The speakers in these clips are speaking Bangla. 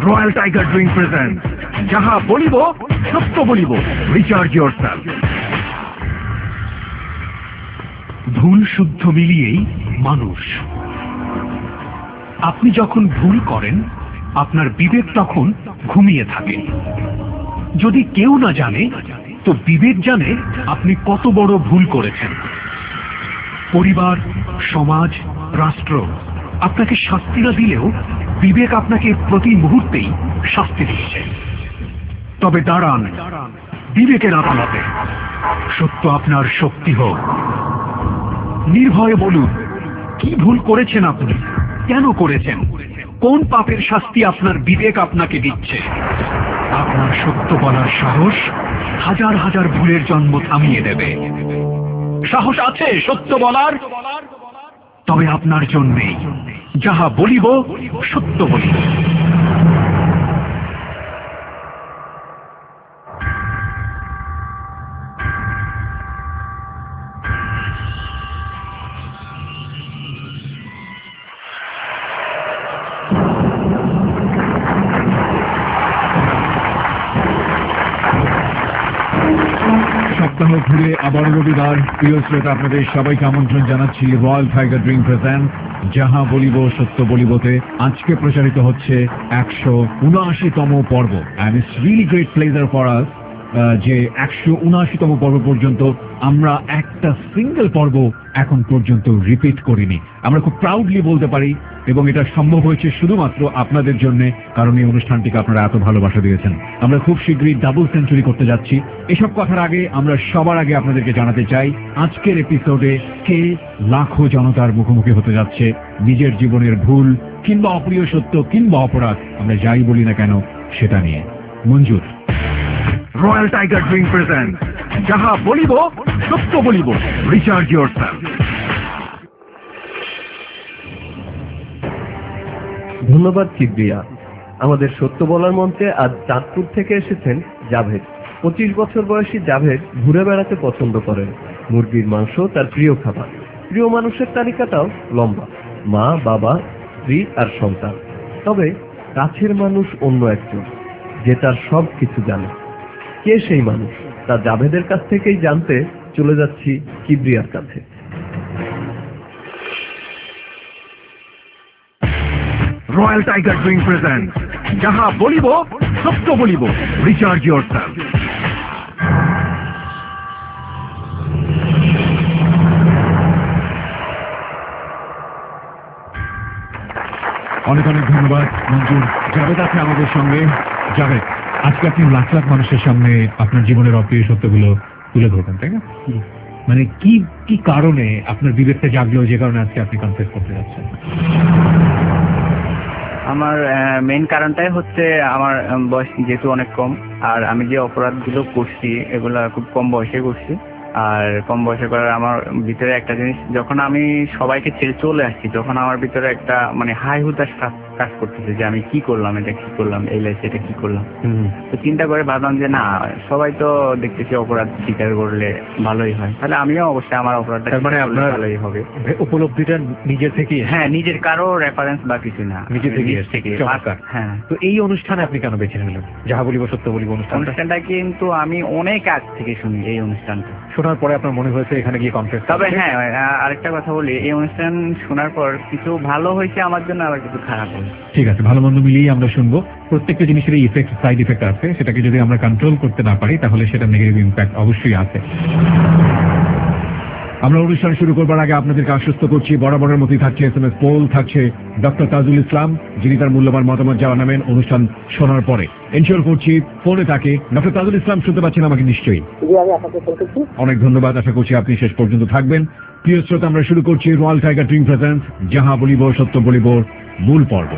রয়্যাল টাইগার ড্রিঙ্ক প্রেজেন্ট যাহা বলিব সত্য বলিব, রিচার্জ ইয়োরসেলফ। ভুল শুদ্ধ মিলিয়েই মানুষ। আপনি যখন ভুল করেন আপনার বিবেক তখন ঘুমিয়ে থাকে। যদি কেউ না জানে তো বিবেক জানে আপনি কত বড় ভুল করেছেন। পরিবার, সমাজ, রাষ্ট্র আপনাকে শাস্তি না দিলেও বিবেক আপনাকে প্রতি মুহূর্তেই শাস্তি দিচ্ছে। তবে দাঁড়ান বিবেকের আদালতে, সত্য আপনার শক্তি হোক। নির্ভয়ে বলুন কি ভুল করেছেন আপনি, কেন করেছেন, কোন পাপের শাস্তি আপনার বিবেক আপনাকে দিচ্ছে। আপনার সত্য বলার সাহস হাজার হাজার ভুলের জন্ম থামিয়ে দেবে। সাহস আছে সত্য বলার? তবে আপনার জন্যেই যাহা বলিব সত্য বলিব। সপ্তাহ ঘুরে আবার রবিবার। প্রিয় শ্রোতা, আপনাদের সবাইকে আমন্ত্রণ জানাচ্ছি রয়্যাল টাইগার ড্রিঙ্ক প্রেজেন্ট যাহা বলিব সত্য বলিবতে। আজকে প্রচারিত হচ্ছে 179তম পর্ব। And it's really great pleasure for us যে 179তম পর্ব পর্যন্ত আমরা একটা সিঙ্গেল পর্ব এখন পর্যন্ত রিপিট করিনি। আমরা খুব প্রাউডলি বলতে পারি, এবং এটা সম্ভব হয়েছে শুধুমাত্র আপনাদের জন্য, কারণ এই অনুষ্ঠানটিকে আপনারা এত ভালোবাসা দিয়েছেন। আমরা খুব শীঘ্রই ডাবল সেঞ্চুরি করতে যাচ্ছি। এসব কথার আগে আমরা সবার আগে আপনাদেরকে জানাতে চাই আজকের এপিসোডে কে লাখো জনতার মুখোমুখি হতে যাচ্ছে নিজের জীবনের ভুল কিংবা অপ্রিয় সত্য কিংবা অপরাধ, আমরা যাই বলি না কেন সেটা নিয়ে। মঞ্জুর। রয়্যাল টাইগার ড্রিঙ্ক প্রেজেন্ট যাহা বলিব সত্য বলিব, রিচার্জ ইয়োরসেলফ। ধন্যবাদ কিবরিয়া। আমাদের সত্য বলার মঞ্চে আজ চাঁদপুর থেকে এসেছেন জাভেদ। 25 বছর বয়সী জাভেদ ঘুরে বেড়াতে পছন্দ করেন। মুরগির মাংস তার প্রিয় খাবার। প্রিয় মানুষের তালিকাটাও লম্বা, মা, বাবা, স্ত্রী আর সন্তান। তবে কাছের মানুষ অন্য একজন, যে তার সব কিছু জানে। কে সেই মানুষ তা জাভেদের কাছ থেকেই জানতে চলে যাচ্ছি কিবরিয়ার কাছে। রয়্যাল টাইগার ড্রিঙ্ক প্রেজেন্ট যাহা বলিব সত্য বলিব, রিচার্জ ইয়োরসেলফ। অনেক অনেক ধন্যবাদ মঞ্জুর। জাভেদ আছে আমাদের সঙ্গে। জাভেদ, আজকে আপনি লাখ লাখ মানুষের সামনে আপনার জীবনের অপ্রিয় সত্যগুলো তুলে ধরবেন, তাই না? মানে কি কি কারণে আপনার বিবেকটা জাগলো, যে কারণে আজকে আপনি কনফেস করতে যাচ্ছেন? আমার মেইন কারণটাই হচ্ছে আমার বয়স যেহেতু অনেক কম, আর আমি যে অপরাধগুলো করছি এগুলো খুব কম বয়সে করছি। আর কম বয়সে করার আমার ভিতরে একটা জিনিস, যখন আমি সবাইকে ছেড়ে চলে আসছি, যখন আমার ভিতরে একটা মানে হাই হুতাশ কাজ করতেছে যে আমি কি করলাম, এটা কি করলাম, এই লাইফে এটা কি করলাম। তো চিন্তা করে ভাবলাম যে না, সবাই তো দেখতেছি অপরাধ স্বীকার করলে ভালোই হয়, তাহলে আমিও অবশ্যই আমার অপরাধটা মানে আপনার ভালোই হবে। উপলব্ধিটা নিজে থেকে? হ্যাঁ, নিজের কারো রেফারেন্স বা কিছু না, নিজে থেকে। হ্যাঁ। তো এই অনুষ্ঠানে আপনি কেন বেছে নিলেন যাহা বলিব সত্য বলিব অনুষ্ঠানটা? কিন্তু আমি অনেক আগ থেকে শুনি এই অনুষ্ঠানটা। শোনার পরে আপনার মনে হয়েছে এখানে গিয়ে কনফেস? তবে হ্যাঁ, আরেকটা কথা বলি, এই অনুষ্ঠান শোনার পর কিছু ভালো হয়েছে আমার জন্য, আবার কিছু খারাপ হয়েছে। ঠিক আছে, ভালো মন্দ মিলিয়ে আমরা শুনবো। প্রত্যেকটা জিনিসের ইফেক্ট, সাইড ইফেক্ট আছে, সেটাকে যদি আমরা কন্ট্রোল করতে না পারি তাহলে সেটা নেগেটিভ ইম্প্যাক্ট অবশ্যই আছে। আমরা অনুষ্ঠান শুরু করবার আগে আপনাদেরকে আশ্বস্ত করছি বরাবরের মতোই থাকছে SMS পোল, থাকছে ডক্টর তাজুল ইসলাম, যিনি তার মূল্যবান মতামত জানাবেন অনুষ্ঠান শোনার পরে। এনশিওর করছি ফোনে থাকে ডক্টর তাজুল ইসলাম। শুনতে পাচ্ছেন আমাকে নিশ্চয়ই? অনেক ধন্যবাদ, আশা করছি আপনি শেষ পর্যন্ত থাকবেন। প্রিয় শ্রোতা, আমরা শুরু করছি রয়্যাল টাইগার ড্রিঙ্ক প্রেজেন্ট যাহা বলিব সত্য বলিব মূল পর্ব।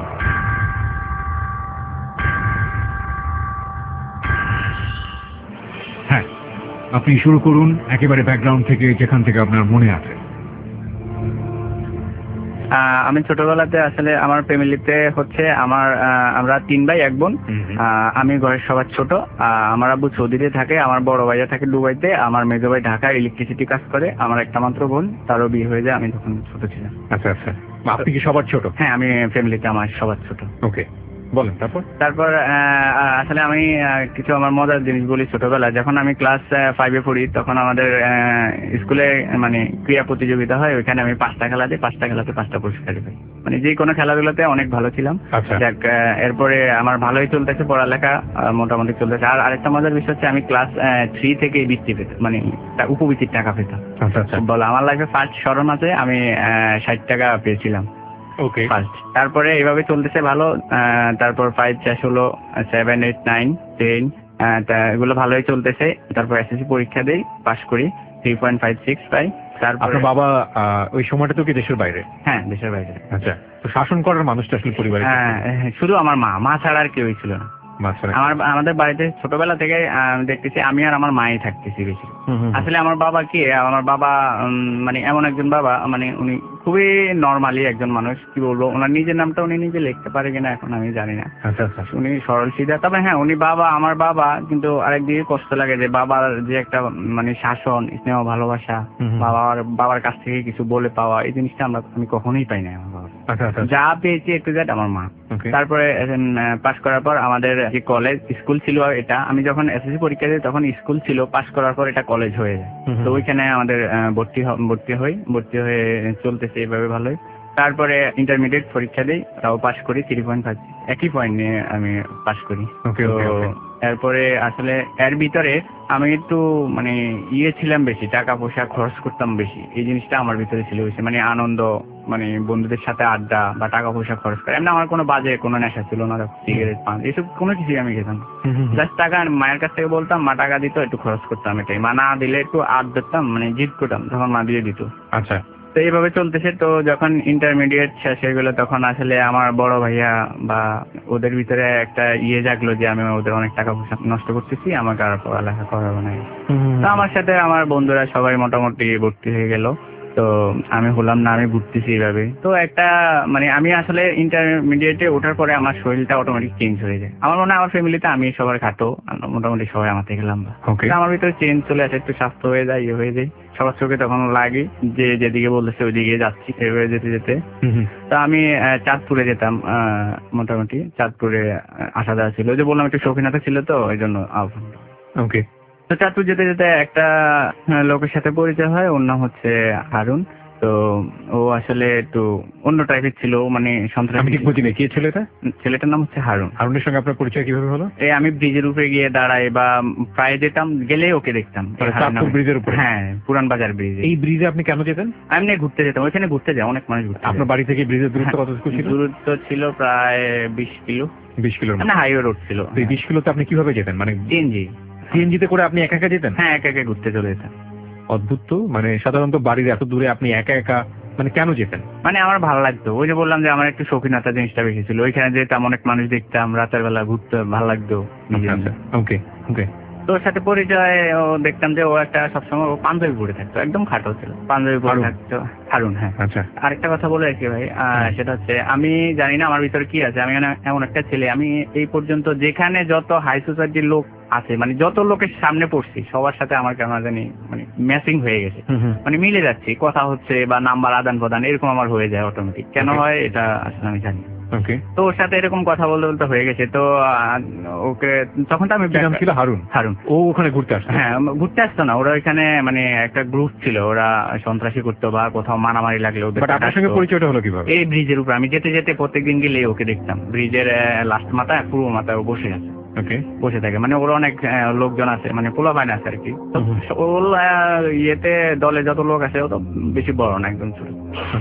হ্যাঁ, আপনি শুরু করুন একেবারে ব্যাকগ্রাউন্ড থেকে, যেখান থেকে আপনার মনে আছে। আমি ছোটবেলাতে আসলে আমার ফ্যামিলিতে হচ্ছে আমরা 3 ভাই 1 বোন। আমি ঘরের সবার ছোট। আমার আব্বু সৌদিতে থাকে, আমার বড় ভাইয়া থাকে দুবাইতে, আমার মেজো ভাই ঢাকায় ইলেকট্রিসিটি কাজ করে, আমার একটা মাত্র বোন, তারও বিয়ে হয়ে যায়, আমি তখন ছোট ছিলাম। আচ্ছা আচ্ছা, আপনি কি সবার ছোট? হ্যাঁ, আমি ফ্যামিলিতে আমার সবার ছোট। ওকে। বলেন তারপর। তারপর আসলে আমি কিছু আমার মজার জিনিস বলি। ছোটবেলায় যখন আমি ক্লাস 5-এ পড়ি তখন আমাদের স্কুলে মানে ক্রীড়া প্রতিযোগিতা হয়, ওইখানে আমি 5টা খেলা দিই, 5টা খেলাতে 5টা পুরস্কার পাই। মানে যে কোনো খেলাধুলাতে অনেক ভালো ছিলাম। আচ্ছা। যাক, এরপরে আমার ভালোই চলতেছে পড়ালেখা, মোটামুটি চলতেছে। আর আরেকটা মজার বিষয় হচ্ছে আমি ক্লাস 3 থেকে বৃত্তি পেতাম, মানে উপবৃত্তির টাকা পেতাম। আচ্ছা আচ্ছা। বলো, আমার লাইফে ফার্স্ট স্মরণ আছে আমি 60 টাকা পেয়েছিলাম ওকে। ফার্স্ট। তারপরে এইভাবে চলতেছে ভালো। তারপর 5 শেষ হলো, 7, 8, 9, 10 এগুলো ভালোই চলতেছে। তারপর এসএসসি পরীক্ষা দেই, পাশ করি, 3.56 পাই। তারপর আপনার বাবা ওই সময়টা তো কি দেশের বাইরে? হ্যাঁ, দেশের বাইরে। আচ্ছা, তো শাসন করার মানুষটা আসলে পরিবারে শুধু আমার মা ছাড়া আর কেউই ছিল না। মাঝখানে আমাদের বাড়িতে ছোটবেলা থেকে দেখতেছি আমি আর আমার মাই থাকতেছি বেশি। আসলে আমার বাবা কি, আমার বাবা মানে এমন একজন বাবা, মানে উনি খুবই নর্মালি একজন মানুষ। কি বলবো, ওনার নিজের নামটা উনি নিজে লিখতে পারে কিনা এখন আমি জানি না। আচ্ছা আচ্ছা। উনি সরল সিধা, তবে হ্যাঁ উনি বাবা, আমার বাবা। কিন্তু আরেকদিকে কষ্ট লাগে যে বাবার যে একটা মানে শাসন, স্নেহ, ভালোবাসা, বাবার কাছ থেকে কিছু বলে পাওয়া, এই জিনিসটা আমি কখনোই পাই না আমার বাবা। আচ্ছা আচ্ছা। যা পেয়েছি একটু জাট আমার মা। তারপরে পাশ করার পর আমাদের যে কলেজ স্কুল ছিল, এটা আমি যখন এসএসসি পরীক্ষা দিই তখন স্কুল ছিল, পাশ করার পর এটা কলেজ হয়ে যায়। তো ওইখানে আমাদের ভর্তি হয়ে চলতেছে এইভাবে ভালোই। তারপরে ইন্টারমিডিয়েট পরীক্ষা দিই, তাও পাশ করি 3.5, একই পয়েন্ট নিয়ে আমি পাশ করি। এরপরে আসলে এর ভিতরে আমি একটু মানে ছিলাম বেশি, টাকা পয়সা খরচ করতাম বেশি। এই জিনিসটা আমার ভিতরে ছিল বেশি, মানে আনন্দ, মানে বন্ধুদের সাথে আড্ডা বা টাকা পয়সা খরচ করা। এমনি আমার কোনো বাজে কোনো নেশা ছিল না, সিগারেট, পান, এসব কোনো কিছুই আমি খেতাম। জাস্ট টাকা মায়ের কাছ থেকে বলতাম, মা টাকা দিত, একটু খরচ করতাম, এটাই। মা না দিলে একটু আড ধরতাম, মানে জিদ করতাম, তখন মা দিয়ে দিত। আচ্ছা। তো এইভাবে চলতেছে। তো যখন ইন্টারমিডিয়েট শেষ হয়ে গেলো তখন আসলে আমার বড় ভাইয়া বা ওদের ভিতরে একটা জাগলো যে আমি ওদের অনেক টাকা পয়সা নষ্ট করতেছি, আমাকে আর পড়ালেখা করাবো না। তো আমার সাথে আমার বন্ধুরা সবাই মোটামুটি ভর্তি হয়ে গেল। তো আমি হলাম না, আমি ঘুরতেছি এইভাবে। তো একটা মানে আমি আসলে ইন্টারমিডিয়েটে ওঠার পরে আমার শরীরটা অটোমেটিক চেঞ্জ হয়ে যায়। আমার মনে হয় আমার ফ্যামিলিতে আমি সবার খাটো, মোটামুটি সবাই আমার থেকে লম্বা। আমার ভিতরে চেঞ্জ চলে আসে, একটু স্বাস্থ্য হয়ে যায়, হয়ে যায়। সবার চোখে তখন লাগে যে যেদিকে বলতেছে ওইদিকে যাচ্ছি, এভাবে যেতে যেতে। তো আমি চাঁদপুরে যেতাম, মোটামুটি চাঁদপুরে আসা যাওয়া ছিল। ওই যে বললাম একটু শৌখিনতা ছিল, তো ওই জন্য। ওকে। তো চাঁদপুর যেতে যেতে একটা লোকের সাথে পরিচয় হয়, ওর নাম হচ্ছে হারুন। তো ও আসলে একটু অন্য টাইপের ছিল, মানে সন্ত্রাসী। কে ছেলেটা? ছেলেটার নাম হচ্ছে হারুন। হারুনের সঙ্গে আপনার পরিচয় কিভাবে হলো? আমি ব্রিজের উপরে গিয়ে দাঁড়াই বা প্রায় যেতাম, গেলে ওকে দেখতাম। চাঁদপুর ব্রিজের উপরে? হ্যাঁ, পুরান বাজার ব্রিজে। এই ব্রিজে আপনি কেন যেতেন? আমি ঘুরতে যেতাম, ওইখানে ঘুরতে যায় অনেক মানুষ ঘুরতে। আপনার বাড়ি থেকে ব্রিজের দূরত্ব কতটুকু ছিল? দূরত্ব ছিল প্রায় 20 কিলো। 20 কিলোর মানে হাইওয়ে রোড ছিল। এই 20 কিলোতে আপনি কিভাবে যেতেন? মানে সিএনজিতে করে আপনি একা একা যেতেন? হ্যাঁ, একা একা ঘুরতে চলে যেতাম। অদ্ভুত তো, মানে সাধারণত বাড়ির এত দূরে আপনি একা একা মানে কেন যেতেন? মানে আমার ভালো লাগতো, ওই যে বললাম যে আমার একটু শৌখিনতা জিনিসটা বেশি ছিল। ওইখানে যেতাম, অনেক মানুষ দেখতাম, রাতের বেলা ঘুরতে ভালো লাগতো। ওকে ওকে। তো ওর সাথে পরিচয়, ও দেখতাম যে ও একটা সবসময় পাঞ্জাবি পরে থাকতো, একদম খাটো ছিল, পাঞ্জাবি পরে থাকতো। হারুন, হ্যাঁ। আচ্ছা। আরেকটা কথা বলে রাখি ভাই, সেটা হচ্ছে আমি জানি না আমার ভিতরে কি আছে। আমি এমন একটা ছেলে, আমি এই পর্যন্ত যেখানে যত হাই সোসাইটির লোক আছে, মানে যত লোকের সামনে পড়ছি সবার সাথে আমার কেমন জানি মানে ম্যাচিং হয়ে গেছে, মানে মিলে যাচ্ছে, কথা হচ্ছে বা নাম্বার আদান প্রদান এরকম আমার হয়ে যায় অটোমেটিক। কেন হয় এটা আসলে আমি জানি। তো ওর সাথে এরকম কথা বলতে বলতে হয়ে গেছে। তো ওকে তখন তো আমি ছিল হারুন। ও ওখানে ঘুরতে আসতো। হ্যাঁ, ঘুরতে আসতো না, ওরা ওইখানে মানে একটা গ্রুপ ছিল, ওরা সন্ত্রাসী করতো বা কোথাও মারামারি লাগলে ওদের। আপনার সঙ্গে পরিচয়টা হলো কিভাবে? এই ব্রিজের উপর আমি যেতে যেতে প্রত্যেকদিন গেলে ওকে দেখতাম, ব্রিজের লাস্ট মাথায়, পূর্ব মাথায় ও বসে আছে। বসে থাকে, মানে ওর অনেক লোকজন আছে, মানে পোলা বাইন আছে আর কি। ওর ইয়েতে দলে যত লোক আছে ও তো বেশি বড় না, একদম ছোট।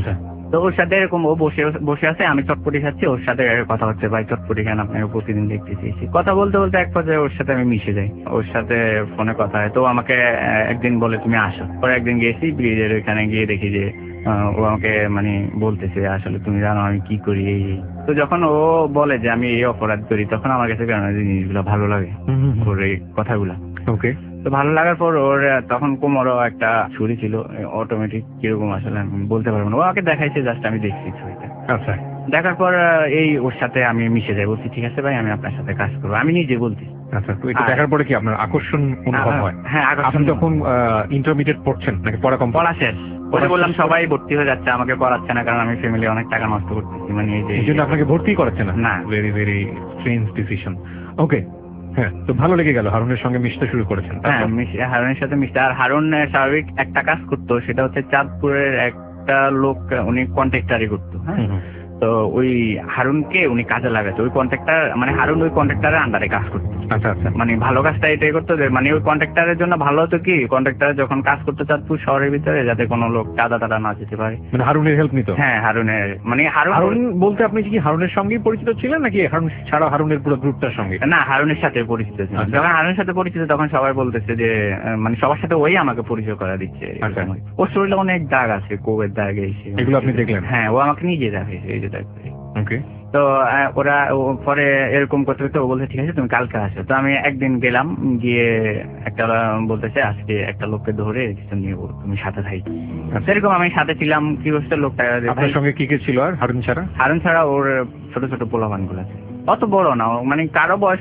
তো ওর সাথে এরকম ও বসে আছে, আমি চটপটি খাচ্ছি, ওর সাথে কথা হচ্ছে, ভাই চটপটি খান, আপনাকে প্রতিদিন দেখতেছি। কথা বলতে বলতে এক পর্যায়ে ওর সাথে আমি মিশে যাই, ওর সাথে ফোনে কথা হয়। তো আমাকে একদিন বলে তুমি আসো। পরে একদিন গেছি ব্রিজের ওইখানে, গিয়ে দেখি যে ও আমাকে মানে বলতেছে আসলে তুমি জানো আমি কি করি এই। তো যখন ও বলে যে আমি এই অপরাধ করি, তখন আমার কাছে কেন জিনিসগুলো ভালো লাগে, ওর এই কথাগুলা। ওকে। তো ভালো লাগার পর ওর তখন কোমরও একটা ছুরি ছিল, অটোমেটিক কিরকম আসলে আমি বলতে পারবো না। ও আমাকে দেখাইছে, জাস্ট আমি দেখছি ছুরিটা। আচ্ছা। দেখার পর এই ওর সাথে আমি মিশে যাই, বলছি ঠিক আছে ভাই আমি আপনার সাথে কাজ করবো, আমি নিজে বলছি। আচ্ছা। তো এটা দেখার পরে কি আপনার আকর্ষণ অনুভব হয়? হ্যাঁ, আপনি যখন ইন্টারমিডিয়েট পড়ছেন নাকি পড়া শেষ? ওটা বললাম সবাই ভর্তি হয়ে যাচ্ছে, আমাকে করাচ্ছে না, কারণ আমি ফ্যামিলি অনেক টাকা নষ্ট করতেছি, মানে এই যে এই জন্য আপনাকে ভর্তি করাচ্ছে না? না। Very very strange decision. Okay, হ্যাঁ, তো ভালো লেগে গেল, হারুনের সঙ্গে মিশতে শুরু করেছেন। হ্যাঁ, হারুনের সাথে মিশতে। আর হারুন স্বাভাবিক একটা কাজ করতো, সেটা হচ্ছে চাঁদপুরের একটা লোক, উনি কন্ট্রাক্টারি করতো। হ্যাঁ, তো ওই হারুনকে উনি কাজে লাগাতো। ওই কন্ট্রাক্টর মানে হারুন ওই কন্ট্রাক্টরের আন্ডারে কাজ করতো। আচ্ছা আচ্ছা। মানে ভালো কাজটা এটাই করতো যে মানে ওই কন্ট্রাক্টরের জন্য ভালো হতো কি, কন্ট্রাক্টর যখন কাজ করতো চাঁদপুর শহরের ভিতরে, যাতে কোনো লোক চাঁদা টাদা না যেতে পারে। মানে হারুনের হেল্প নিত? হ্যাঁ, হারুনের মানে হারুন বলতে আপনি কি হারুনের সঙ্গেই পরিচিত ছিলেন, নাকি হারুন ছাড়া হারুনের পুরো গ্রুপটার সঙ্গে? না, হারুনের সাথে পরিচিত ছিল। আচ্ছা। যখন হারুনের সাথে পরিচিত তখন সবাই বলতেছে যে মানে সবার সাথে ওই আমাকে পরিচয় করা দিচ্ছে। আচ্ছা। ওর শরীরে অনেক দাগ আছে, কোবের দাগ এসে। এগুলো আপনি দেখলেন? হ্যাঁ, ও আমাকে নিজে দেখেছে এই যে দাগ। ওকে। তো ওরা পরে এরকম করতে করতে ও বলছে ঠিক আছে তুমি কালকে আসো। তো আমি একদিন গেলাম, গিয়ে একটা বলতেছে আজকে একটা লোককে ধরে নিয়ে তুমি সাথে থাকি। সেরকম আমি সাথে ছিলাম। কি হচ্ছে লোকটা আপনার সঙ্গে কি কে ছিল আর হারুন ছাড়া? হারুন ছাড়া ওর ছোট ছোট পোলাপান গুলো আছে, অত বড় না, মানে কারো বয়স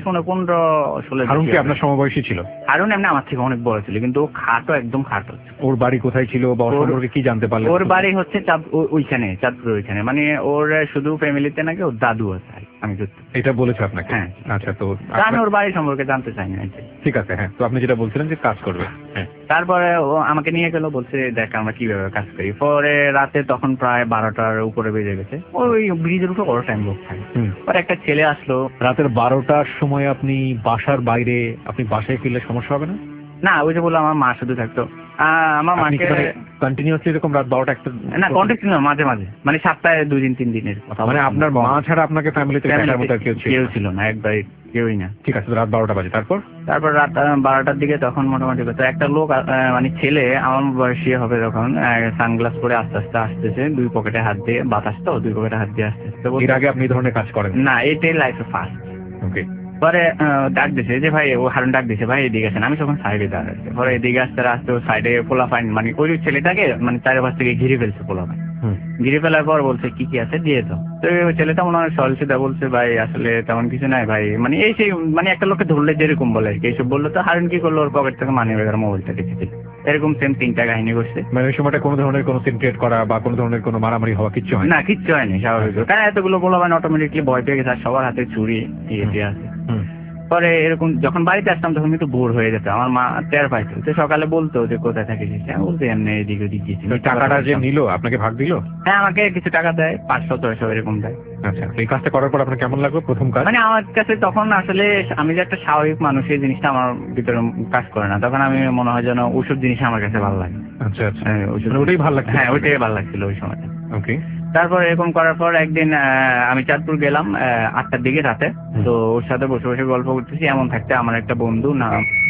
15-16। হারুন কি আপনার সমবয়সী ছিল? হারুন এমনি আমার থেকে অনেক বড় ছিল, কিন্তু ও খাটো, একদম খাটো। ওর বাড়ি কোথায় ছিল বা ওর সম্পর্কে কি জানতে পারলেন? ওর বাড়ি হচ্ছে ওইখানে, চাঁদপুর ওইখানে। মানে ওর শুধু ফ্যামিলিতে নাকি ওর দাদু আছে, আমি এটা বলেছে আপনাকে? হ্যাঁ। আচ্ছা, তো আমি ওর বাড়ি সম্পর্কে জানতে চাই না। ঠিক আছে, হ্যাঁ, তো আপনি যেটা বলছিলেন যে কাজ করবে। হ্যাঁ, তারপরে ও আমাকে নিয়ে গেল, বলছে দেখ আমরা কিভাবে কাজ করি। পরে রাতে তখন প্রায় 12টার উপরে বেজে গেছে, ওই ব্রিজের উপর বড় টাইম লোক থাকে। পরে একটা ছেলে আসলো। রাতের 12টার সময় আপনি বাসার বাইরে, আপনি বাসায় ফিরলে সমস্যা হবে না? না, ওই যে বললাম আমার মা শুধু থাকতো। আমার মাকে কন্টিনিউয়াসলি এরকম রাত 12টা একটা? না, কন্ট্যাক্ট ছিল মাঝে মাঝে, মানে সপ্তাহে 2-3 দিনের কথা। মানে আপনার মা ছাড়া আপনাকে ফ্যামিলিতে দেখার মতো কেউ ছিল না, একবার কেউই না। ঠিক আছে, রাত 12টা বাজে। তারপর রাত 12টার দিকে তখন মোটামুটি তো একটা লোক, মানে ছেলে আমার বয়সী হবে তখন, সানগ্লাস পরে আস্তে আস্তে আসতেছে, দুই পকেটে হাত দিয়ে, বাতাস তো দুই পকেটে হাত দিয়ে আসতেছে। এর আগে আপনি এই ধরনের কাজ করেন? না, এটাই লাইফে ফার্স্ট। ওকে। পরে ডাক দিছে যে ভাই, ও হারুন ডাক দিছে ভাই এদিকে আসেন। আমি তখন সাইডে দাঁড়াচ্ছি। পরে এদিকে আসতে আসতে ও সাইডে পোলাপাইন, মানে ওই ছেলেটাকে মানে চারপাশ থেকে ঘিরে ফেলছে পোলাপাইন। ঘিরে ফেলার পর বলছে কি কি আছে দিয়ে তো ওই ছেলেটা মনে হয় সরল সিধা বলছে ভাই আসলে তেমন কিছু নাই ভাই, মানে এই সেই মানে একটা লোককে ধরলে যেরকম বলে আর কি, এইসব বললো। তো হারুন কি করলো, ওর পকেট থেকে মানি ব্যাগের মোবাইলটা রেখেছিল। এরকম সেম 3টা কাহিনী করছে। মানে ওই সময়টা কোনো ধরনের কোনো সিন ক্রিয়েট করা বা কোনো ধরনের কোনো মারামারি হওয়া কিচ্ছু হয় না? কিচ্ছু হয়নি, স্বাভাবিক। কারণ এতগুলো পোলাপাইন অটোমেটিকলি ভয় পেয়ে গেছে, আর সবার হাতে ছুরি দিয়ে আছে। পরে এরকম যখন বাড়িতে আসতাম তখন কিন্তু বোর হয়ে যেত, আমার মা টের পাইতো। তো সকালে বলতো যে কোথায় থাকিস, আমি বলতে এমনি এদিক ওদিক গেছি। টাকাটা যে নিল আপনাকে ভাগ দিল? হ্যাঁ, আমাকে কিছু টাকা দেয়, 500-600 এরকম দেয়। আচ্ছা, এই কাজটা করার পর আপনার কেমন লাগলো প্রথম কাজ? মানে আমার কাছে তখন আসলে আমি যে একটা স্বাভাবিক মানুষ, এই জিনিসটা আমার ভিতরে কাজ করে না। তখন আমি মনে হয় যেন ওইসব জিনিস আমার কাছে ভালো লাগে। আচ্ছা আচ্ছা, ওটাই ভালো লাগছে? হ্যাঁ, ওইটাই ভালো লাগছিল ওই সময়। ওকে। তারপর এরকম করার পর একদিন আমি চাঁদপুর গেলাম 8টার দিকে রাতে। তো ওর সাথে বসে বসে গল্প করতেছি, এমন থাকতে আমার একটা বন্ধু না,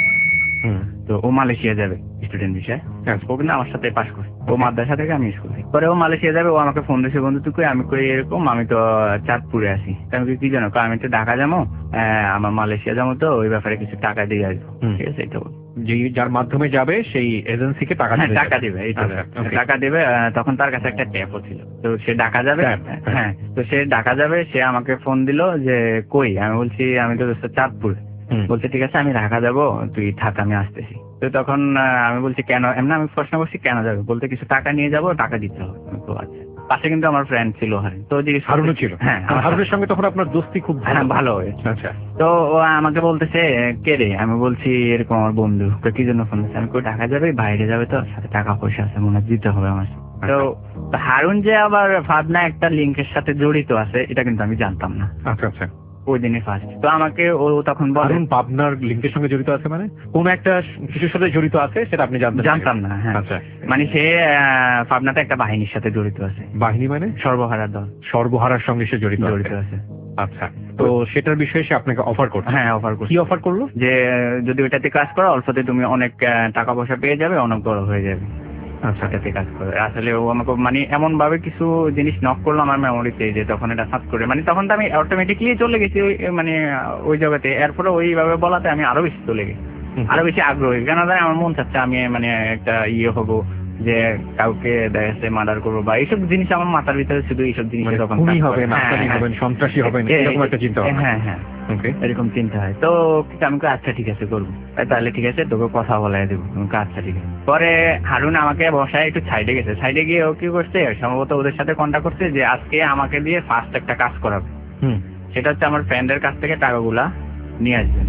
তো ও মালয়েশিয়া যাবে স্টুডেন্ট বিষয়ে। ও কিন্তু আমার সাথে পাস করছে, ও মাদ্রাসা থেকে আমি স্কুল থেকে। পরে ও মালয়েশিয়া যাবে, ও আমাকে ফোন দিয়েছে বন্ধু তুই কই? আমি কই এরকম আমি তো চাঁদপুরে আছি। আমি কি জানো, আমি তো ঢাকা যাবো, আমার মালয়েশিয়া যাবো, তো ওই ব্যাপারে কিছু টাকা দিয়ে আসবো। ঠিক আছে, এটা যার মাধ্যমে যাবে সেই এজেন্সিকে টাকা দিবে। টাকা দিবে। তখন তার কাছে একটা ট্যাপও ছিল, তো সে ঢাকা যাবে। হ্যাঁ, তো সে ঢাকা যাবে, সে আমাকে ফোন দিল যে কই? আমি বলছি আমি তো চাঁদপুর। বলছে ঠিক আছে আমি ঢাকা যাবো, তুই থাক আমি আসতেছি। তো তখন আমি বলছি কেন? এমনি আমি প্রশ্ন করছি কেন যাবে? বলতে কিছু টাকা নিয়ে যাবো, টাকা দিতে হবে। তো আচ্ছা। পাশে কিন্তু আমার ফ্রেন্ড ছিল হারুন, তো হারুনও ছিল? হ্যাঁ, হারুনের সঙ্গে তখন আপনার দোস্তি খুব ভালো হয়েছে। আচ্ছা। তো ও আমাকে বলতেছে কে রে? আমি বলছি এরকম আমার বন্ধু। কি জন্য ফোন দিচ্ছে? আমি কই ঢাকা যাবে, বাইরে যাবে, তো সাথে টাকা পয়সা আছে মনে হয় দিতে হবে আমার। তো হারুন যে আবার পাবনা একটা লিঙ্কের সাথে জড়িত আছে এটা কিন্তু আমি জানতাম না। আচ্ছা আচ্ছা, ওই দিনে ফার্স্ট। তো আমাকে ও তখন বলে পাবনার লিঙ্কের সঙ্গে জড়িত আছে, মানে কোন একটা কিছুর সাথে জড়িত আছে সেটা আপনি জানতাম না। হ্যাঁ, আচ্ছা, মানে সে পাবনাতে একটা বাহিনীর সাথে জড়িত আছে। বাহিনী মানে? সর্বহারার দল। সর্বহারার সঙ্গে সে জড়িত আছে। আচ্ছা, তো সেটার বিষয়ে সে আপনাকে অফার করছে? হ্যাঁ, অফার করছে। কি অফার করলো? যে যদি ওইটাতে কাজ করো অল্পতে তুমি অনেক টাকা পয়সা পেয়ে যাবে, অনেক বড় হয়ে যাবে। আচ্ছা, এটাতে কাজ করে। আসলে ও আমাকে মানে এমন ভাবে কিছু জিনিস নক করলো আমার মেমোরিতে, যে তখন এটা সার্চ করে, মানে তখন তো আমি অটোমেটিকলি চলে গেছি মানে ওই জায়গাতে। এরপরে ওইভাবে বলাতে আমি আরো বেশি চলে গেছি, আরো বেশি আগ্রহী। কেন জানি আমার মন চাচ্ছে আমি মানে একটা হবো, যে কাউকে দেখা যাচ্ছে মার্ডার করবো বা এইসব জিনিস আমার মাথার ভিতরে শুধু এইসব জিনিস মানে এরকম খুনি কাজ করে। হবেন, আত্মঘাতী হবেন, সন্ত্রাসী হবেন, এরকম একটা চিন্তা ভাবনা। হ্যাঁ হ্যাঁ ওকে, এরকম চিন্তা হয়। তো আমি কই, আচ্ছা ঠিক আছে করবো। তাহলে ঠিক আছে, তোকে কথা বলাই দেবো। আমি কই, আচ্ছা ঠিক আছে। পরে হারুন আমাকে বসায় একটু সাইডে গেছে। সাইডে গিয়ে ও কি করছে, সম্ভবত ওদের সাথে কন্ট্যাক্ট করছে যে আজকে আমাকে দিয়ে ফার্স্ট একটা কাজ করাবে। সেটা হচ্ছে আমার ফ্রেন্ডের কাছ থেকে টাকাগুলা নিয়ে আসবেন।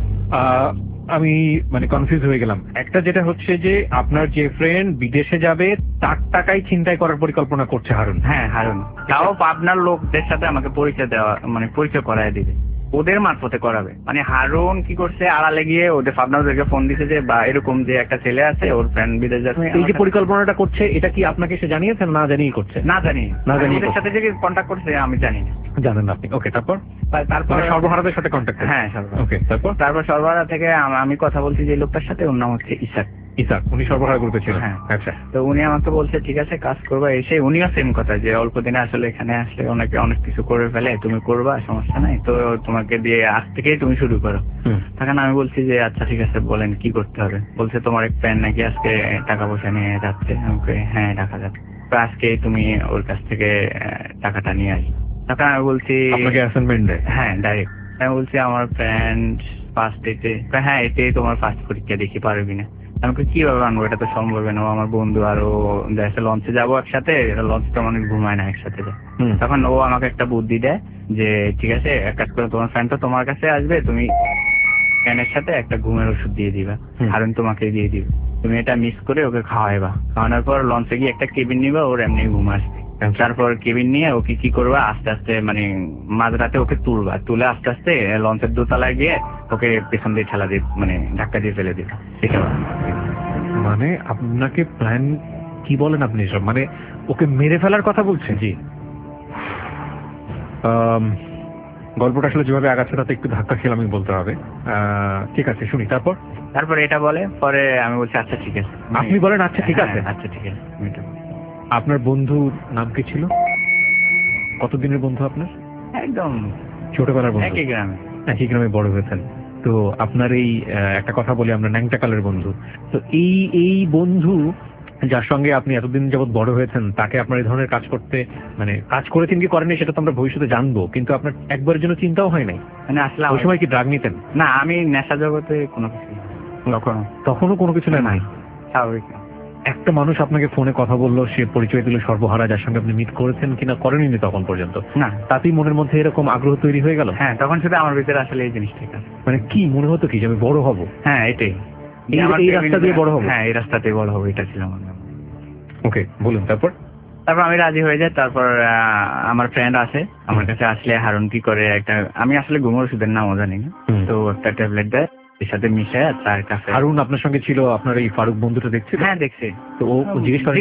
আমি মানে কনফিউজ হয়ে গেলাম। একটা যেটা হচ্ছে যে আপনার যে ফ্রেন্ড বিদেশে যাবে তার টাকাই ছিনতাই করার পরিকল্পনা করছে হারুন। হ্যাঁ হারুন, তাও পাবনার লোকদের সাথে আমাকে পরিচয় দেওয়া, মানে পরিচয় করায় দিবে, ওদের মারফতে করাবে। মানে হারুন কি করছে, আড়ালে গিয়ে ওদের পাবনাদেরকে ফোন দিছে যে বা এরকম যে একটা ছেলে আছে, ওর ফ্রেন্ড বিদেশ যাচ্ছে। এই যে পরিকল্পনাটা করছে, এটা কি আপনাকে সে জানিয়েছেন না জানিয়ে করছে? না জানি, না জানি ওদের সাথে যে কন্ট্যাক্ট করছে আমি জানি না। জানেন আপনি? ওকে, তারপর তারপর সর্বহারাদের সাথে কন্ট্যাক্ট? হ্যাঁ সর্বহারা। ওকে, তারপর সর্বহারা থেকে আমি কথা বলছি যে লোকটার সাথে, ওর নাম হচ্ছে ইসাক। ইসাক, উনি সর্বহারা গ্রুপে ছিলেন? হ্যাঁ। আচ্ছা, তো উনি আমাকে বলছে ঠিক আছে কাজ করবা। এসে উনিও সেম কথা যে অল্প দিনে আসলে এখানে আসলে অনেক কিছু করে ফেলে, তুমি করবা, সমস্যা নাই, তো তোমাকে দিয়ে আজ থেকেই তুমি শুরু করো। তখন আমি বলছি যে আচ্ছা ঠিক আছে, বলেন কি করতে হবে। বলছে তোমার এক ফ্রেন্ড নাকি আজকে টাকা পয়সা নিয়ে যাচ্ছে। আমাকে হ্যাঁ টাকা যাচ্ছে, তো আজকে তুমি ওর কাছ থেকে টাকাটা নিয়ে আসবে। তখন আমি বলছি আপনাকে অ্যাসাইনমেন্ট দেয়? হ্যাঁ ডাইরেক্ট। আমি বলছি আমার ফ্রেন্ড ফার্স্ট এতে, হ্যাঁ এতেই তোমার ফার্স্ট পরীক্ষা, দেখি পারবি না। আমাকে কিভাবে আনবো, এটা তো সম্ভব না, ও আমার বন্ধু, আর ও দেখা লঞ্চে যাবো একসাথে, লঞ্চ তো মানুষ ঘুমায় না একসাথে যায়। তখন ও আমাকে একটা বুদ্ধি দেয় যে ঠিক আছে এক কাজ করে, তোমার ফ্রেন্ড তো তোমার কাছে আসবে, তুমি ফ্যানের সাথে একটা ঘুমের ওষুধ দিয়ে দিবা, কারণ তোমাকে দিয়ে দিবে, তুমি এটা মিক্স করে ওকে খাওয়াইবা। খাওয়ানোর পর লঞ্চে গিয়ে একটা কেবিন নিবা, ওর এমনি ঘুম আসবে। তারপর কেবিন নিয়ে ওকে কি করবা, আস্তে আস্তে মানে মাঝরাতে ওকে তুলবা, তুলে আস্তে আস্তে লঞ্চের দোতলায় গিয়ে ওকে পেছন দিয়ে ঠেলা দিয়ে, মানে ধাক্কা দিয়ে ফেলে দিবা। ঠিক আছে? মানে আপনাকে প্ল্যান কি বলেন আপনি সব, মানে ওকে মেরে ফেলার কথা বলছেন? জি। গল্পটা আসলে যেভাবে আগাচ্ছে তাতে একটু ধাক্কা খেলাম আমি বলতে হবে। ঠিক আছে, শুনি। তারপর এটা বলে, পরে আমি বলছি আচ্ছা ঠিক আছে। আপনি বলেন আচ্ছা ঠিক আছে? আচ্ছা ঠিক আছে। আপনার বন্ধুর নাম কি ছিল? কতদিনের বন্ধু আপনার? একদম ছোটবেলার বন্ধু? একই গ্রামে বড় হয়েছেন। তো আপনার এই একটা কথা বলি, আমরা ন্যাংটাকালের বন্ধু। তো এই বন্ধু যার সঙ্গে আপনি এতদিন যাবৎ বড় হয়েছেন, তাকে আপনার এই ধরনের কাজ করতে, মানে কাজ করেছেন কি করেননি সেটা তো আমরা ভবিষ্যতে জানবো, কিন্তু আপনার একবারের জন্য চিন্তাও হয় নাই? মানে আসলে ওই সময় কি ড্রাগ নিতেন? না, আমি নেশা জগতে কোনো কিছু তখনও কোনো কিছু নাই? স্বাভাবিক। একটা মানুষ আপনাকে ফোনে কথা বললো, সে পরিচয় দিল সর্বহারা, যার সঙ্গে আপনি মিট করেছেন কিনা করেননি তখন পর্যন্ত, না, তাতেই মনের মধ্যে এরকম আগ্রহ তৈরি হয়ে গেল? হ্যাঁ, তখন শুধু আমার ভিতরে আসলে এই জিনিসটা, মানে কি মনে হতো কি যে আমি বড় হব? হ্যাঁ এটাই, এই রাস্তা দিয়ে বড় হবো? হ্যাঁ এই রাস্তাতেই বড় হবো, এটা ছিল আমার। ওকে, বলুন। তারপর আমি রাজি হয়ে যাই। তারপর আমার ফ্রেন্ড আসে আমার কাছে, আসলে হারুন কি করে, একটা আমি আসলে ঘুমের ওষুধের নামও জানি না, তো একটা ট্যাবলেট দেয়, এর সাথে মিশে তার কাছে। হারুন আপনার সঙ্গে ছিল? আপনার এই ফারুক বন্ধুটা দেখছি? হ্যাঁ দেখছি। তো ও জিজ্ঞেস করে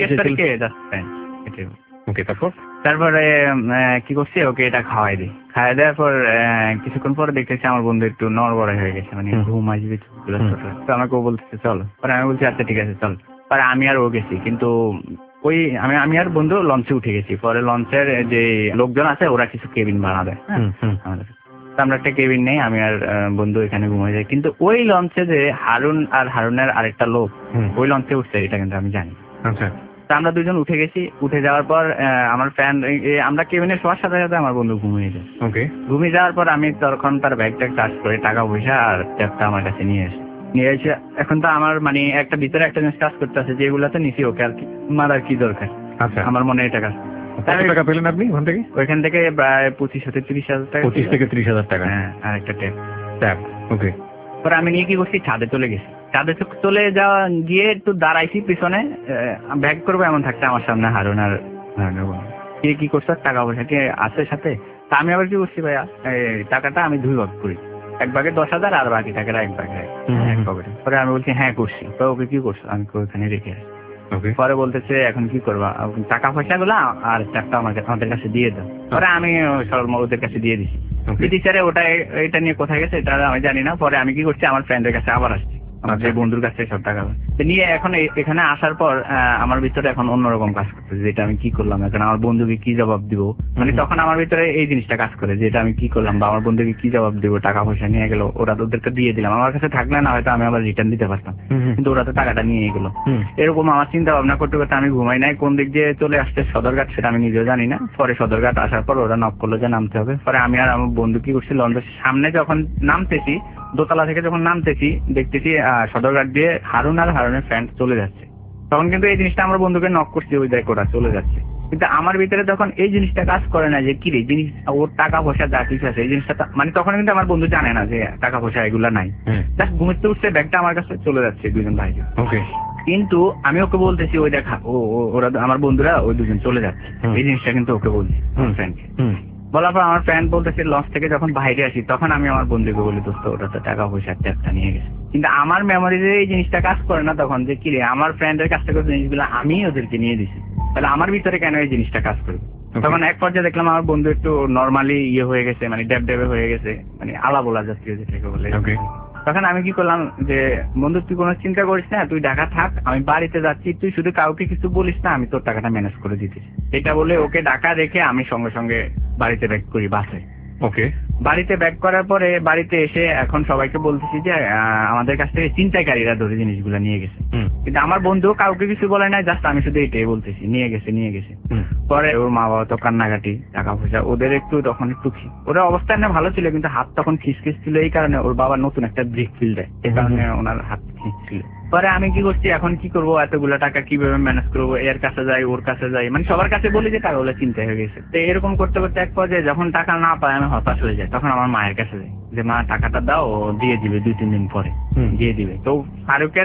ওকে, তারপরে কি করছি, ওকে এটা খাওয়াই দিই। খাওয়াই দেওয়ার পর কিছুক্ষণ পরে দেখতেছি আমার বন্ধু একটু নড়বড়ে হয়ে গেছে, মানে ঘুম আসবে। তো আমাকে ও বলতেছে চলো, পরে আমি বলছি আচ্ছা ঠিক আছে চল। পরে আমি আর ও গেছি, কিন্তু ওই আমি আর বন্ধু লঞ্চে উঠে গেছি। পরে লঞ্চের যে লোকজন আছে ওরা কিছু কেবিন ভাড়া দেয় আমাদের, আমরা একটা কেবিন নেই, আমি আর বন্ধু এখানে ঘুমিয়ে যাই। কিন্তু ওই লঞ্চে যে হারুন আর হারুনের আরেকটা লোক ওই লঞ্চে উঠছে, এটা কিন্তু আমি জানি। আচ্ছা, আমরা দুজন উঠে গেছি। উঠে যাওয়ার পর আমার ফ্যান, আমরা কেবিনে শোয়ার সাথে সাথে আমার বন্ধু ঘুমিয়ে যায়। ওকে, ঘুমিয়ে যাওয়ার পর আমি তখন তার ব্যাগটা চার্জ করে টাকা পয়সা আর ট্যাবটা আমার কাছে নিয়ে এসে এখন তো আমার মানে একটা ভিতরে একটা জিনিস কাজ করতে আছে, যেগুলাতে নিছি ওকে আর কি মারার কি দরকার। আচ্ছা, আমার মনে এটা কাজ। কত টাকা পেলেন আপনি ওখান থেকে? ওইখান থেকে প্রায় 25,000-30,000 টাকা। 25 থেকে 30,000 টাকা? হ্যাঁ, আর একটা ট্যাব। ওকে, পরে আমি নিয়ে কি করছি, ছাদে চলে গেছি। ছাদে চলে যাওয়া গিয়ে একটু দাঁড়াইছি পিছনে, ব্যাগ করবো এমন থাকছে আমার সামনে হারুন আর কি করছো, টাকা পয়সা কি আছে সাথে? তা আমি আবার কি করছি, ভাইয়া টাকাটা আমি 2 ভাগ করি, এক ভাগে 10,000 আর বাকি টাকাটা এক ভাগে এক পকেটে। পরে আমি বলছি হ্যাঁ করছি। তো ওকে কি করছো, আমি ওখানে রেখে আসি। পরে বলতেছে এখন কি করবা, টাকা পয়সা গুলা আর টাকা আমাদের কাছে দিয়ে দাও। পরে আমি ওদের কাছে দিয়ে দিছি। দিদি স্যারে ওটা এটা নিয়ে কোথায় গেছে এটা আমি জানি না। পরে আমি কি করছি, আমার ফ্রেন্ডের কাছে আবার আসছি। আমার যে বন্ধুর কাছে সব টাকা নিয়ে এখন এখানে আসার পর আমার ভিতরে এখন অন্যরকম কাজ করতেছে, যেটা আমি কি করলাম, এখন আমার বন্ধুকে কি জবাব দিব, মানে তখন আমার ভিতরে এই জিনিসটা কাজ করে যেটা আমি কি করলাম বা আমার বন্ধুকে কি জবাব দিব। টাকা পয়সা নিয়ে গেল, ওরা তো ওদেরকে দিয়ে দিলাম, আমার কাছে থাকলে না হয়তো আমি আবার রিটার্ন দিতে পারতাম, কিন্তু ওরা তো টাকাটা নিয়ে গেলো। এরকম আমার চিন্তা ভাবনা করতে করতে আমি ঘুমাই নাই, কোন দিক দিয়ে চলে আসছে সদরঘাট সেটা আমি নিজেও জানি না। পরে সদরঘাট আসার পর ওরা নক করলো যে নামতে হবে। পরে আমি আর আমার বন্ধু কি করছি, লঞ্চের সামনে যখন নামতেছি, দোতলা থেকে যখন নামতেছি দেখতেছি সদরঘাট দিয়ে হারুন আর হারুনের ফ্রেন্ড চলে যাচ্ছে। তখন কিন্তু এই জিনিসটা আমার বন্ধুকে নক করছি, ওই দেখ ওরা চলে যাচ্ছে, কিন্তু আমার ভিতরে তখন এই জিনিসটা কাজ করে না যে কি রে জিনিস ওর টাকা পয়সা যা কিছু আছে এই জিনিসটা, মানে তখন কিন্তু আমার বন্ধু জানে না যে টাকা পয়সা এগুলা নাই, জাস্ট ঘুমোতে উঠছে ব্যাগটা আমার কাছে চলে যাচ্ছে দুজন ভাই। কিন্তু আমি ওকে বলতেছি ওই দেখা ওরা আমার বন্ধুরা ওই দুজন চলে যাচ্ছে, এই জিনিসটা কিন্তু ওকে বলছি ফ্রেন্ডকে। বলার পর আমার ফ্রেন্ড বলতেছে লঞ্চ থেকে যখন বাইরে আসি তখন আমি আমার বন্ধুকে বলি দোস্ত ওরা তো টাকা পয়সার ট্যাপটা নিয়ে গেছে, কিন্তু আমার মেমোরিতে এই জিনিসটা কাজ করে না তখন যে কি রে আমার ফ্রেন্ডের কাছ থেকে জিনিসগুলো আমি ওদেরকে নিয়ে দিছি, তাহলে আমার ভিতরে কেন এই জিনিসটা কাজ করবে। তখন এক পর্যায়ে দেখলাম আমার বন্ধু একটু নর্মালি ইয়ে হয়ে গেছে, মানে ড্যাবে হয়ে গেছে, মানে আলা বলা জাতীয় যেটাকে বলে। তখন আমি কি করলাম যে বন্ধু তুই কোনো চিন্তা করিস না, তুই ঢাকা থাক, আমি বাড়িতে যাচ্ছি, তুই শুধু কাউকে কিছু বলিস না, আমি তোর টাকাটা ম্যানেজ করে দিতেছি। এটা বলে ওকে ঢাকা রেখে আমি সঙ্গে সঙ্গে বাড়িতে ব্যাক করি বাসে। বাড়িতে ব্যাক করার পরে বাড়িতে এসে এখন সবাইকে বলতেছি যে আমাদের কাছ থেকে ছিনতাইকারীরা ধরে জিনিসগুলো নিয়ে গেছে, কিন্তু আমার বন্ধু কাউকে কিছু বলে নাই, জাস্ট আমি শুধু এটাই বলতেছি নিয়ে গেছে। পরে ওর মা বাবা তো কান্নাকাটি, টাকা পয়সা ওদের একটু তখন একটু ওরা অবস্থা না ভালো ছিল, কিন্তু হাত তখন খিসখিস ছিল, এই কারণে ওর বাবা নতুন একটা ব্রেক ফিল দেয়, এই কারণে ওনার হাত খিসছিল। পরে আমি কি করছি, এখন কি করবো, এতগুলো টাকা কিভাবে ম্যানেজ করবো, এর কাছে যাই ওর কাছে যাই, মানে সবার কাছে বলি যে টাকাগুলো চিন্তা হয়ে গেছে। তো এরকম করতে করতে এক পর্যায়ে যখন টাকা না পায় আমি হতাশ হয়ে যাই, তখন আমার মায়ের কাছে যাই যে মা টাকাটা দাও, ও দিয়ে দিবে 2-3 দিন পরে দিয়ে দিবে। তো ফারুকের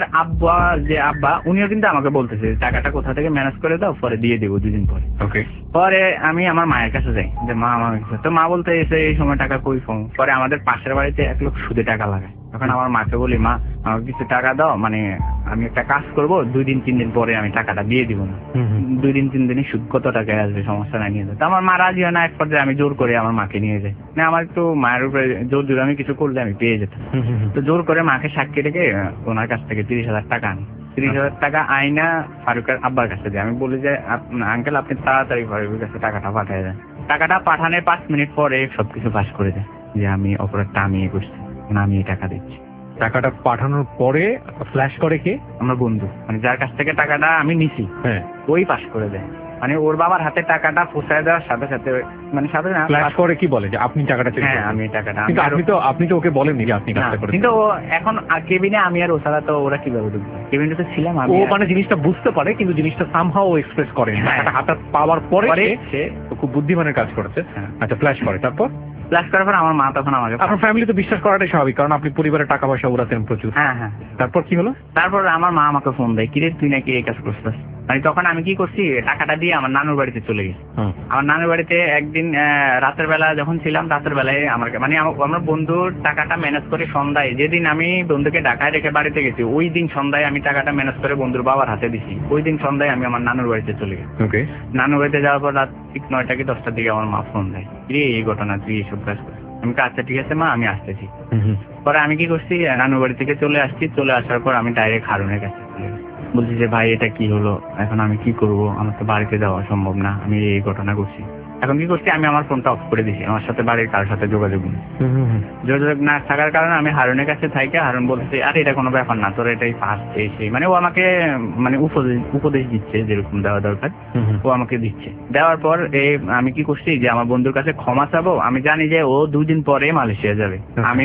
আব্বা উনিও কিন্তু আমাকে বলতেছে টাকাটা কোথা থেকে ম্যানেজ করে দাও, পরে দিয়ে দেবো 2 দিন পরে। পরে আমি আমার মায়ের কাছে যাই যে মা আমার, তো মা বলতে এসে এই সময় টাকা কই পাবো। পরে আমাদের পাশের বাড়িতে 1 লোক সুদে টাকা লাগায়, তখন আমার মাকে বলি মা আমাকে কিছু টাকা দাও, মানে আমি একটা কাজ করব, 2-3 দিন পরে আমি টাকাটা দিয়ে দিব না, 2-3 দিনই সুদ কত টাকা আসবে সমস্যা নাই নিয়ে যায়। তো আমার মা রাজি হয় না, এক পর্যায়ে আমি জোর করে আমার মাকে নিয়ে যাই, না আমার একটু মায়ের উপরে জোর জোর আমি কিছু করলে আমি পেয়ে যেতাম। তো জোর করে মাকে সাক্ষী রেখে ওনার কাছ থেকে 30,000 টাকা আনি। 30,000 টাকা আইনা ফারুকের আব্বার কাছে দিই, আমি বলি যে আঙ্কেল আপনি তাড়াতাড়ি ফারুকের কাছে টাকাটা পাঠিয়ে দেন। টাকাটা পাঠানোর 5 মিনিট পরে সবকিছু ফাঁস করে দেয় যে আমি অপরাধটা আমি করছি, আমি এই টাকা দিচ্ছি। টাকাটা পাঠানোর পরে ফ্ল্যাশ করে কে? আমার বন্ধু, মানে যার কাছ থেকে টাকাটা আমি নিছি ওই পাস করে দেয়, মানে ওর বাবার হাতে টাকাটা পৌঁছায় দেওয়ার সাথে সাথে, মানে সাথে না ফ্ল্যাশ করে কি বলে যে আপনি টাকাটা চেক করুন। আমি টাকাটা, কিন্তু আপনি তো ওকে বলেননি যে আপনি কাজটা করেছেন। কিন্তু এখন কেবিনে আমি আর ও ছাড়া তো ওরা কিভাবে ঢুকবে, কেবিনে তো ছিলাম আমি। ও মানে জিনিসটা বুঝতে পারে কিন্তু জিনিসটা সামহাও এক্সপ্রেস করে, টাকাটা হাতে পাওয়ার পরে সে খুব বুদ্ধিমানের কাজ করেছে। আচ্ছা ফ্ল্যাশ করে, তারপর ফ্ল্যাশ করার পর আমার মা তখন আমাকে, আপনার ফ্যামিলি তো বিশ্বাস করাটাই স্বাভাবিক কারণ আপনি পরিবারের টাকা পয়সা উড়াতেন প্রচুর। তারপর কি হলো? তারপর আমার মা আমাকে ফোন দেয়, কিরে তুই নাকি এই কাজ করছিস। মানে তখন আমি কি করছি, টাকাটা দিয়ে আমার নানুর বাড়িতে চলে গেছি। আমার নানুর বাড়িতে একদিন রাতের বেলা যখন ছিলাম, রাতের বেলায় আমার মানে আমার বন্ধুর টাকাটা ম্যানেজ করে সন্ধ্যায়, যেদিন আমি বন্ধুকে ঢাকায় রেখে বাড়িতে গেছি ওই দিন সন্ধ্যায় আমি টাকাটা ম্যানেজ করে বন্ধুর বাবার হাতে দিছি। ওই দিন সন্ধ্যায় আমি আমার নানুর বাড়িতে চলে গেছি। নানুর বাড়িতে যাওয়ার পর রাত ঠিক 9টা কি 10টার দিকে আমার মা ফোন দেয়, রে এই ঘটনা তুই এইসব কাজ করিস। আমি আচ্ছা ঠিক আছে মা আমি আসতেছি। পরে আমি কি করছি, নানুর বাড়ি থেকে চলে আসছি, চলে আসার পর আমি ডাইরেক্ট হারুনের কাছে বলছি যে ভাই এটা কি হলো, এখন আমি কি করব, আমার তো বাড়িতে যাওয়া সম্ভব না, আমি এই ঘটনা করছি। এখন কি করছি, আমি আমার ফোনটা অফ করে দিছি, আমার সাথে বাড়ির কারোর সাথে যোগাযোগ নেই। যোগাযোগ না থাকার কারণে আমি হারুনের কাছে থাইকে হারুন বলছে আরে এটা কোনো ব্যাপার না, তোর এটাই ফার্স্ট সেই, মানে ও আমাকে মানে উপদেশ দিচ্ছে যেরকম দেওয়া দরকার ও আমাকে দিচ্ছে। দেওয়ার পর আমি কি করছি যে আমার বন্ধুর কাছে ক্ষমা চাবো, আমি জানি যে ও 2 দিন পরে মালয়েশিয়া যাবে,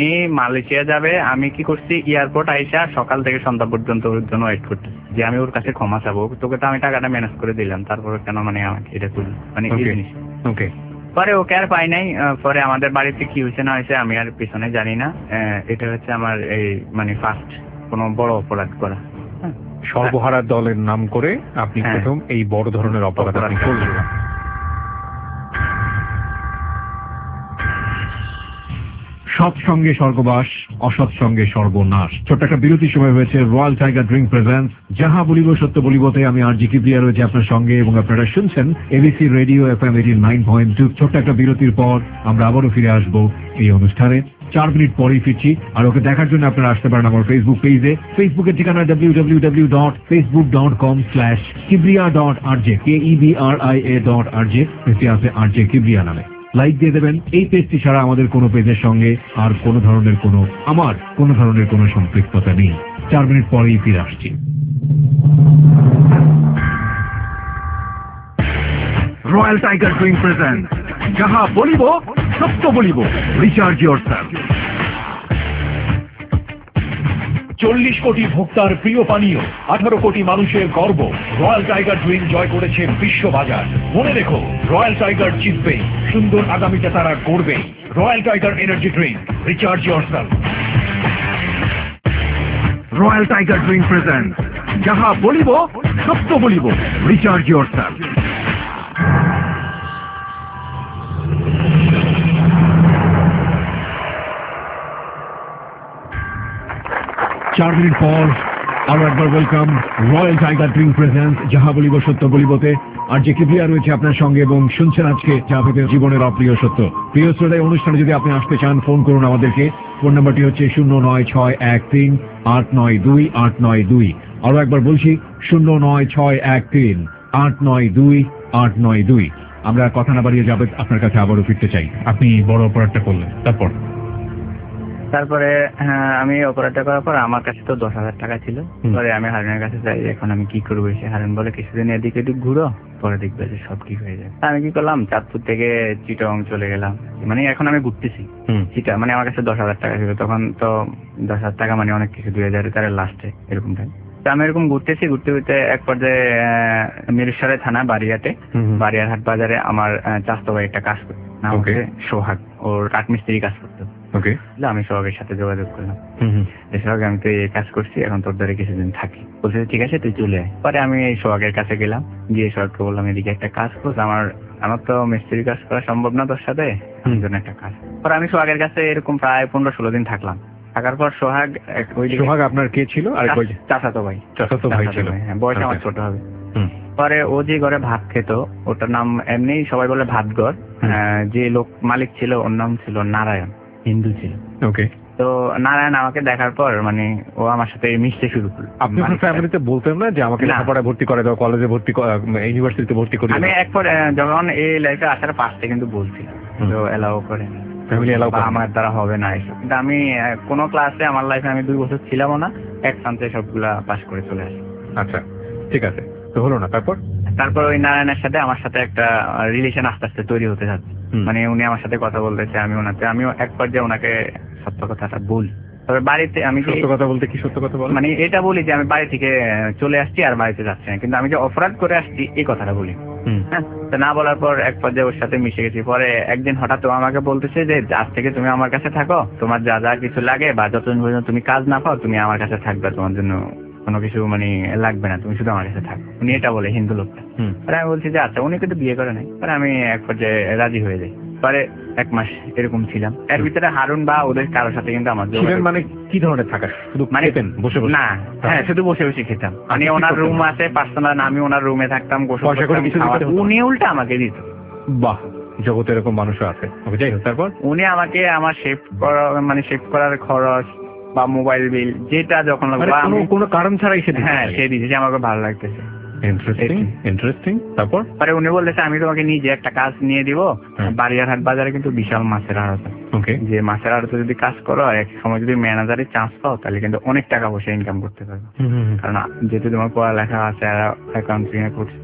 আমি কি করছি এয়ারপোর্ট আইসা সকাল থেকে সন্ধ্যা পর্যন্ত ওর জন্য ওয়েট করতেছি যে আমি ওর কাছে ক্ষমা চাবো, তোকে তো আমি টাকাটা ম্যানেজ করে দিলাম, তারপর কেন মানে আমাকে এটা করলি, মানে এই জিনিস। পরে ওকে আর পাই নাই। পরে আমাদের বাড়িতে কি হয়েছে না হয়েছে আমি আর পিছনে জানি না। এটা হচ্ছে আমার এই মানে ফার্স্ট কোনো বড় অপরাধ করা। সর্বহারা দলের নাম করে আপনি প্রথম এই বড় ধরনের অপরাধ করলেন। সৎসঙ্গে স্বর্গবাস, অসৎ সঙ্গে সর্বনাশ। ছোট্ট একটা বিরতির সময় হয়েছে। রয়্যাল টাইগার ড্রিঙ্ক প্রেজেন্টস যাহা বলিব সত্য বলিবতে আমি আরজি কিবরিয়া রয়েছে আপনার সঙ্গে এবং আপনারা শুনছেন এবিসি রেডিও FM 89.2। ছোট্ট একটা বিরতির পর আমরা আবারও ফিরে আসবো এই অনুষ্ঠানে। 4 মিনিট পরেই ফিরছি। আর ওকে দেখার জন্য আপনারা আসতে পারেন আমার ফেসবুক পেজে। ফেসবুকের ঠিকানা www.facebook.com/kibria.rj KEBRIA.rj। পেজটি আছে RJ কিবরিয়া নামে। লাইক দিয়ে দেবেন। এই পেজটি ছাড়া আমাদের কোনো পেজের সঙ্গে আর কোনো ধরনের কোনো সম্পৃক্ততা নেই। 4 মিনিট পরেই ফিরে আসছি। রয়্যাল টাইগার ড্রিঙ্ক প্রেজেন্ট যাহা বলিব সত্য বলিব, রিচার্জ ইয়োরসেলফ। 40 কোটি ভোক্তার প্রিয় পানীয়, 18 কোটি মানুষের গর্ব। রয়্যাল টাইগার ড্রিঙ্ক জয় করেছে বিশ্ববাজার। মনে রেখো, রয়্যাল টাইগার জিতবে, সুন্দর আগামীতে তারা গড়বে। Royal tiger energy drink, recharge yourself. Royal tiger drink present যাহা বলিব সত্য বলিব, রিচার্জ ইয়োরসেলফ। 4 মিনিট পর আরো একবার welcome. Royal tiger drink presents যাহা বলিব সত্য বলিবতে RJ কিবরিয়া রয়েছে আপনার সঙ্গে এবং শুনছেন আজকে জাভেদের জীবনের অপ্রিয় সত্য। প্রিয় শ্রোতায়, অনুষ্ঠানে যদি আপনি আসতে চান ফোন করুন আমাদেরকে। ফোন নাম্বারটি হচ্ছে 09613892892। আরো একবার বলছি 09613892892। আমরা কথা না বাড়িয়ে যাবে আপনার কাছে আবারও ফিরতে চাই। আপনি বড় অপরাধটা করলেন, তারপরে আমি অপারেটর করার পর আমার কাছে তো 10,000 টাকা ছিল। পরে আমি হারুনের কাছে যাই, এখন আমি কি করবো। সে হারুন বলে কিছুদিন এদিক এদিক ঘুরো, পরে দেখবে যে সব ঠিক হয়ে যায়। আমি কি করলাম, চাঁদপুর থেকে চিটং চলে গেলাম। মানে এখন আমি ঘুরতেছি চিটা, মানে আমার কাছে 10,000 টাকা ছিল তখন। তো 10,000 টাকা মানে অনেক কিছু, 2000 লাস্টে এরকম টাইম। তো আমি এরকম ঘুরতে ঘুরতে এক পর্যায়ে মিরেশ্বরের থানা বারিয়ারহাট বাজারে আমার চাস্তো ভাই একটা কাজ করতো, নাম হচ্ছে সোহাগ। ওর কাঠমিস্ত্রি কাজ করতো। আমি সোহাগের সাথে যোগাযোগ করলাম, সোহাগ আমি তো এই কাজ করছি, এখন তোর দ্বারা কিছুদিন থাকি। বলছে ঠিক আছে তুই চলে আয়। পরে আমি এই সোহাগের কাছে গেলাম, গিয়ে সোহাগকে বললাম এদিকে একটা কাজ করছ, আমার তো মিস্ত্রি কাজ করা সম্ভব না তোর সাথে, আমার জন্য একটা কাজ। পরে আমি সোহাগের কাছে এরকম প্রায় 15-16 দিন থাকলাম। থাকার পর সোহাগ আপনার কে ছিল? চাচাতো ভাই ছিল, বয়স আমার ছোট হবে। পরে ও যে ঘরে ভাত খেত, ওটার নাম এমনি সবাই বলে ভাতঘর। যে লোক মালিক ছিল ওর নাম ছিল নারায়ণ, হিন্দু ছিল। তো নারায়ণ আমাকে দেখার পর মানে ও আমার সাথে মিশতে শুরু করলো। আপনি ফ্যামিলিতে বলতেন না যে আমাকে লেখাপড়ায় ভর্তি করে দাও, কলেজে ভর্তি, ইউনিভার্সিটিতে ভর্তি করে? আমি একবার যখন এই লাইফে আসার পাশে কিন্তু বলছিলাম, তো এলাও করে আমার দ্বারা হবে না এসব। কিন্তু আমি কোনো ক্লাসে আমার লাইফে আমি 2 বছর ছিলামও না, এক চান্সে সবগুলা পাস করে চলে আসি। আচ্ছা, ঠিক আছে, তো হলো না। তারপর ওই নারায়ণের সাথে আমার সাথে একটা রিলেশন আস্তে আস্তে তৈরি হতে যাচ্ছে। মানে উনি আমার সাথে কথা বলতেছে, আমিও এক পর্যায়ে ওনাকে সত্য কথাটা বলি। তবে বাড়িতে আমি সত্য কথা বলতে কি সত্য কথা বল, মানে এটা বলি যে আমি বাড়ি থেকে চলে আসছি আর বাড়িতে যাচ্ছি না, কিন্তু আমি যে অপরাধ করে আসছি এই কথাটা বলি। হ্যাঁ, তো না বলার পর এক পর্যায়ে ওর সাথে মিশে গেছি। পরে একদিন হঠাৎ ও আমাকে বলতেছে যে আজ থেকে তুমি আমার কাছে থাকো, তোমার যা যা কিছু লাগে বা যতদিন পর্যন্ত তুমি কাজ না পাও তুমি আমার কাছে থাকবে, তোমার জন্য কোনো কিছু মানে লাগবে না, তুমি শুধু আমার কাছে থাকো। উনি এটা বলে, হিন্দু লোকটা। পরে আমি বলছি যে আচ্ছা, উনি কিন্তু বিয়ে করে নাই। পরে আমি এক পর্যায়ে রাজি হয়ে যাই। পরে 1 মাস এরকম ছিলাম। এর ভিতরে হারুন বা ওদের কারোর সাথে কিন্তু আমার মানে কি ধরনের থাকা, শুধু মানে বসে না, হ্যাঁ শুধু বসে বসে খেতাম। মানে ওনার রুম আছে পার্সোনাল, আমি ওনার রুমে থাকতাম, উনি উল্টা আমাকে দিত। বাহ, জগতে এরকম মানুষও আছে। যাই হোক, তারপর উনি আমাকে আমার শেভ করার খরচ বা মোবাইল বিল যেটা যখন কোনো কারণ ছাড়াই সে দিয়েছে, আমাকে ভালো লাগতেছে। ইন্টারেস্টিং। তারপর পরে উনি বলতেছে আমি তোমাকে নিজে একটা কাজ নিয়ে দিব, বারিয়ারহাট বাজারে কিন্তু বিশাল মাছের আড়ত, যে মাছের আড়তে যদি কাজ করো এক সময় যদি ম্যানেজারের চান্স পাও তাহলে কিন্তু অনেক টাকা পয়সা ইনকাম করতে পারবে, কারণ যেহেতু তোমার পড়ালেখা আছে অ্যাকাউন্টিং এ করছে।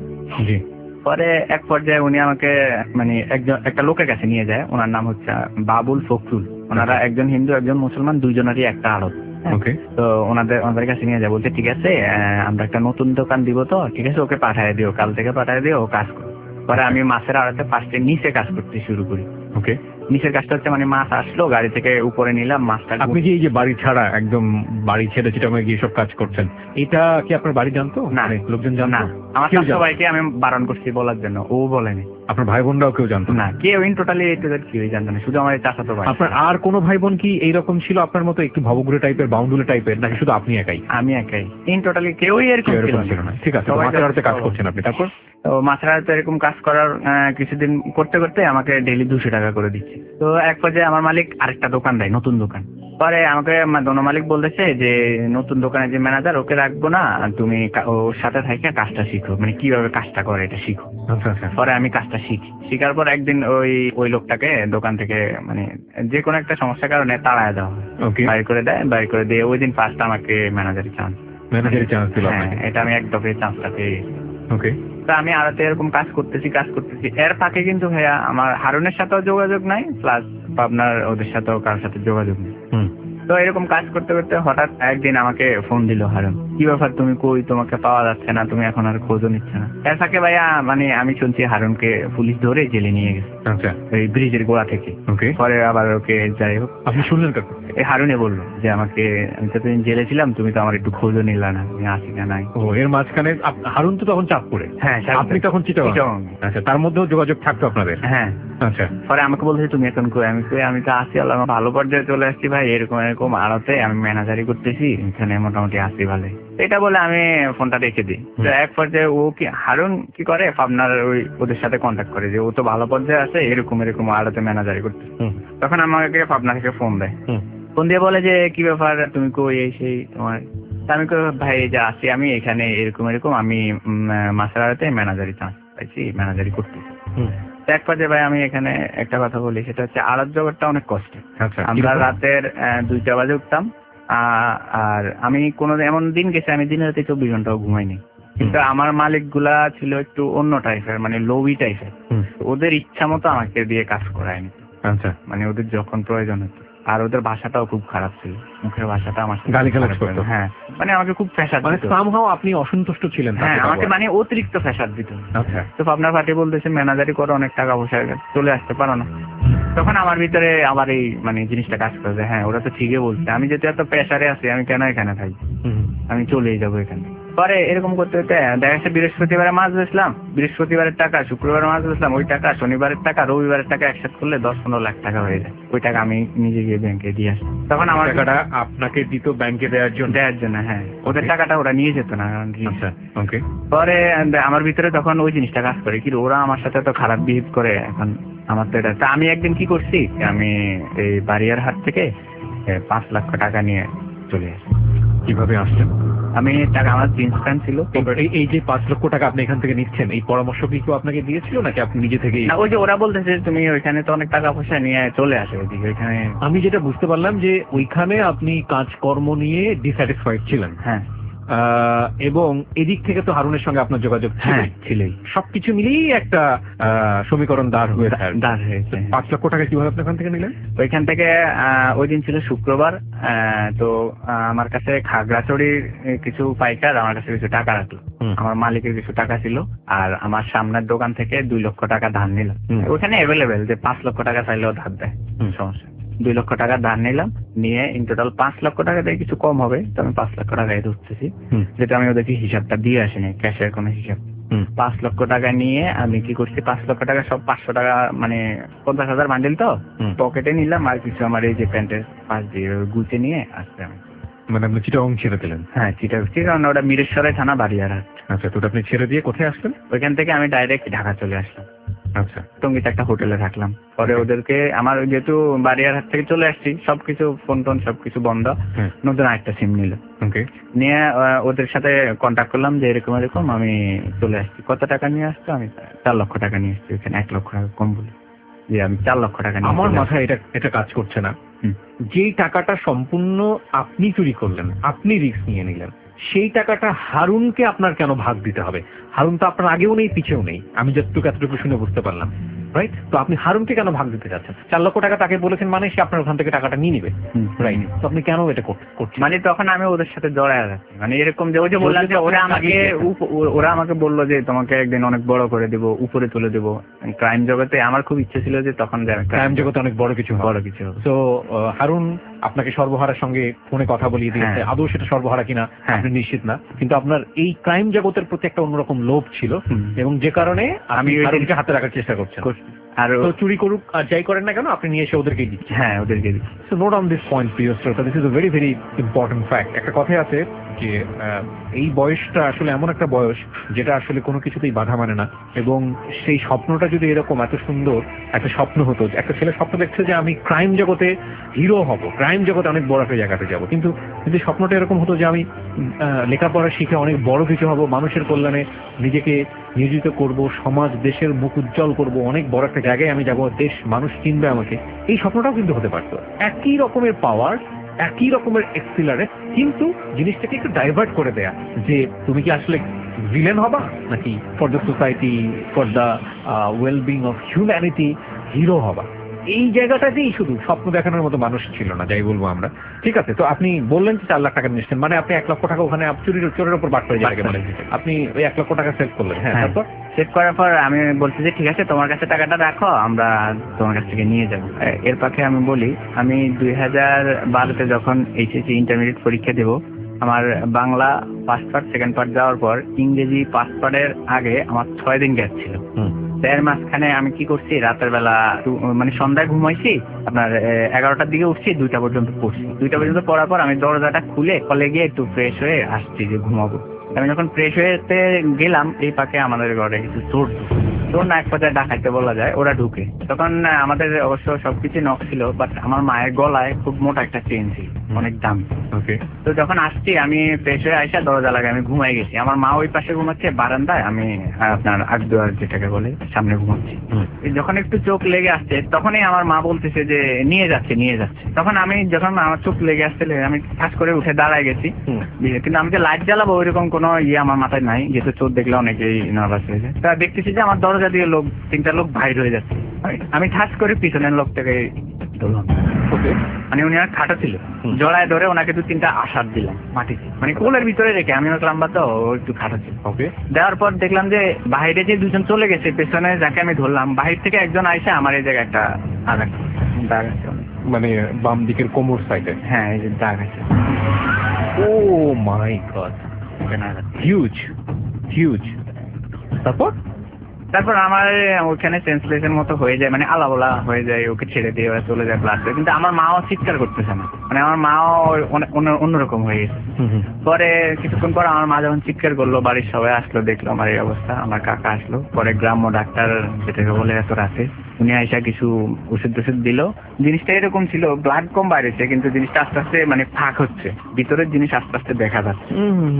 পরে এক পর্যায়ে উনি আমাকে মানে একটা লোকের কাছে নিয়ে যায়, ওনার নাম হচ্ছে বাবুল ফখরুল। ওনারা একজন হিন্দু একজন মুসলমান, দুইজনেরই একটা আড়ত। তো ওনাদের কাছে নিয়ে যায়, বলছে ঠিক আছে আমরা একটা নতুন দোকান দিব, তো ঠিক আছে ওকে পাঠিয়ে দিও, কাল থেকে পাঠিয়ে দিও, ও কাজ করে। পরে আমি মাছের আড়তে ফার্স্টে নিচে কাজ করতে শুরু করি। নিচের কাজটা হচ্ছে মানে মাছ আসলো গাড়ি থেকে উপরে নিলাম মাছটা। আপনি যে এই যে বাড়ি ছাড়া একদম বাড়ি ছেড়ে চিটাগাং গিয়ে সব কাজ করছেন, এটা কি আপনার বাড়ি জানতো? না, লোকজন জানতো? না, আমার সবাইকে আমি বারণ করছি বলার জন্য, ও বলেনি। আপনার ভাই বোনরাও কেউ জানতো না? না, কেউ ইন টোটালি কেউই জানতো না, শুধু আমার এই চাচাতো ভাই। আপনার আর কোনো ভাই বোন কি এইরকম ছিল আপনার মতো একটু ভবঘুরে টাইপের, বাউন্ডুলে টাইপের, নাকি শুধু আপনি একাই? আমি একাই, ইন টোটালি কেউই এরকম কেউ এরকম ছিল ছিল না। না। ঠিক আছে, সবাই মাছের আড়তে কাজ করছেন আপনি, তারপর? তো মাছের আড়তে এরকম কাজ করার কিছুদিন করতে করতে আমাকে ডেইলি 200 টাকা করে দিচ্ছে। তো এক পর্যায়ে আমার মালিক আরেকটা দোকান দেয়, নতুন দোকান। পরে আমাকে দোনো মালিক বলতেছে যে নতুন দোকানের যে ম্যানেজার, ওকে রাখবো না, তুমি ওর সাথে থাইকে কাজটা শিখো, মানে কিভাবে কাজটা করে এটা শিখো। আচ্ছা আচ্ছা। পরে আমি কাজটা শিখি, শিখার পর একদিন ওই লোকটাকে দোকান থেকে মানে যে কোনো একটা সমস্যার কারণে তাড়ায় দেওয়া হয়, ওকে, বাইর করে দেয়। বাইর করে দিয়ে ওই দিন ফার্স্ট আমাকে ম্যানেজারি চান্স, ম্যানেজারি চান্স দিল হ্যাঁ, আপনাকে? এটা আমি এক দফে চান্সটা পেয়ে গেছি। ওকে। তো আমি আড়তে এরকম কাজ করতেছি। এর ফাঁকে কিন্তু ভাইয়া আমার হারুনের সাথেও যোগাযোগ নাই, প্লাস আপনার ওদের সাথেও কারোর সাথে যোগাযোগ নেই। তো এরকম কাজ করতে করতে হঠাৎ একদিন আমাকে ফোন দিল হারুন, কি ব্যাপার তুমি কই, তোমাকে পাওয়া যাচ্ছে না, তুমি এখন আর খোঁজও নিচ্ছে না। এর ফাঁকে ভাইয়া মানে আমি শুনছি হারুনকে পুলিশ ধরে জেলে নিয়ে গেছে, আচ্ছা, এই ব্রিজের গোড়া থেকে। ওকে। পরে আবার ওকে, যাই হোক, আপনি শুনলেন কাকু? এই হারুনে বললো যে আমাকে, আমি তো তুমি জেলে ছিলাম, তুমি তো আমার একটু খোঁজও নিলা না, আমি আসি না নাই। ও, এর মাঝখানে হারুন তো তখন চাঁদপুরে, হ্যাঁ, আপনি তখন চিটাগাং। আচ্ছা, তার মধ্যেও যোগাযোগ থাকতো আপনাদের? হ্যাঁ। আচ্ছা। পরে আমাকে বলছে তুমি এখন কই, আমি তো আসি, আল্লাহ ভালো পর্যায়ে চলে আসছি ভাই, এরকম এরকম আড়তে আমি ম্যানেজারি করতেছি, এখানে মোটামুটি আসি ভালো। এটা বলে আমি ফোনটা রেখে দিই। তো এক পর্যায়ে হারুন কি করে, আপনার ওদের সাথে কন্ট্যাক্ট করে যে ও তো ভালো পর্যায়ে আছে, এরকম এরকম আড়তে ম্যানেজারি করতে। তখন আমাকে পাবনা থেকে ফোন দেয়, ফোন দিয়ে বলে যে কি ব্যাপার, তুমি কই, এই সেই তোমার। আমি কই ভাই যে আসি আমি এখানে, এরকম এরকম আমি মাছের আড়তে ম্যানেজারি চান্স পাইছি, ম্যানেজারি করতেছি। এক পর্যায়ে ভাই আমি এখানে একটা কথা বলি, সেটা হচ্ছে আড়ত জগৎটা অনেক কষ্টের। আমরা রাতের 2টা বাজে উঠতাম, আর আমি কোনো এমন দিন গেছে আমি দিনে রাতে 24 ঘন্টাও ঘুমাইনি। কিন্তু আমার মালিক গুলা ছিল একটু অন্য টাইপের, মানে লোভি টাইপের। ওদের ইচ্ছা মতো আমাকে দিয়ে কাজ করায়নি। আচ্ছা, মানে ওদের যখন প্রয়োজন হতো। আর ওদের ভাষাটাও খুব খারাপ ছিল, মুখের ভাষাটা আমার সাথে গালিগালাজ করতো। হ্যাঁ, মানে আমাকে খুব প্রেসার মানে দিত। সামহাও আপনি অসন্তুষ্ট ছিলেন? হ্যাঁ, আমাকে মানে অতিরিক্ত প্রেসার দিত। আচ্ছা। তো আপনার পার্টি বলতেছে ম্যানেজারি করো, অনেক টাকা পয়সা চলে আসতে পারো না। তখন আমার ভিতরে আবার এই মানে জিনিসটা কাজ করে যে হ্যাঁ, ওরা তো ঠিকই বলছে, আমি যেহেতু এত প্রেসারে আছি, আমি কেন এখানে থাকি, আমি চলেই যাবো এখানে। পরে এরকম করতে করতে দেখা যাচ্ছে বৃহস্পতিবারে মাছ বেচলাম, বৃহস্পতিবারের টাকা শুক্রবারে মাছ বেচলাম, ওই টাকা শনিবারের টাকা রবিবারের টাকা একসাথে করলে 10-15 লাখ টাকা হয়ে যায়। ওই টাকা আমি নিজে গিয়ে ব্যাংকে দিয়ে আসি। তখন আমার টাকাটা আপনাকে দিত ব্যাংকে দেওয়ার জন্য? হ্যাঁ, ওদের টাকাটা ওরা নিয়ে যেত না। আচ্ছা, ওকে। পরে আমার ভিতরে তখন ওই জিনিসটা কাজ করে, কি ওরা আমার সাথে তো খারাপ বিহেভ করে, এখন আমার তো এটা। আমি একদিন কি করছি, আমি এই বাড়িয়ার হাট থেকে 5 লক্ষ টাকা নিয়ে চলে আসি। কিভাবে আসছেন? আমি টাকা, আমার জিন্স প্যান্ট ছিল। এই যে 5 লক্ষ টাকা আপনি এখান থেকে নিচ্ছেন, এই পরামর্শ কি কেউ আপনাকে দিয়েছিল নাকি আপনি নিজে থেকেই? ওই যে ওরা বলতেছে তুমি ওইখানে তো অনেক টাকা পয়সা নিয়ে চলে আসে ওইদিকে, ওইখানে। আমি যেটা বুঝতে পারলাম যে ওইখানে আপনি কাজকর্ম নিয়ে ডিস্যাটিসফাইড ছিলেন। হ্যাঁ। এবং এদিক থেকে তো হারুনের সঙ্গে আপনার যোগাযোগ ছিলই। সবকিছু মিলিয়ে একটা সমীকরণ দাঁড় হয়েছে। 5 লক্ষ টাকা কিভাবে আপনি ওখান থেকে নিলেন? ওইখান থেকে ওই দিন ছিল শুক্রবার। তো আমার কাছে খাগড়াছড়ির কিছু পাইকার আমার কাছে কিছু টাকা রাখলো, আমার মালিকের কিছু টাকা ছিল, আর আমার সামনের দোকান থেকে 2 লক্ষ টাকা ধার নিলাম। ওখানে অ্যাভেলেবেল যে 5 লক্ষ টাকা চাইলেও ধার দেয়, সমস্যা। 2 লক্ষ টাকা ধার নিলাম, নিয়ে ইন টোটাল 5 লক্ষ টাকা দিয়ে কিছু কম হবে, তো আমি 5 লক্ষ টাকায় ধরতেছি, যেটা আমি ওদেরকে হিসাবটা দিয়ে আসিনি, ক্যাশের কোনো হিসাব। 5 লক্ষ টাকা নিয়ে আমি কি করছি, 5 লক্ষ টাকা সব 500 টাকা মানে 50,000 বান্ডিল তো পকেটে নিলাম, আর কিছু আমার এই যে প্যান্টের পাশ দিয়ে গুছে নিয়ে আসতে আমি। মানে আপনি চিটাগং ছেড়ে দিলেন? হ্যাঁ, চিটাগং, ওটা মিরেশ্বরে থানা, বাড়িয়ারহাট। আচ্ছা, তো আপনি ছেড়ে দিয়ে কোথায় আসলেন? ওইখান থেকে আমি ডাইরেক্ট ঢাকা চলে আসলাম। আচ্ছা, টঙ্গীতে একটা হোটেলে থাকলাম। পরে ওদেরকে, আমার যেহেতু বাড়িয়ারহাট থেকে চলে আসছি, সবকিছু ফোন টোন সবকিছু বন্ধ, নতুন আরেকটা সিম নিল। নিয়ে ওদের সাথে কন্ট্যাক্ট করলাম যে এরকম এরকম আমি চলে আসছি। কত টাকা নিয়ে আসতো? আমি 4 লক্ষ টাকা নিয়ে আসছি, ওখানে 1 লক্ষ টাকা কম বলে যে আমি 4 লক্ষ টাকা নিয়ে। আমার মাথায় এটা কাজ করছে না। যেই টাকাটা সম্পূর্ণ আপনি চুরি করলেন, আপনি রিস্ক নিয়ে নিলেন, সেই টাকাটা হারুনকে আপনার কেন ভাগ দিতে হবে? হারুন তো আপনার আগেও নেই পিছেও নেই, আমি এতটুকু শুনে বুঝতে পারলাম, রাইট? তো আপনি হারুনকে কেন ভাগ দিতে চাচ্ছেন? 4 লক্ষ টাকা তাকে বলেছেন মানে সে আপনার ওখান থেকে টাকাটা নিয়ে নিবে, রাইট? তো আপনি কেন এটা করছেন? মানে তখন আমি ওদের সাথে জড়ায় আছি, মানে এরকম যে ওই যে বললাম যে ওরা আমাকে বললো যে তোমাকে একদিন অনেক বড় করে দেবো, উপরে তুলে দেবো ক্রাইম জগতে। আমার খুব ইচ্ছে ছিল যে তখন ক্রাইম জগতে অনেক বড় কিছু হবে। তো হারুন আপনাকে সর্বহারার সঙ্গে ফোনে কথা বলিয়ে দিয়েছে, হ্যাঁ। আদৌ সেটা সর্বহারা কিনা হ্যাঁ। আপনি নিশ্চিত না, কিন্তু আপনার এই ক্রাইম জগতের প্রতি একটা অন্যরকম লোভ ছিল এবং যে কারণে আমি আমি ওদেরকে হাতে রাখার চেষ্টা করছেন। আর তো চুরি করুক আর যাই করেন না কেন আপনি নিয়ে এসে ওদেরকেই দিচ্ছেন। হ্যাঁ, ওদেরকে দিই। So note on this point, প্রিয় শ্রোতা, this is a very very important fact. একটা কথাই আছে যে এই বয়সটা আসলে এমন একটা বয়স যেটা আসলে কোনো কিছুতেই বাধা মানে না, এবং সেই স্বপ্নটা যদি এরকম এত সুন্দর একটা স্বপ্ন হতো, একটা ছেলে স্বপ্ন দেখছে যে আমি ক্রাইম জগতে হিরো হব, ক্রাইম জগতে অনেক বড় একটা জায়গাতে যাব, কিন্তু যদি স্বপ্নটা এরকম হতো যে আমি লেখাপড়া শিখে অনেক বড় কিছু হব, মানুষের কল্যাণে নিজেকে নিয়োজিত করব, সমাজ দেশের মুখ উজ্জ্বল করব, অনেক বড় একটা জায়গায় আমি যাব, দেশ মানুষ চিনবে আমাকে, এই স্বপ্নটাও কিন্তু হতে পারতো। একই রকমের পাওয়ার, একই রকমের এক্সিলারেট, কিন্তু জিনিসটাকে একটু ডাইভার্ট করে দেয়া যে তুমি কি আসলে ভিলেন হবা নাকি for the society, for the wellbeing of humanity hero হবা। এই জায়গাটাতেই শুধু স্বপ্ন দেখানোর মতো মানুষ ছিল না, যাই বলবো আমরা। ঠিক আছে, তো আপনি বললেন যে 4 লাখ টাকা নিয়েছেন, মানে আপনি 1 লক্ষ টাকা ওখানে চোরের উপর বাট করে যাবে, মানে আপনি ওই 1 লক্ষ টাকা সেভ করলেন। হ্যাঁ, তারপর সেভ করার পর আমি বলছি যে ঠিক আছে, তোমার কাছে টাকাটা রাখো, আমরা তোমার কাছ থেকে নিয়ে যাবো। এর পাশে আমি বলি, আমি 2012-তে যখন এইচএসসি ইন্টারমিডিয়েট পরীক্ষা দেব, আমার Bangla first part second part যাওয়ার পর ইংরেজি ফার্স্ট পার্টের আগে আমার 6 দিন গ্যাপ ছিল। এর মাঝখানে আমি কি করছি, রাতের বেলা মানে সন্ধ্যায় ঘুমাইছি, আপনার 11টার দিকে উঠছি, 2টা পর্যন্ত পড়ছি। 2টা পর্যন্ত পড়ার পর আমি দরজাটা খুলে কলে গিয়ে একটু ফ্রেশ হয়ে আসছি যে ঘুমাবো। আমি যখন ফ্রেশ হয়েতে গেলাম, এই পাকে আমাদের ঘরে কিছু চোর না এক পর্যায়ে ডাকাইতে বলা যায়, ওরা ঢুকে। তখন আমাদের অবশ্য সবকিছু নক ছিল, বাট আমার মায়ের গলায় খুব মোটা একটা চেইন ছিল, অনেক দাম। ওকে, তো যখন আসছি আমি ফ্রেশ হয়ে আইসা দরজা লাগাই আমি ঘুমাই গেছি। আমার মা ওই পাশে ঘুমাচ্ছে বারান্দায়, আমি আপনার আগদুয়ার যেটাকে বলে সামনে ঘুমাচ্ছি। যখন একটু চোখ লেগে আসছে তখনই আমার মা বলতেছে যে নিয়ে যাচ্ছে। তখন আমি যখন আমার চোখ লেগে আসছে, আমি ঠাস করে উঠে দাঁড়ায় গেছি, কিন্তু আমি যে লাইট জ্বালাবো ওইরকম কোনো আমার মাথায় নাই, যেহেতু চোর দেখলে অনেকেই নার্ভাস হয়ে যায়। তা দেখতেছি যে আমার দরজা দিয়ে 3টা লোক বাইর হয়ে যাচ্ছে। আমি ঠাস করে পিছনের লোকটাকে ধরলাম। ওকে, মানে উনি আর খাটা ছিল, জড়ায় ধরে ওনাকে 2-3টা আশার দিলাম মাটিতে, মানে কোলের ভিতরে রেখে। আমি অনেক লম্বা তো, ও একটু খাটা ছিল। ওকে, দেওয়ার পর দেখলাম যে বাইরে যে 2জন চলে গেছে, পেছনে যাকে আমি ধরলাম বাহির থেকে একজন আইসা আমার এই জায়গায় একটা দাগ আছে, মানে বাম দিকের কোমর সাইডে। হ্যাঁ, এই যে দাগ আছে। Oh my god, huge. তারপর আমার ওখানে সেন্সলেশন মতো হয়ে যায়, মানে আলাবলা হয়ে যায়, ওকে ছেড়ে দিয়ে ওরা চলে যায় ক্লাসে। কিন্তু আমার মাও চিৎকার করতেছে না, মানে আমার মাও অন্যরকম হয়ে গেছে। পরে কিছুক্ষণ পর আমার মা যখন চিৎকার করলো, বাড়ির সবাই আসলো, দেখলো আমার এই অবস্থা। আমার কাকা আসলো, পরে গ্রাম্য ডাক্তার যেটাকে বলে এত রাতে, উনি আইসা কিছু ওষুধ দিল। জিনিসটা এরকম ছিল, ব্লাড কম বাইরেছে, কিন্তু জিনিসটা আস্তে আস্তে মানে ফাঁক হচ্ছে, ভিতরের জিনিস আস্তে আস্তে দেখা যাচ্ছে।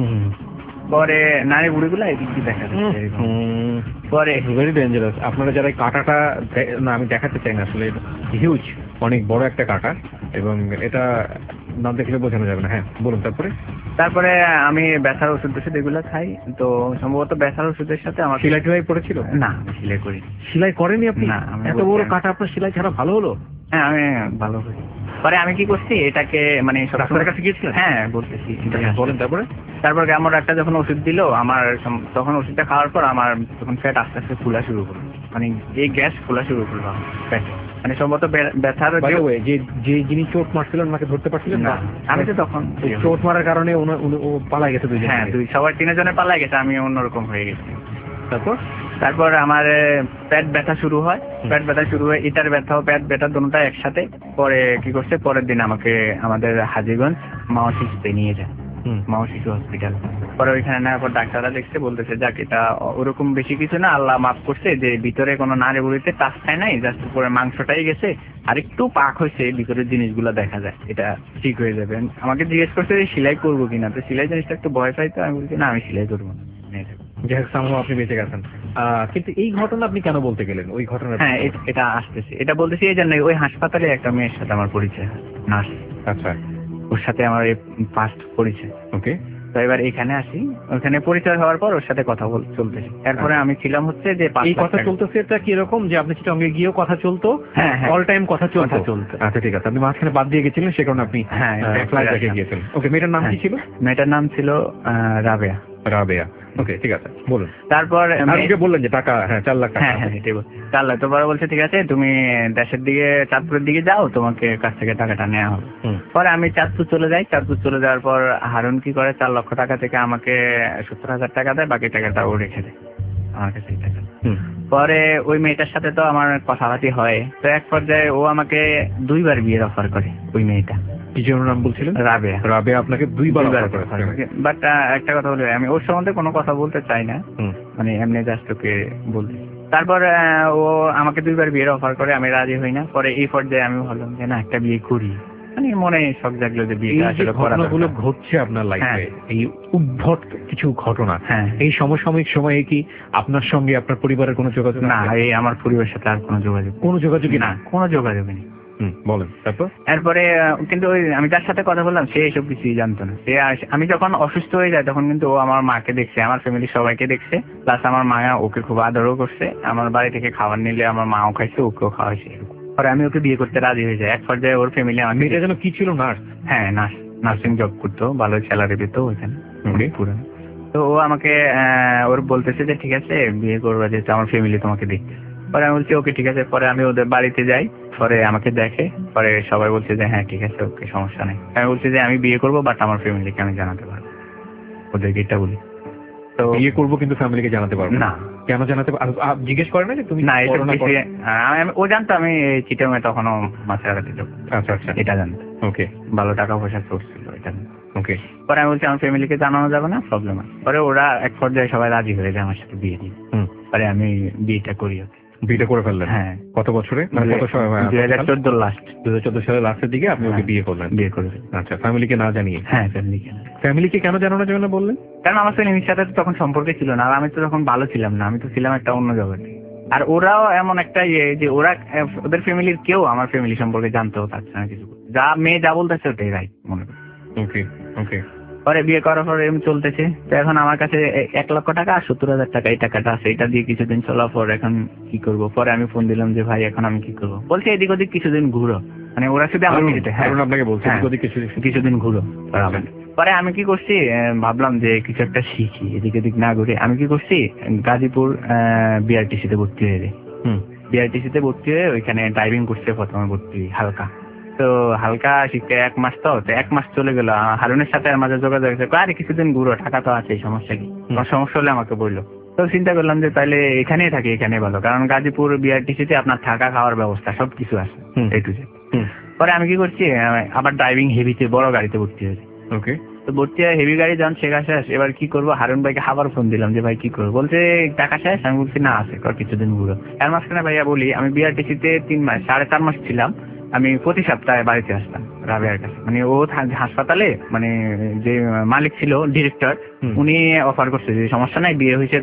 পরে নারী বুড়িগুলো এদিক দিয়ে দেখা যাচ্ছে। পরে ভেরি ডেঞ্জারাস। আপনারা যারা কাঁটাটা না, আমি দেখাতে চাই না, আসলে হিউজ, অনেক বড় একটা কাঁটা, এবং এটা না দেখলে বোঝানো যাবে না। হ্যাঁ, বলুন। তারপরে আমি ব্যথার ওষুধ এগুলো খাই। তো সম্ভবত ব্যথার ওষুধের সাথে আমার সেলাই টেলাই পড়েছিল? না, আমি সেলাই করি। সেলাই করেনি আপনি? না, এত বড় কাঁটা আপনার সেলাই ছাড়া ভালো হলো? হ্যাঁ, আমি ভালো করি। পরে আমি কি করছি, এটাকে মানে ডাক্তারের কাছে গিয়েছিলেন? হ্যাঁ, বলতেছি। বলেন। তারপর আমার একটা যখন ওষুধ দিল, আমার তখন ওষুধটা খাওয়ার পর আমার তখন ফ্যাট আস্তে আস্তে ফুলা শুরু করলো, মানে এই গ্যাস ফুলা শুরু করলো ফ্যাটে, মানে সম্ভবত ব্যথার। যে যিনি চোট মারছিলেন ওনাকে ধরতে পারছিলেন না? আমি তো তখন চোট মারার কারণে ও পালাই গেছে। হ্যাঁ, সবাই 3 জনে পালাই গেছে, আমি অন্যরকম হয়ে গেছি। তারপর আমার পেট ব্যথা শুরু হয়, ইটার ব্যথাও পেট ব্যথা দুটোটা একসাথে। পরে কি করছে, পরের দিন আমাকে আমাদের হাজীগঞ্জ মাও শিশুতে নিয়ে যায়, মাও শিশু হসপিটাল। পরে ওইখানে নেওয়ার পর ডাক্তাররা দেখছে, বলতেছে যাক এটা ওরকম বেশি কিছু না, আল্লাহ মাফ করছে, যে ভিতরে কোনো নাড়ি বুড়িতে টাচ খায় নাই, জাস্ট উপরে মাংসটাই গেছে, আর একটু পাক হয়েছে, ভিতরের জিনিসগুলো দেখা যায়, এটা ঠিক হয়ে যাবে। আমাকে জিজ্ঞেস করছে যে সেলাই করবো কিনা, তো সেলাই জিনিসটা একটু ভয় পাই, তো আমি বলছি না, আমি সেলাই করবো না। আপনি বেঁচে গেছেন, কিন্তু এই ঘটনা আপনি কেন বলতে গেলেন? ওই ঘটনা, হ্যাঁ, এটা আসতেছে, এটা বলতেছি এই জন্য, ওই হাসপাতালে একটা মেয়ের সাথে আমার পরিচয়, নার্স। আচ্ছা, ওর সাথে আমার এই ফার্স্ট পরিচয়। ওকে, তো এবার এখানে আসি, ওখানে পরিচয় হওয়ার পর ওর সাথে কথা চলতেছে। এরপরে আমি ছিলাম হচ্ছে যে এই কথা চলতেছে, এটা কি এরকম যে আপনি চিটাঙ্গে গিয়েও কথা চলতো? হ্যাঁ, অল টাইম কথা চলতো। আচ্ছা, ঠিক আছে, আপনি মাঝখানে বাদ দিয়ে গেছিলেন, সে কারণে আপনি ফ্লাইট রেখে গিয়েছেন। ওকে, মেয়েটার নাম কি ছিল? মেয়েটার নাম ছিল রাবেয়া। রাবেয়া, ওকে ঠিক আছে বলুন। তারপর আমাকে বললেন যে টাকা, হ্যাঁ 4 লাখ টাকা। হ্যাঁ হ্যাঁ এটাই বল। তাহলে তো পরে বলছে ঠিক আছে তুমি দেশের দিকে চাঁদপুরের দিকে যাও, তোমাকে কাছ থেকে টাকাটা নেওয়া হবে। পরে আমি চাঁদপুর চলে যাই। চাঁদপুর চলে যাওয়ার পর হারুন কি করে 4 লক্ষ টাকা থেকে আমাকে 70,000 টাকা দেয়, বাকি টাকাটা ও রেখে দেয় আমার কাছে। পরে ওই মেয়েটার সাথে তো আমার কথাবার্তি হয়, তো এক পর্যায়ে ও আমাকে 2 বার বিয়ের অফার করে। ওই মেয়েটা কি যেন নাম বলছিলেন? রাবেয়া। রাবেয়া আপনাকে 2 বার অফার করেছে। বাট একটা কথা বলি, আমি ওর সম্বন্ধে কোনো কথা বলতে চাই না, মানে এমনি জাস্ট ওকে বলতে। তারপর ও আমাকে 2 বার বিয়ের অফার করে, আমি রাজি হই না। পরে এই পর্যায়ে আমি ভাবলাম যে না একটা বিয়ে করি, মানে মনে শখ জাগলো যে বিয়েটা আসলে করা দরকার। ঘটনাগুলো ঘটছে আপনার লাইফে, এই উদ্ভট কিছু ঘটনা, এই সমসাময়িক সময়ে কি আপনার সঙ্গে আপনার পরিবারের কোনো যোগাযোগ? না, এই আমার পরিবারের সাথে আর কোনো যোগাযোগই না, কোনো যোগাযোগই নেই। বলেন। তারপর এরপরে কিন্তু ওই আমি যার সাথে কথা বললাম সে এসব কিছুই জানতো না। সে আমি যখন অসুস্থ হয়ে যাই তখন কিন্তু ও আমার মাকে দেখছে, আমার ফ্যামিলির সবাইকে দেখছে, প্লাস আমার মা ওকে খুব আদরও করছে। আমার বাড়ি থেকে খাবার নিলে আমার মাও খাইছে, ওকেও খাওয়াইছে। পরে আমি ওকে বিয়ে করতে রাজি হয়ে যাই। এক পর্যায়ে ওর ফ্যামিলি আমাকে। মেয়েটা যেন কি ছিল? নার্স? হ্যাঁ নার্সিং জব করতো, ভালো স্যালারি পেত ওইখানে পুরো। তো ও আমাকে ওর বলতেছে যে ঠিক আছে বিয়ে করবো, যেহেতু আমার ফ্যামিলি তোমাকে দেখতে। পরে আমি বলছি ওকে ঠিক আছে। পরে আমি ওদের বাড়িতে যাই, পরে আমাকে দেখে, পরে সবাই বলছে যে হ্যাঁ ঠিক আছে ওকে সমস্যা নেই। আমি বলছি যে আমি বিয়ে করবো, বাট আমার ফ্যামিলিকে আমি জানাতে পারবো, ওদেরকে এটা বলি। তো বিয়ে করবো কিন্তু ফ্যামিলিকে জানাতে পারবো না। কেন জানাতে? জিজ্ঞেস করে না যে তুমি? না, ও জানতো আমি চিটাগাংয়ে তখনও মাছের আড়াতে যাবো। আচ্ছা আচ্ছা, এটা জানতো। ওকে, ভালো টাকা পয়সা সোর্স ছিল এটা। ওকে। পরে আমি বলছি আমার ফ্যামিলিকে জানানো যাবে না, প্রবলেম আছে। পরে ওরা এক পর্যায়ে সবাই রাজি হয়ে যায় আমার সাথে বিয়ে দিয়ে। পরে আমি বিয়েটা করি। বিয়েটা করে ফেললেন? হ্যাঁ। কত বছরে? 2014 লাস্ট। 2014 সালের লাস্টের দিকে আপনি ওকে বিয়ে করলেন? বিয়ে করে। আচ্ছা, ফ্যামিলিকে না জানিয়ে? হ্যাঁ, ফ্যামিলিকে কেন জানানোর জন্য বললেন? কারণ আমার ফ্যামিলির সাথে তখন সম্পর্কে ছিল না, আর আমি তো তখন ভালো ছিলাম না, আমি তো ছিলাম একটা অন্য জগতে। আর ওরাও এমন একটা যে ওরা ওদের ফ্যামিলির কেউ আমার ফ্যামিলি সম্পর্কে জানতেও চাচ্ছে না কিছু। যা মেয়ে যা বলতেছে ওটাই রাইট মনে করি। ওকে ওকে। পরে বিয়ে করার পরে এমনি চলতেছে। তো এখন আমার কাছে 1 লক্ষ টাকা আর 70,000 টাকা এই টাকাটা আছে, এটা দিয়ে কিছুদিন চলার পর এখন কি করব। পরে আমি ফোন দিলাম যে ভাই এখন আমি কি করবো। বলছে এদিক ওদিক কিছুদিন ঘুরো, মানে ওরা শুধু আমাকে দিতে। হ্যাঁ, আপনাকে বলছে এদিক ওদিক কিছুদিন ঘুরো। পরে আমি কি করছি, ভাবলাম যে কিছু একটা শিখি, এদিক এদিক না ঘুরে। আমি কি করছি, গাজীপুর বিআরটিসিতে ভর্তি হয়ে যাই। বিআরটিসিতে ভর্তি হয়ে ওইখানে ড্রাইভিং করছে প্রথমে ভর্তি হালকা। তো হালকা শিখতে 1 মাস, তো 1 মাস চলে গেল। হারুনের সাথে মাঝে যোগাযোগ হয়েছে, আরে কিছুদিন ঘুরো, টাকা তো আছে, সমস্যা কি? তোমার সমস্যা হলে আমাকে বললো। তো চিন্তা করলাম যে তাহলে এখানেই থাকি, এখানে ভালো, কারণ গাজীপুর বিআরটিসিতে আপনার থাকা খাওয়ার ব্যবস্থা সবকিছু আছে এ টু জেড। পরে আমি কি করছি, আবার ড্রাইভিং হেভিতে বড় গাড়িতে ভর্তি হয়েছে। ওকে। তো ভর্তি হয়ে হেভি গাড়ি যখন শেখা শেষ, এবার কি করবো, হারুন ভাইকে আবার ফোন দিলাম যে ভাই কি করবো। বলছে টাকা শেষ। আমি বলছি না আছে, কিছুদিন ঘুরো। এর মাঝখানে ভাইয়া বলি আমি বিআরটিসিতে 3 মাস 4.5 মাস ছিলাম। আমি প্রতি সপ্তাহে বাড়িতে আসতাম রাবেয়ার কাছে। মানে ও হাসপাতালে, মানে যে মালিক ছিল ডিরেক্টর, উনি অফার করছে যে সমস্যা নাই, বিয়ে হয়েছে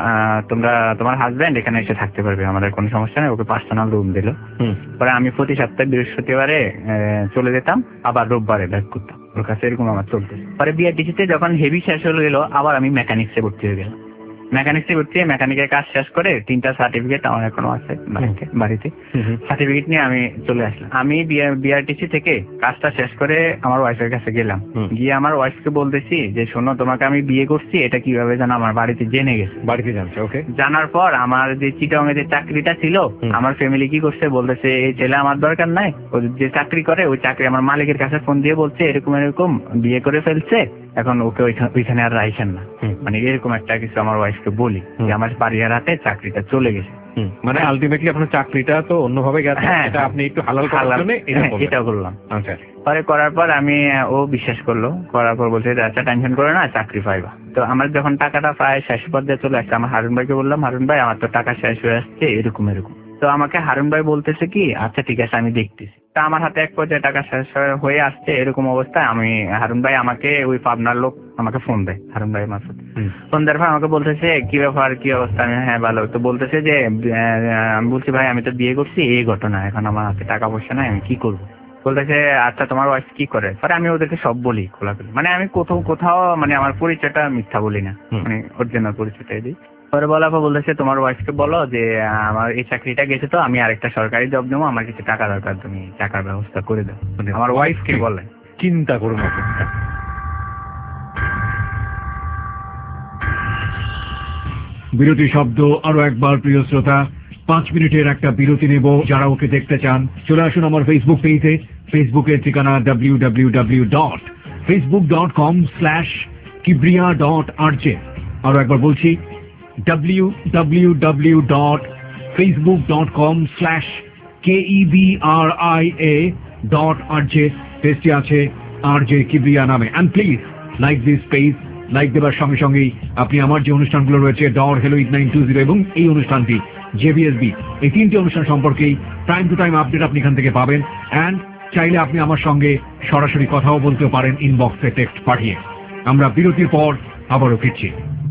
তোমার হাজবেন্ড এখানে এসে থাকতে পারবে, আমাদের কোনো সমস্যা নেই। ওকে পার্সোনাল রুম দিল। পরে আমি প্রতি সপ্তাহে বৃহস্পতিবারে চলে যেতাম, আবার রোববারে ব্যাক করতাম ওর কাছে, এরকম আমার চলতে। পরে বিআরটিসিতে যখন হেভি শেষ হয়ে গেল, আবার আমি মেকানিক্সে ভর্তি হয়ে গেলাম। মেকানিক্সে ভর্তি হয়ে মেকানিকের কাজ শেষ করে 3টা সার্টিফিকেট আমার এখনো আছে বাড়িতে। সার্টিফিকেট নিয়ে আমি চলে আসলাম। আমি বিআরটিসি থেকে কাজটা শেষ করে আমার ওয়াইফের কাছে গেলাম। গিয়ে আমার ওয়াইফকে বলতেছি যে শোনো, তোমাকে আমি বিয়ে করছি, এটা কিভাবে জানো, আমার বাড়িতে জেনে গেছে। বাড়িতে জানছে? ওকে। জানার পর আমার যে চিটাগাংয়ে যে চাকরিটা ছিল, আমার ফ্যামিলি কি করছে, বলতেছে এই ছেলে আমার দরকার নাই, ও যে চাকরি করে ওই চাকরি আমার মালিকের কাছে ফোন দিয়ে বলছে এরকম এরকম বিয়ে করে ফেলছে, এখন ওকে ওইখানে আর রাইখেন না। মানে এরকম একটা কিছু আমার ওয়াইফকে বলি যে আমার বাড়ির হাতে চাকরিটা চলে গেছে। মানে আলটিমেটলি আপনার চাকরিটা তো অন্যভাবে গেছে, এটা আপনি একটু হালাল করার জন্য এটা করলাম। আচ্ছা। পরে করার পর আমি ও বিশ্বাস করলো, করার পর বলছে আচ্ছা টেনশন করে না, চাকরি পাইবা। তো আমার যখন টাকাটা প্রায় শেষ পর্যায়ে চলে আসছে, আমার হারুন ভাইকে বললাম, হারুন ভাই আমার তো টাকা শেষ হয়ে আসছে, এরকম এরকম। তো আমাকে হারুন ভাই বলতেছে কি আচ্ছা ঠিক আছে আমি দেখতেছি। তা আমার হাতে এক পর্যায়ে টাকা শেষ হয়ে আসছে, এরকম অবস্থায় আমি হারুন ভাই আমাকে ওই পাবনার লোক আমাকে ফোন দেয়, হারুন ভাই মারফত ফোন দেওয়ার পর আমাকে বলতেছে কি ব্যাপার, কি অবস্থা? আমি হ্যাঁ ভালো। তো বলতেছে যে আমি বলছি ভাই আমি তো বিয়ে করছি, এই ঘটনা, এখন আমার হাতে টাকা পয়সা নাই, আমি কি করবো? বলতেছে আচ্ছা তোমার ওয়াইফ কি করে? পরে আমি ওদেরকে সব বলি খোলাখুলি, মানে আমি কোথাও মানে আমার পরিচয়টা মিথ্যা বলি না, মানে অরিজিনাল পরিচয়টাই দিই। পরে বলার পর বলতেছে তোমার ওয়াইফকে বলো যে আমার এই চাকরিটা গেছে, তো আমি আরেকটা সরকারি জব নেবো, আমার কিছু টাকা দরকার, তুমি টাকার ব্যবস্থা করে দাও। আমার ওয়াইফকে বলে। চিন্তা করুন। বিরতি শব্দ আরো একবার প্রিয় শ্রোতা, 5 মিনিটের একটা বিরতি নেব। যারা ওকে দেখতে চান চলে আসুন আমার ফেসবুক পেজে। ফেসবুকের ঠিকানা www.facebook.com/kibriya.rj। আরো একবার বলছি www.facebook.com/KEBRIA.RJ। পেজটি আছে RJ কিবরিয়া নামে। And please like this page. Like দেবার সঙ্গে সঙ্গেই আপনি আমার যে অনুষ্ঠানগুলো রয়েছে ডর, হেলো, ইগনাইট 20 এবং এই অনুষ্ঠানটি JBSB, এই 3টি অনুষ্ঠান সম্পর্কেই টাইম টু টাইম আপডেট আপনি এখান থেকে পাবেন। অ্যান্ড চাইলে আপনি আমার সঙ্গে সরাসরি কথাও বলতে পারেন ইনবক্সে টেক্সট পাঠিয়ে। আমরা বিরতির পর আবারও ফিরছি।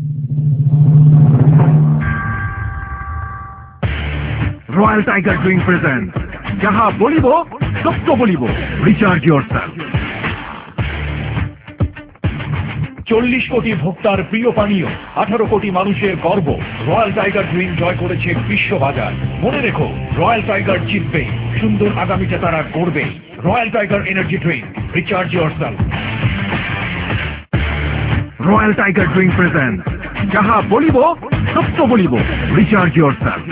রয়্যাল টাইগার ড্রিঙ্ক প্রেজেন্ট যাহা বলিব সত্য বলিব, রিচার্জ ইয়োরসেলফ। 40 কোটি ভোক্তার প্রিয় পানীয়, 18 কোটি মানুষের গর্ব, রয়্যাল টাইগার ড্রিঙ্ক জয় করেছে বিশ্ববাজার। মনে রেখো, রয়্যাল টাইগার জিতবে, সুন্দর আগামীতে তারা করবে। Royal tiger energy drink, recharge yourself. Royal tiger drink present যাহা বলিব সত্য বলিব, রিচার্জ ইয়োরসেলফ।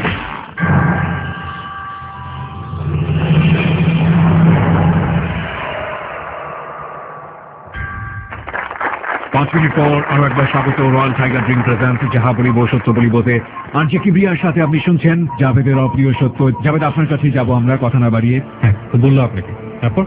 5 মিনিট পর আরো একবার স্বাগত রয়্যাল টাইগার ড্রিঙ্ক প্রেজেন্ট যাহা বলিব সত্য বলিবতে। আরজে কিবরিয়ার সাথে আপনি শুনছেন জাভেদের অপ্রিয় সত্য। জাভেদ, আপনার কাছেই যাবো আমরা, কথা না বাড়িয়ে। হ্যাঁ, তো বললো আপনাকে, তারপর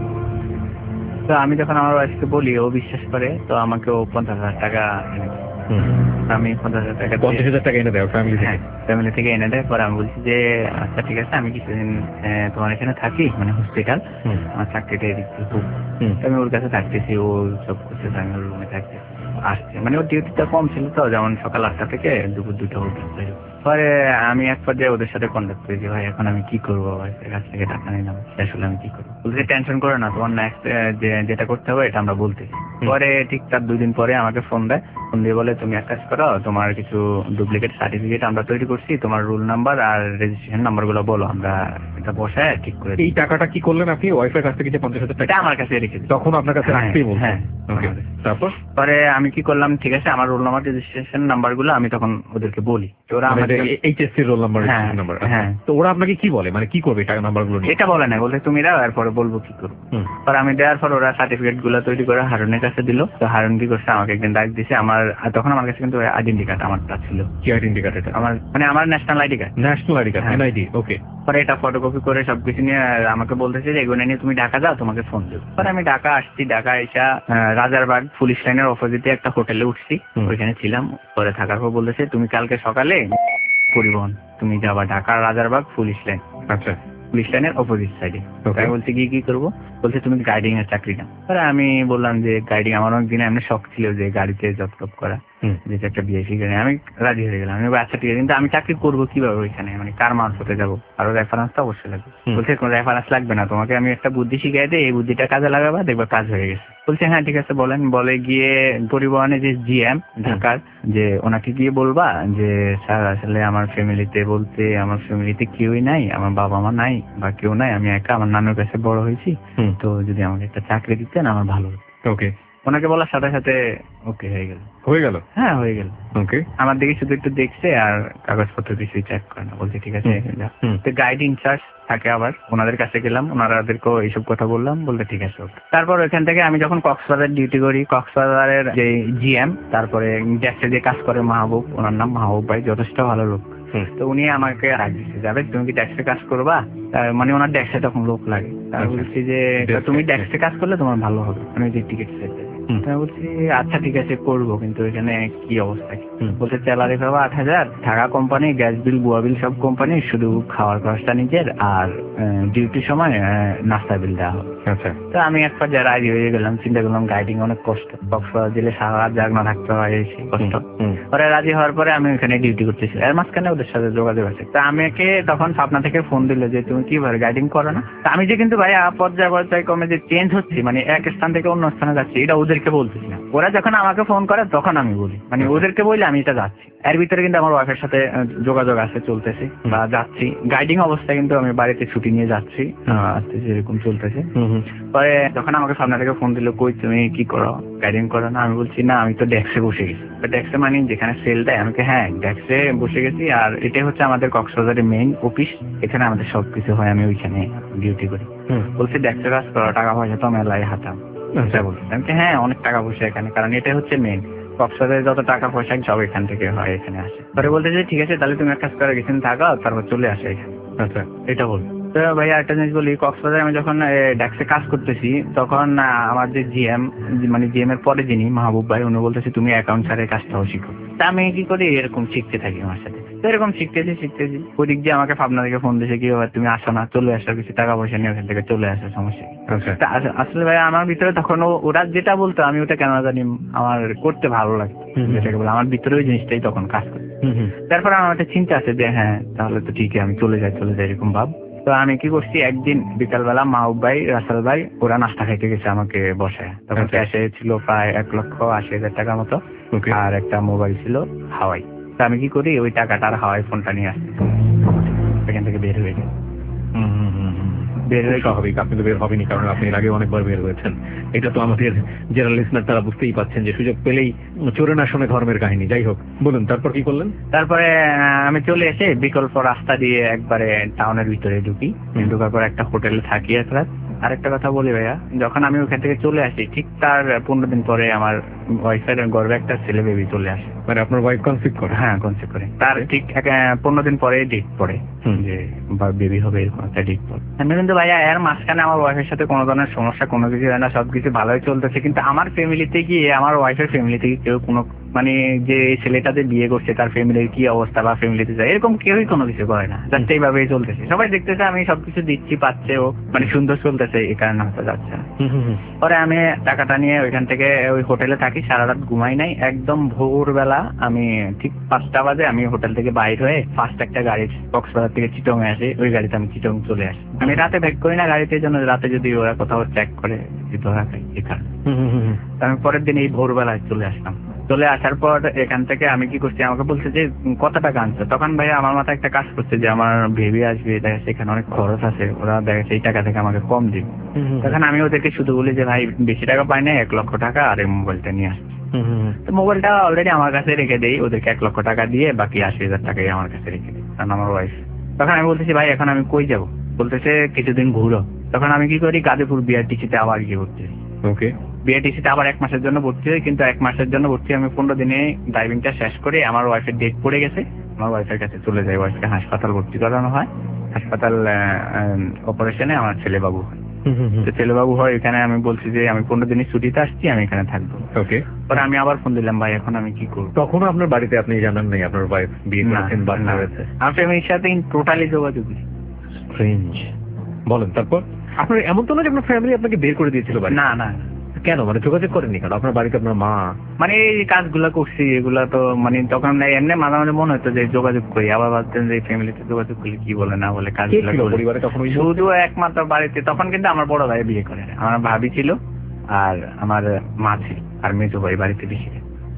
তো আমি যখন আমার ওয়াইফকে বলি, ও বিশ্বাস করে, তো আমাকেও 50,000 টাকা এনে দেয়। আমি 50,000 টাকা 50,000 টাকা এনে দেয় ফ্যামিলি থেকে? ফ্যামিলি থেকে এনে দেয়। পরে আমি বলছি যে আচ্ছা ঠিক আছে, আমি কিছুদিন তোমার এখানে থাকি, মানে হসপিটাল, আমার চাকরিটা এদিকে খুব, আমি ওর কাছে থাকতেছি, ও সব করতেছে, আমি ওর রুমে থাকতেছি। আসছে মানে ওর ডিউটিটা কম ছিল তো, যেমন সকাল 8টা থেকে দুপুর 2টা পর্যন্ত। পরে আমি এক পর্যায়ে ওদের সাথে কন্ট্যাক্ট করেছি, ভাই এখন আমি কি করবো, ওয়াইফের কাছ থেকে টাকা নিলাম, আসলে আমি কি করবো। বলছে টেনশন করে না, তোমার নেক্সট যেটা করতে হবে এটা আমরা বলতেছি। পরে ঠিক তার 2 দিন পরে আমাকে ফোন দেয়, ফোন দিয়ে বলে তুমি এক কাজ করো, তোমার কিছু ডুপ্লিকেট সার্টিফিকেট আমরা তৈরি করছি, তোমার রোল নাম্বার আর রেজিস্ট্রেশন নাম্বার গুলো বলো, আমরা এটা বসায় ঠিক করে। এই টাকাটা কি করলেন আপনি ওয়াইফের কাছ থেকে? যে 50,000 টাকা আমার কাছে রেখেছি, তখন আপনার কাছে রাখতেই বলছেন? হ্যাঁ। তারপর পরে আমি কি করলাম, ঠিক আছে আমার রোল নাম্বার রেজিস্ট্রেশন নাম্বার গুলো আমি তখন ওদেরকে বলি, ওরা আমাদের HSC রোল নাম্বার নাম্বার। হ্যাঁ, তো ওরা আপনাকে কি বলে, মানে কি করবে টাকা নাম্বার গুলো? এটা বলে না, বলে তুমি দাও, এরপরে বলবো কি করবো। পরে আমি দেওয়ার পর ওরা সার্টিফিকেট গুলো তৈরি করে হারুনের কাছে দিল। তো হারুন কি করছে, আমাকে একদিন ডাক দিছে। আমার তখন আমার কাছে কিন্তু আইডেন্টি কার্ড আমারটা ছিল। কি আইডেন্টি কার্ড এটা? আমার মানে আমার national ID card. National ID card, NID। Okay. পরে এটা ফটোকপি করে সবকিছু নিয়ে আমাকে বলতেছে যে এগুলো নিয়ে তুমি ঢাকা যাও, তোমাকে ফোন দেবো। পরে আমি ঢাকা আসছি। ঢাকা এসে রাজারবাগ পুলিশ লাইনের অপোজিটে একটা হোটেলে উঠছি, ওইখানে ছিলাম। পরে থাকার পর বলতেছে তুমি কালকে সকালে পরিবহন, তুমি যাবা ঢাকা রাজারবাগ পুলিশ লাইন। আচ্ছা, পুলিশ লাইনের অপোজিট সাইডে। তাই বলছে কি করবো, বলছে তুমি গাইডিং এর চাকরি নাও। পরে আমি বললাম যে গাইডিং আমার অনেক দিন এমনি শখ ছিল যে গাড়িতে জব টপ করা, যেটা একটা বিএসসি গাড়ি। আমি রাজি হয়ে গেলাম। আমি আচ্ছা ঠিক আছে, কিন্তু আমি চাকরি করবো কিভাবে ওইখানে, মানে কার মারফতে যাবো? আরো রেফারেন্স তো অবশ্যই লাগবে। বলছে কোনো রেফারেন্স লাগবে না, তোমাকে আমি একটা বুদ্ধি শিখাই দিই, এই বুদ্ধিটা কাজে লাগাবা, দেখবা কাজ হয়ে গেছে। বলছে হ্যাঁ ঠিক আছে বলেন। বলে গিয়ে পরিবহনে যে GM ঢাকার, যে ওনাকে গিয়ে বলবা যে স্যার আসলে আমার ফ্যামিলিতে বলতে আমার ফ্যামিলিতে কেউই নাই, আমার বাবা মা নাই বা কেউ নাই, আমি একা, আমার নানুর কাছে বড় হয়েছি, তো যদি আমাকে একটা চাকরি দিতেন আমার ভালো হতো। ওকে। ওনাকে বলার সাথে সাথে ওকে হয়ে গেল। হ্যাঁ হয়ে গেল। ওকে। আমার দিকে শুধু একটু দেখছে আর কাগজপত্র কিছুই চেক করে না। বলছে ঠিক আছে। তো গাইড ইনচার্জ থাকে, আবার ওনাদের কাছে গেলাম, ওনাদেরকেও এইসব কথা বললাম, বলতে ঠিক আছে। তারপর ওইখান থেকে আমি যখন কক্সবাজার ডিউটি করি, কক্সবাজারের যে GM, তারপরে ডেস্কে যে কাজ করে মাহবুব, ওনার নাম মাহবুব ভাই, যথেষ্ট ভালো লোক। তো উনি আমাকে রাখ দিচ্ছে, যাবে তুমি কি ডেস্কে কাজ করবা? মানে ওনার ডেস্কে তখন লোক লাগে। তার বলছি যে তুমি ডেস্কে কাজ করলে তোমার ভালো হবে, আমি যে টিকিট সেট। বলছি আচ্ছা ঠিক আছে করবো, কিন্তু এখানে কি অবস্থা? বলছে স্যালারি পাবো 8,000, ঢাকা কোম্পানি, গ্যাস বিল বুয়া বিল সব কোম্পানি, শুধু খাওয়ার খরচটা নিজের, আর ডিউটির সময় নাস্তা বিল দেওয়া হবে। আচ্ছা। তো আমি এক পর্যায়ে রাজি হয়ে গেলাম। চিন্তা করলাম গাইডিং অনেক কষ্ট, কক্সবাজার জেলে সারা রাত জাগনা থাকতে হয়, কষ্ট। পরে রাজি হওয়ার পরে আমি ওখানে ডিউটি করতেছি, এর মাঝখানে ওদের সাথে যোগাযোগ আছে। তা আমাকে তখন পাবনা থেকে ফোন দিল যে তুমি কিভাবে গাইডিং করো না? আমি যে কিন্তু ভাই পর্যায় ক্রমে যে চেঞ্জ হচ্ছে, মানে এক স্থান থেকে অন্য স্থানে যাচ্ছি, এটা ওদেরকে বলতেছি না। ওরা যখন আমাকে ফোন করে তখন আমি বলি, মানে ওদেরকে বললে আমি এটা যাচ্ছি। এর ভিতরে কিন্তু আমার ওয়াইফের সাথে যোগাযোগ আছে, চলতেছে বা যাচ্ছি গাইডিং অবস্থায়, কিন্তু আমি বাড়িতে ছুটি নিয়ে যাচ্ছি, আসতেছি, এরকম চলতেছে। পরে যখন আমাকে সামনে থেকে ফোন দিল, কই তুমি কি করো, গাইডিং করো না? আমি বলছি না, আমি তো ডেস্কে বসে গেছি। ডেস্কে মানে যেখানে সেল দেয়, আমাকে হ্যাঁ ডেস্কে বসে গেছি, আর এটাই হচ্ছে আমাদের কক্সবাজারের মেইন অফিস, এখানে আমাদের সবকিছু হয়, আমি ওইখানে ডিউটি করি। বলছি ডেস্কে কাজ করো, টাকা পয়সা তো মেলায় হাতাম, বলছি আমি হ্যাঁ অনেক টাকা পয়সা এখানে, কারণ এটাই হচ্ছে মেইন কক্সবাজারে যত টাকা পয়সা সব এখান থেকে হয়, এখানে আসে। পরে বলতে যে ঠিক আছে তাহলে তুমি এক কাজ করে গেছেন থাকা, তারপর চলে আসে এখানে। আচ্ছা, এটা বল। তো ভাই একটা জিনিস বলি, কক্সবাজারে আমি যখন ডেস্কে কাজ করতেছি, তখন আমার যে জিএম, মানে জিএম এর পরে যিনি মাহবুব ভাই, উনি বলতেছে তুমি অ্যাকাউন্ট স্যারের কাজটাও শিখো। তা আমি কি করি, এরকম শিখতে থাকি আমার সাথে, তো এরকম শিখতেছি। ওদিক দিয়ে আমাকে পাবনা থেকে ফোন দিয়েছে, কি ব্যাপার তুমি আসো না, চলে আসো, কিছু টাকা পয়সা নিয়ে ওখান থেকে চলে আসো, সমস্যা কি? আসলে ভাই আমার ভিতরে তখন ওরা যেটা বলতো আমি ওটা কেন জানি আমার করতে ভালো লাগতো, যেটাকে বলে আমার ভিতরে ওই জিনিসটাই তখন কাজ করে। তারপর আমার একটা চিন্তা আছে যে হ্যাঁ তাহলে তো ঠিক আমি চলে যাই এরকম ভাব। তো আমি কি করছি, একদিন বিকালবেলা মাহবুব ভাই, রাসেল ভাই ওরা নাস্তা খাইতে গেছে আমাকে বসায়, তখন ক্যাশে ছিল প্রায় 1,80,000 টাকা মতো, আর একটা মোবাইল ছিল হাওয়াই। তো আমি কি করি, ওই টাকাটা আর হাওয়াই ফোনটা নিয়ে আসছি, এখান থেকে বের হয়ে গেছে। স্বাভাবিক, আপনি তো বের হবেনি, কারণ আপনি এর আগে অনেকবার বের হয়েছেন। এটা তো আমাদের যারা লিসনার তারা বুঝতেই পাচ্ছেন যে সুযোগ পেলেই চোরে না শোনে ধর্মের কাহিনী। যাই হোক, বলুন তারপর কি করলেন? তারপরে আমি চলে এসে বিকল্প রাস্তা দিয়ে একবারে টাউনের ভিতরে ঢুকি, ঢোকার পর একটা হোটেলে থাকি এক রাত। আরেকটা কথা বলি ভাইয়া, যখন আমি ওখান থেকে চলে আসি ঠিক তার 15 দিন পরে আমার ওয়াইফের গর্ভে একটা ছেলে বেবি চলে আসে। মানে আপনার ওয়াইফ কনসিভ করে? হ্যাঁ কনসিভ করে, তার ঠিক 15 দিন পরে ডেট পড়ে যে বেবি হবে, এরকম একটা ডেট পড়ে। আমি কিন্তু ভাইয়া এর মাঝখানে আমার ওয়াইফের সাথে কোনো ধরনের সমস্যা কোনো কিছু হয় না, সবকিছু ভালোই চলতেছে। কিন্তু আমার ফ্যামিলিতে গিয়ে, আমার ওয়াইফের ফ্যামিলিতে কেউ কোনো, মানে যে ছেলেটা যে বিয়ে করছে তার ফ্যামিলির কি অবস্থা বা ফ্যামিলিতে যায়, এরকম কেউই কোনো কিছু করে না, জাস্ট এইভাবেই চলতেছে। সবাই দেখতেছে আমি সবকিছু দিচ্ছি, পাচ্ছে, ও মানে সুন্দর চলতেছে, এই কারণে হতে যাচ্ছে না। পরে আমি টাকাটা নিয়ে ওইখান থেকে ওই হোটেলে থাকি, সারা রাত ঘুমাই নাই। একদম ভোরবেলা আমি ঠিক 5টা বাজে আমি হোটেল থেকে বাইর হয়ে ফার্স্ট একটা গাড়ি কক্সবাজার থেকে চিটং এ আসে, ওই গাড়িতে আমি চিটং চলে আসি। আমি রাতে ব্যাক করি না গাড়িতে, জন্য রাতে যদি ওরা কোথাও চেক করে ধরা খাই, এই কারণে। আমি পরের দিন এই ভোরবেলায় চলে আসলাম। চলে আসার পর এখান থেকে আমি কি করছি, আমাকে বলছে যে কত টাকা আনছো। তখন ভাই আমার মাথায় একটা কাজ করছে যে আমার বেবি আসবে, দেখা যাচ্ছে এখানে অনেক খরচ আছে, ওরা দেখা যাচ্ছে এই টাকা থেকে আমাকে কম দিবে। তখন আমি ওদেরকে শুধু বলি যে ভাই বেশি টাকা পাই না, 1 লক্ষ টাকা, আর এই মোবাইলটা নিয়ে আসছি। তো মোবাইলটা অলরেডি আমার কাছে রেখে দেই, ওদেরকে 1 লক্ষ টাকা দিয়ে বাকি 80,000 টাকাই আমার কাছে রেখে দিই, কারণ আমার ওয়াইফ। তখন আমি বলতেছি ভাই এখন আমি কই যাবো, বলতেছে কিছুদিন ঘুরো। তখন আমি কি করি, গাজীপুর বিআরটিসিতে আবার গিয়ে ভর্তি হই। ওকে, বিআরটিসিতে আবার 1 মাসের জন্য ভর্তি হই, কিন্তু 1 মাসের জন্য ভর্তি আমি 15 দিনে ড্রাইভিংটা শেষ করে আমার ওয়াইফের ডেট পড়ে গেছে, আমার ওয়াইফের কাছে চলে যাই। ওয়াইফকে হাসপাতাল ভর্তি করানো হয়, হাসপাতাল অপারেশনে আমার ছেলেবাবু হয়। তো ছেলেবাবু হয় এখানে, আমি বলছি যে আমি 15 দিনের ছুটিতে আসছি, আমি এখানে থাকবো। ওকে, পরে আমি আবার ফোন দিলাম, ভাই এখন আমি কি করবো। তখন আপনার বাড়িতে আপনি জানান নাই আপনার ওয়াইফ বিয়ে করেছেন, বাচ্চা হয়েছে? আমার ফ্যামিলির সাথে টোটালি যোগাযোগ নেই। স্ট্রেঞ্জ। বলেন তারপর। আপনার এমন তো না যে আপনার ফ্যামিলি আপনাকে বের করে দিয়েছিল বাড়ি? না না। কেন, মানে যোগাযোগ করেননি কেন? আপনার বাড়িতে আপনার মা, মানে এই কাজগুলো করছি এগুলা তো মানে তখন এমনি মাঝে মাঝে মনে হতো যে যোগাযোগ করি, আবার ভাবতেন যে ফ্যামিলিতে যোগাযোগ করলে কি বলে না বলে কাজগুলো পরিবারে তখন শুধু একমাত্র বাড়িতে। তখন কিন্তু আমার বড় ভাই বিয়ে করে, আমার ভাবি ছিল আর আমার মা ছিল, আর মেজো ভাই বাড়িতে বেশি।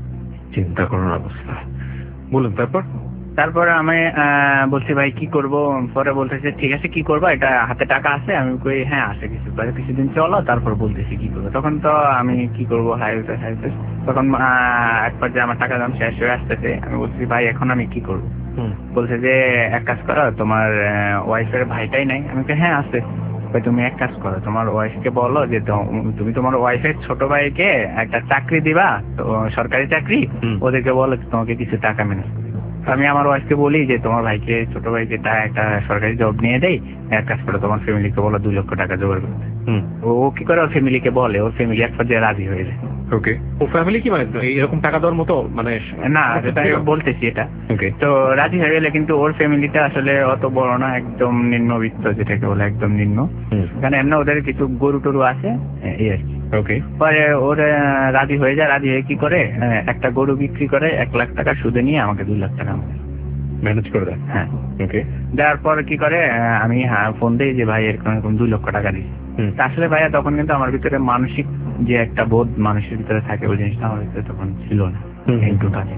চিন্তা করার অবস্থা। বলুন তারপরে আমি বলছি ভাই কি করব। পরে বলতেছে ঠিক আছে কি করবা, এটা হাতে টাকা আছে। আমি কই হ্যাঁ আছে কিছু, কিছুদিন চলো তারপর বলতেছি কি করবো। তখন তো আমি কি করবো, হাইতে তখন একবার যে আমার টাকা দাম শেষ হয়ে আসতেছে, আমি বলছি ভাই এখন আমি কি করবো। বলছে যে এক কাজ করো, তোমার ওয়াইফের ভাইটাই নাই। আমি হ্যাঁ আছে। তুমি এক কাজ করো, তোমার ওয়াইফকে বলো যে তুমি তোমার ওয়াইফের ছোট ভাইকে একটা চাকরি দিবা, তো সরকারি চাকরি, ওদেরকে বলো তোমাকে কিছু টাকা ম্যানেজ। আমি আমার ওয়াইফকে বলি যে তোমার ভাইকে, ছোট ভাইকে একটা সরকারি জব নিয়ে দেয়, এক কাজ করে তোমার ফ্যামিলিকে বলো 2 লক্ষ টাকা জোগাড় করতে। ও কি করে, ওর ফ্যামিলিকে বলে, ওর ফ্যামিলি এক পর্যায়ে রাজি হয়ে যায়। ওকে, ও ফ্যামিলি কি মানে এরকম টাকা দেওয়ার মতো মানে না, যেটা বলতেছি এটা। তো রাজি হয়ে গেলে, কিন্তু ওর ফ্যামিলিটা আসলে অত বড় না, একদম নিম্নবিত্ত, যেটাকে বলে একদম নিম্ন। এখানে এমনি ওদের কিছু গরু টরু আছে এই আর কি। ওকে, পরে ওর রাজি হয়ে যায়। রাজি হয়ে কি করে, একটা গরু বিক্রি করে 1 লাখ টাকা সুদে নিয়ে আমাকে 2 লাখ টাকা ম্যানেজ করে দেয়। হ্যাঁ, ওকে। দেওয়ার পর কি করে, আমি ফোন দিই যে ভাই এরকম এরকম 2 লক্ষ টাকা দিই। আসলে ভাইয়া তখন কিন্তু আমার ভিতরে মানসিক যে একটা বোধ মানুষের ভিতরে থাকে, ওই জিনিসটা আমার ভিতরে তখন ছিল না টোটালি।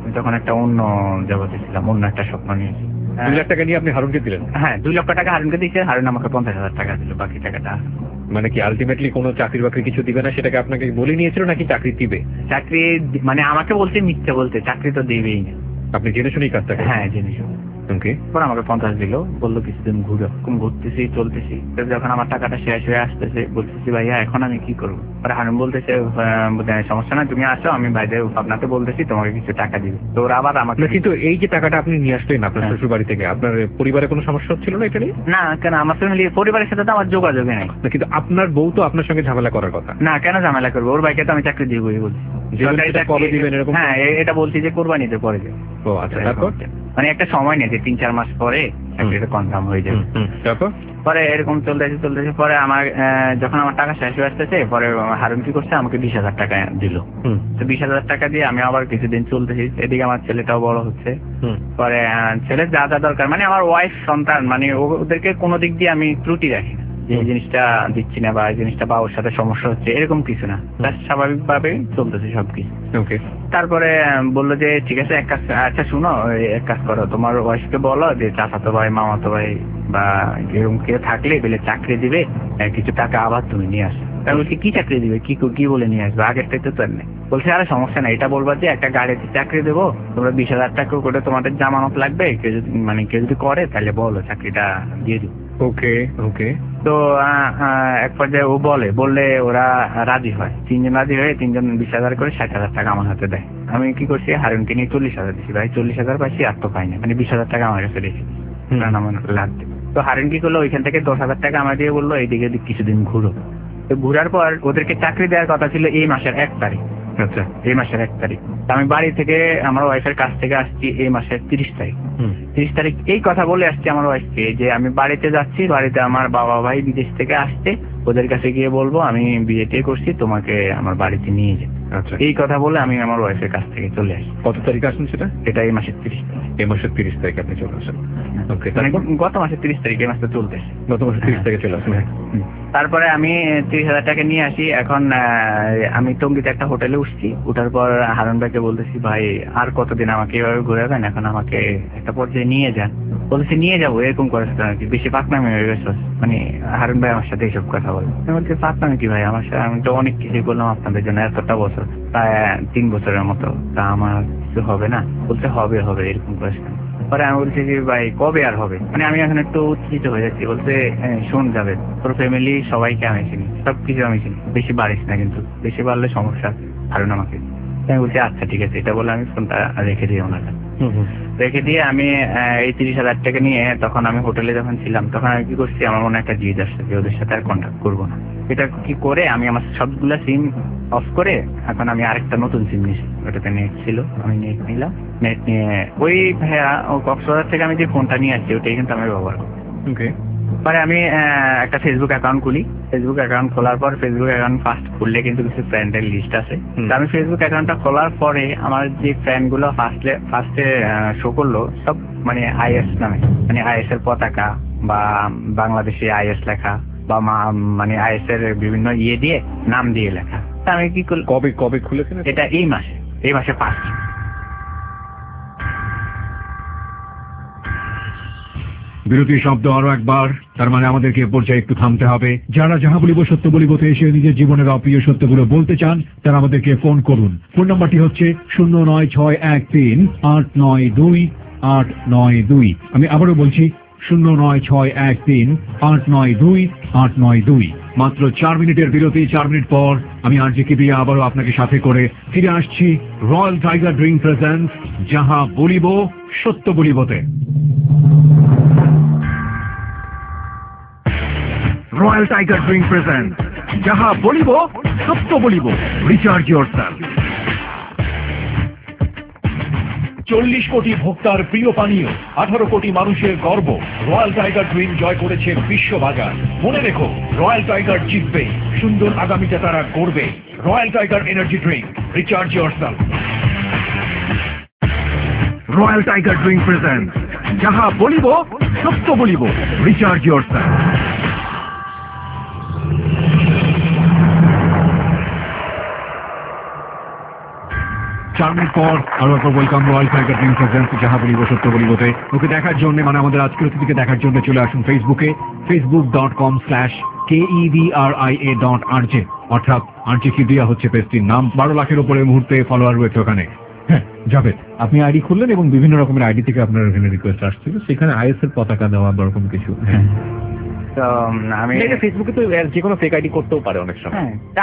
আমি তখন একটা অন্য জগতে ছিলাম, অন্য একটা স্বপ্ন নিয়েছি। 2 লাখ টাকা নিয়ে আপনি হারুনকে দিলেন? হ্যাঁ, 2 লক্ষ টাকা হারুনকে দিচ্ছে, হারুন আমাকে 50,000 টাকা দিল, বাকি টাকাটা। মানে কি আলটিমেটলি কোনো চাকরি বাকরি কিছু দিবে না সেটাকে আপনাকে বলে নিয়েছিল, নাকি চাকরি দিবে? চাকরি মানে আমাকে বলছে মিথ্যে বলতে, চাকরি তো দেবেই না। আপনি জেনে শুনেই কাজটা? হ্যাঁ, জিনিস। ওকে। পরে আমাকে 50 দিল, বললো কিছুদিন ঘুরো। ঘুরতেছি, চলতেছি, যখন আমার টাকাটা শেষ হয়ে আসতেছে বলতেছি ভাইয়া এখন আমি কি করবো? পরে হারুন বলতেছে সমস্যা না, তুমি আসো, আমি বাইরে আপনাকে বলতেছি তোমাকে কিছু টাকা দিবে। তো ওরা আবার আমাকে। কিন্তু এই যে টাকাটা আপনি নিয়ে আসলেন আপনার শ্বশুর বাড়ি থেকে, আপনার পরিবারে কোনো সমস্যা হচ্ছিল না এটা নিয়ে? না, কেন, আমার ফ্যামিলি পরিবারের সাথে তো আমার যোগাযোগই নাই। কিন্তু আপনার বউ তো আপনার সঙ্গে ঝামেলা করার কথা না, কেন ঝামেলা করবো? ওর ভাইকে তো আমি চাকরি দিবই বলছি। কবে দিবেন এরকম? হ্যাঁ, এটা বলছি যে কোরবানিতে পরে যাবে। ও আচ্ছা, তারপর? মানে একটা সময় নেই যে 3-4 মাস পরে চাকরিটা কনফার্ম হয়ে যাবে। তারপর পরে এরকম চলতেছে পরে আমার যখন আমার টাকা শেষ হয়ে আসতেছে, পরে হারুন কি করছে, আমাকে 20,000 টাকা দিল। তো 20,000 টাকা দিয়ে আমি আবার কিছুদিন চলতেছি, এদিকে আমার ছেলেটাও বড় হচ্ছে। পরে ছেলের যা যা দরকার, মানে আমার ওয়াইফ, সন্তান, মানে ওদেরকে কোনো দিক দিয়ে আমি ত্রুটি রাখি না, যে এই জিনিসটা দিচ্ছি না বা এই জিনিসটা বা ওর সাথে সমস্যা হচ্ছে, এরকম কিছু না। স্বাভাবিক ভাবে চলতেছে সবকিছু। ওকে। তারপরে বললো যে ঠিক আছে, এক কাজ, আচ্ছা শুনো, এক কাজ করো, তোমার ওয়াইফকে বলো যে চাচাতো ভাই, মামাতো ভাই বা এরকম কেউ থাকলে বেলে চাকরি দিবে, কিছু টাকা আবার তুমি নিয়ে আসো। আমি বলছি কি চাকরি দিবে, কি বলে নিয়ে আসবে, আগেরটাই তো নেই। বলছে আরে সমস্যা নাই, এটা বলবা যে একটা গাড়িতে চাকরি দেবো, তোমরা 20,000 টাকা করে তোমাদের জামানত লাগবে, কেউ যদি করে তাহলে বলো, চাকরিটা দিয়ে দিও। ওকে ওকে। তো এক পর্যায়ে ও বললে ওরা রাজি হয়, 3 জন রাজি হয়ে 3 জন 20,000 করে 60,000 টাকা আমার হাতে দেয়। আমি কি করছি, হারুনকে নিয়ে 40,000 দিচ্ছি। ভাই 40,000 পাইছি, আর তো পাই না, মানে 20,000 টাকা আমার কাছে রেখে আমার লাগবে। তো হারুন কি করলো, ওইখান থেকে 10,000 টাকা আমার দিয়ে বললো এইদিকে কিছুদিন ঘুরো। তো ঘুরার পর ওদেরকে চাকরি দেওয়ার কথা ছিল এই মাসের 1 তারিখ। আচ্ছা, এই মাসের 1 তারিখ। আমি বাড়ি থেকে আমার ওয়াইফের কাছ থেকে আসছি এই মাসের 30 তারিখ। 30 তারিখ এই কথা বলে আসছি আমার ওয়াইফকে যে আমি বাড়িতে যাচ্ছি, বাড়িতে আমার বাবা ভাই বিদেশ থেকে আসছে, ওদের কাছে গিয়ে বলবো আমি বিয়ে করছি, তোমাকে আমার বাড়িতে নিয়ে যাই। আচ্ছা, এই কথা বলে আমি আমার ওয়াইফের কাছ থেকে চলে আসি। কত তারিখ আসুন সেটা? এটা এই মাসের 30 তারিখ। এই মাসের 30 তারিখ আপনি চলে আসেন? ওকে। গত মাসের 30 তারিখ, এই মাসটা চলতেছে। গত মাসের 30 তারিখে চলে আসেন। তারপরে আমি 30,000 টাকা নিয়ে আসি। এখন আমি টঙ্গীতে একটা হোটেলে উঠছি, উঠার পর হারুন ভাইকে বলতেছি ভাই আর কতদিন আমাকে এভাবে ঘুরাবেন, এখন আমাকে একটা পর্যায়ে নিয়ে যান। বলতেছি নিয়ে যাবো, এরকম করেছে আর কি, বেশি পাকনামি হয়ে গেছে। মানে হারুন ভাই আমার সাথে এইসব কথা বলে। আমি বলছি পাকনামি কি ভাই, আমার সাথে আমি তো অনেক কিছুই করলাম আপনাদের জন্য, এতটা বছর, প্রায় 3 বছরের মতো, তা আমার কিছু হবে না? বলতে হবে এরকম করেছে। পরে আমি বলছি যে ভাই কবে আর হবে, মানে আমি এখন একটু উত্তেজিত হয়ে যাচ্ছি। বলতে শোন যাবে, তোর ফ্যামিলি সবাইকে আমি চিনি, সবকিছু আমি চিনি, বেশি বাড়িস না, কিন্তু বেশি বাড়লে সমস্যা হারুন আমাকে। আমি বলছি আচ্ছা ঠিক আছে, এটা বলে আমি ফোনটা রেখে দিই ওনার কাছে। রেখে দিয়ে আমি এই 30,000 টাকা নিয়ে তখন আমি হোটেলে যখন ছিলাম, তখন আমি কি করছি, আমার মনে একটা জিদ আসছে যে ওদের সাথে আর কন্ট্যাক্ট করবো না। এটা কি করে আমি আমার সবগুলা সিম অফ করে এখন আমি আরেকটা নতুন সিম নিয়েছি, ওটাতে নেট ছিল, আমি নেট নিলাম। নেট নিয়ে ওই ভাইয়া ও কক্সবাজার থেকে আমি যে ফোনটা নিয়ে আসছি ওটাই কিন্তু আমি ব্যবহার করি। ওকে। পরে আমি একটা ফেসবুক অ্যাকাউন্ট খুলি। ফেসবুক অ্যাকাউন্ট খোলার পর ফেসবুক অ্যাকাউন্ট ফার্স্ট খুললে কিন্তু কিছু ফ্রেন্ডের লিস্ট আছে। তো আমি ফেসবুক অ্যাকাউন্টটা খোলার পরে আমার যে ফ্রেন্ড গুলো ফার্স্টে শো করলো সব মানে আইএস নামে, মানে আইএস এর পতাকা বা বাংলাদেশে আইএস লেখা বা মানে আইএস এর বিভিন্ন দিয়ে নাম দিয়ে লেখা। তা আমি কি করলাম, কবে খুলেছেন এটা? এই মাসে 5। বিরতির শব্দ আরো একবার, তার মানে আমাদেরকে পর্যায়ে একটু থামতে হবে। যারা যাহা বলিব সত্য বলিবতে এসে নিজের জীবনের অপ্রিয় সত্যগুলো বলতে চান, তারা আমাদেরকে ফোন করুন। ফোন নাম্বারটি হচ্ছে 09613892892। আমি আবারও বলছি 09613892892। মাত্র 4 মিনিটের বিরতি। 4 মিনিট পর আমি আরজে কিবরিয়া আবারও আপনাকে সাথে করে ফিরে আসছি রয়্যাল টাইগার ড্রিঙ্ক প্রেজেন্টস যাহা বলিব সত্য বলিবতে। রয়্যাল টাইগার ড্রিঙ্ক প্রেজেন্ট যাহা বলিব সত্য বলিব, রিচার্জ ইয়োরসেলফ। 40 কোটি ভোক্তার প্রিয় পানীয়, 18 কোটি মানুষের গর্ব, রয়্যাল টাইগার ড্রিঙ্ক জয় করেছে বিশ্ববাজার। মনে রেখো, রয়্যাল টাইগার জিতবে, সুন্দর আগামীটা তারা করবে। Royal tiger energy drink, recharge yourself. Royal tiger drink present যাহা বলিব সত্য বলিব, রিচার্জ ইয়োরসেলফ। 4 মিনিট পর আরো একবার welcome royal tiger drink presents যাহা বলিব সত্য বলিবতে। ওকে দেখার জন্য মানে আমাদের আজকের অতিথিকে দেখার জন্য চলে আসুন ফেসবুকে facebook.com/KEVRIA.RJ অর্থাৎ আরজে কিবরিয়া হচ্ছে পেজটির নাম। 12 লাখের উপরে মুহূর্তে ফলোয়ার রয়েছে ওখানে। হ্যাঁ জাভেদ, আপনি আইডি খুললেন এবং বিভিন্ন রকমের আইডি থেকে আপনার এখানে রিকোয়েস্ট আসছিল, সেখানে আইএস এর পতাকা দেওয়া বা এরকম কিছু। তো আমি ফেসবুকে তো যে কোনো ফেক আইডি করতেও পারে অনেক সময়।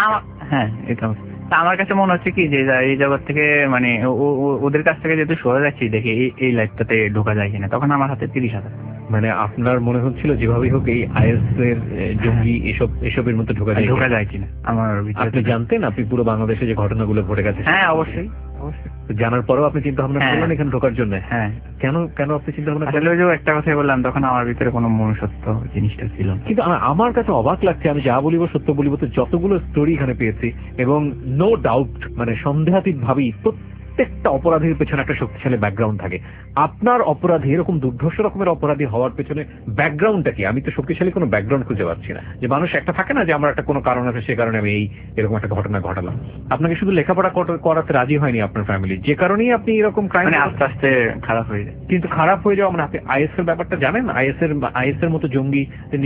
এটা তা আমার কাছে মনে হচ্ছে কি যে এই জগৎ থেকে মানে ওদের কাছ থেকে যেহেতু সরে যাচ্ছি দেখে এই লাইফটাতে ঢোকা যায় কিনা, তখন আমার হাতে 30,000। মানে আপনার মনে হচ্ছিল যেভাবেই হোক এই আইএস এর জঙ্গি এসবের মধ্যে ঢোকা যায় কিনা আমার ভিতরে। আপনি জানতেন আপনি পুরো বাংলাদেশে যে ঘটনাগুলো ঘটে গেছে? হ্যাঁ অবশ্যই। জানার পরেও আপনি চিন্তা ভাবনা করলেন এখানে ঢোকার জন্য? হ্যাঁ। কেন আপনি চিন্তা ভাবনা আসলে ওই যে একটা কথাই বললাম, তখন আমার ভিতরে কোনো মনুষ্যত্ব জিনিসটা ছিল না। কিন্তু আমার কাছে অবাক লাগছে, আমি যা বলিব সত্য বলিব তো যতগুলো স্টোরি এখানে পেয়েছি, এবং নো ডাউট মানে সন্দেহাতীত ভাবেই প্রত্যেকটা অপরাধীর পেছনে একটা শক্তিশালী ব্যাকগ্রাউন্ড থাকে। আপনার অপরাধী এরকম দুর্ধর্ষ রকমের অপরাধী হওয়ার পেছনে ব্যাকগ্রাউন্ডটা কি? আমি তো শক্তিশালী কোনো ব্যাকগ্রাউন্ড খুঁজে পাচ্ছি না। যে মানুষ একটা থাকে না যে আমার একটা কোনো কারণ আছে, সে কারণে আমি এরকম একটা ঘটনা ঘটালাম। আপনাকে শুধু লেখাপড়া করাতে রাজি হয়নি আপনার ফ্যামিলি, যে কারণেই আপনি এরকম ক্রাইম আস্তে আস্তে খারাপ হয়ে যায়। কিন্তু খারাপ হয়ে যাওয়া মানে আপনি আইএস এর ব্যাপারটা জানেন? আইএস এর মতো জঙ্গি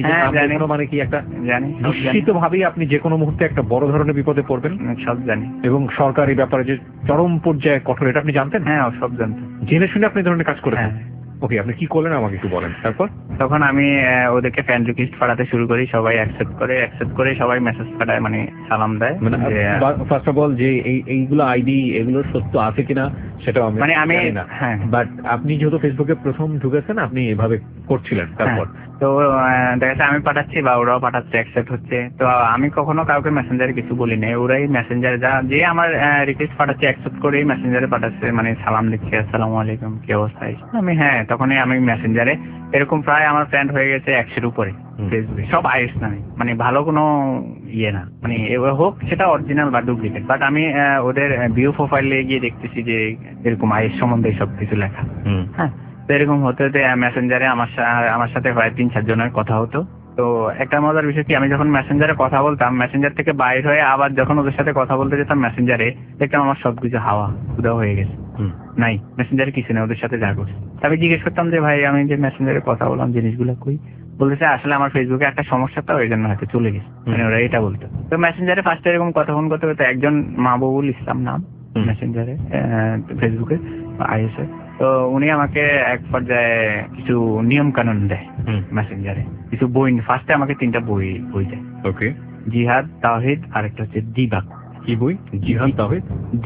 মানে কি একটা নিশ্চিত ভাবেই আপনি যে কোনো মুহূর্তে একটা বড় ধরনের বিপদে পড়বেন। সব জানি। এবং সরকার এই ব্যাপারে যে চরম পর্যায়ে কঠোর, এটা আপনি জানতেন? হ্যাঁ সব জানতেন। জেনে শুনে আপনি ধরনের কাজ করেছেন? ওকে, আপনি কি করলেন আমাকে একটু বলেন। তারপর তখন আমি ওদেরকে ফ্রেন্ড রিকোয়েস্ট পাঠাতে শুরু করি, সবাই অ্যাকসেপ্ট করে সবাই মেসেজ পাঠায়, মানে সালাম দেয়। মানে ফার্স্ট অফ অল যে এইগুলো আইডি এগুলো সত্য আছে কিনা সেটাও আমি জানি না, বাট আপনি যেহেতু ফেসবুকে প্রথম ঢুকেছেন আপনি এভাবে করছিলেন। তারপর তো দেখা যাচ্ছে আমি পাঠাচ্ছি বা ওরাও পাঠাচ্ছে, অ্যাকসেপ্ট হচ্ছে। তো আমি কখনো কাউকে মেসেঞ্জারে কিছু বলি নাই, ওরাই মেসেঞ্জারে যে আমার রিকোয়েস্ট পাঠাচ্ছে অ্যাকসেপ্ট করেই মেসেঞ্জারে পাঠাচ্ছে, মানে সালাম দিচ্ছে, আসসালামু আলাইকুম, কি অবস্থা। আমি তখনই আমি মেসেঞ্জারে এরকম প্রায় আমার ফ্রেন্ড হয়ে গেছে 100-এর উপরে ফেসবুকে, সব আইএস নামে, মানে ভালো কোনো ইয়ে না, মানে হোক সেটা অরিজিনাল বা ডুপ্লিকেট। বাট আমি ওদের ভিউ প্রোফাইলে গিয়ে দেখতেছি যে এরকম আইএস সম্বন্ধে সব কিছু লেখা। হ্যাঁ, তো এরকম হতে হতে মেসেঞ্জারে আমার সাথে প্রায় 3-4 জনের কথা হতো। তো একটা মজার বিষয় কি, আমি যখন মেসেঞ্জারে কথা বলতাম, মেসেঞ্জার থেকে বাইর হয়ে আবার যখন ওদের সাথে কথা বলতে যেতাম মেসেঞ্জারে, দেখতাম আমার সবকিছু হাওয়া উদা হয়ে গেছে, নাই মেসেঞ্জারে কিছু নেই, ওদের সাথে যা করছে। আমি জিজ্ঞেস করতাম যে ভাই আমি যে মেসেঞ্জারে কথা বললাম জিনিসগুলো কই, বলতেছে আসলে আমার ফেসবুকে একটা সমস্যা, তো ওই জন্য হয়তো চলে গেছে, মানে ওরা এটা বলতো। তো মেসেঞ্জারে ফার্স্ট এরকম কথা ফোন করতে করতে একজন মাহবুবুল ইসলাম নাম মেসেঞ্জারে ফেসবুকে আইএসএ, তো উনি আমাকে এক পর্যায়ে কিছু নিয়ম কানুন দেয় মেসেঞ্জারে, কিছু বই। ফার্স্টে আমাকে 3টা বই দেয়। ওকে, জিহাদ, তাওহীদ, আর একটা হচ্ছে দিবাক। কি বই? জিহাদ, তাওহীদ,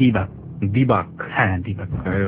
দিবাক। হ্যাঁ দিবাক।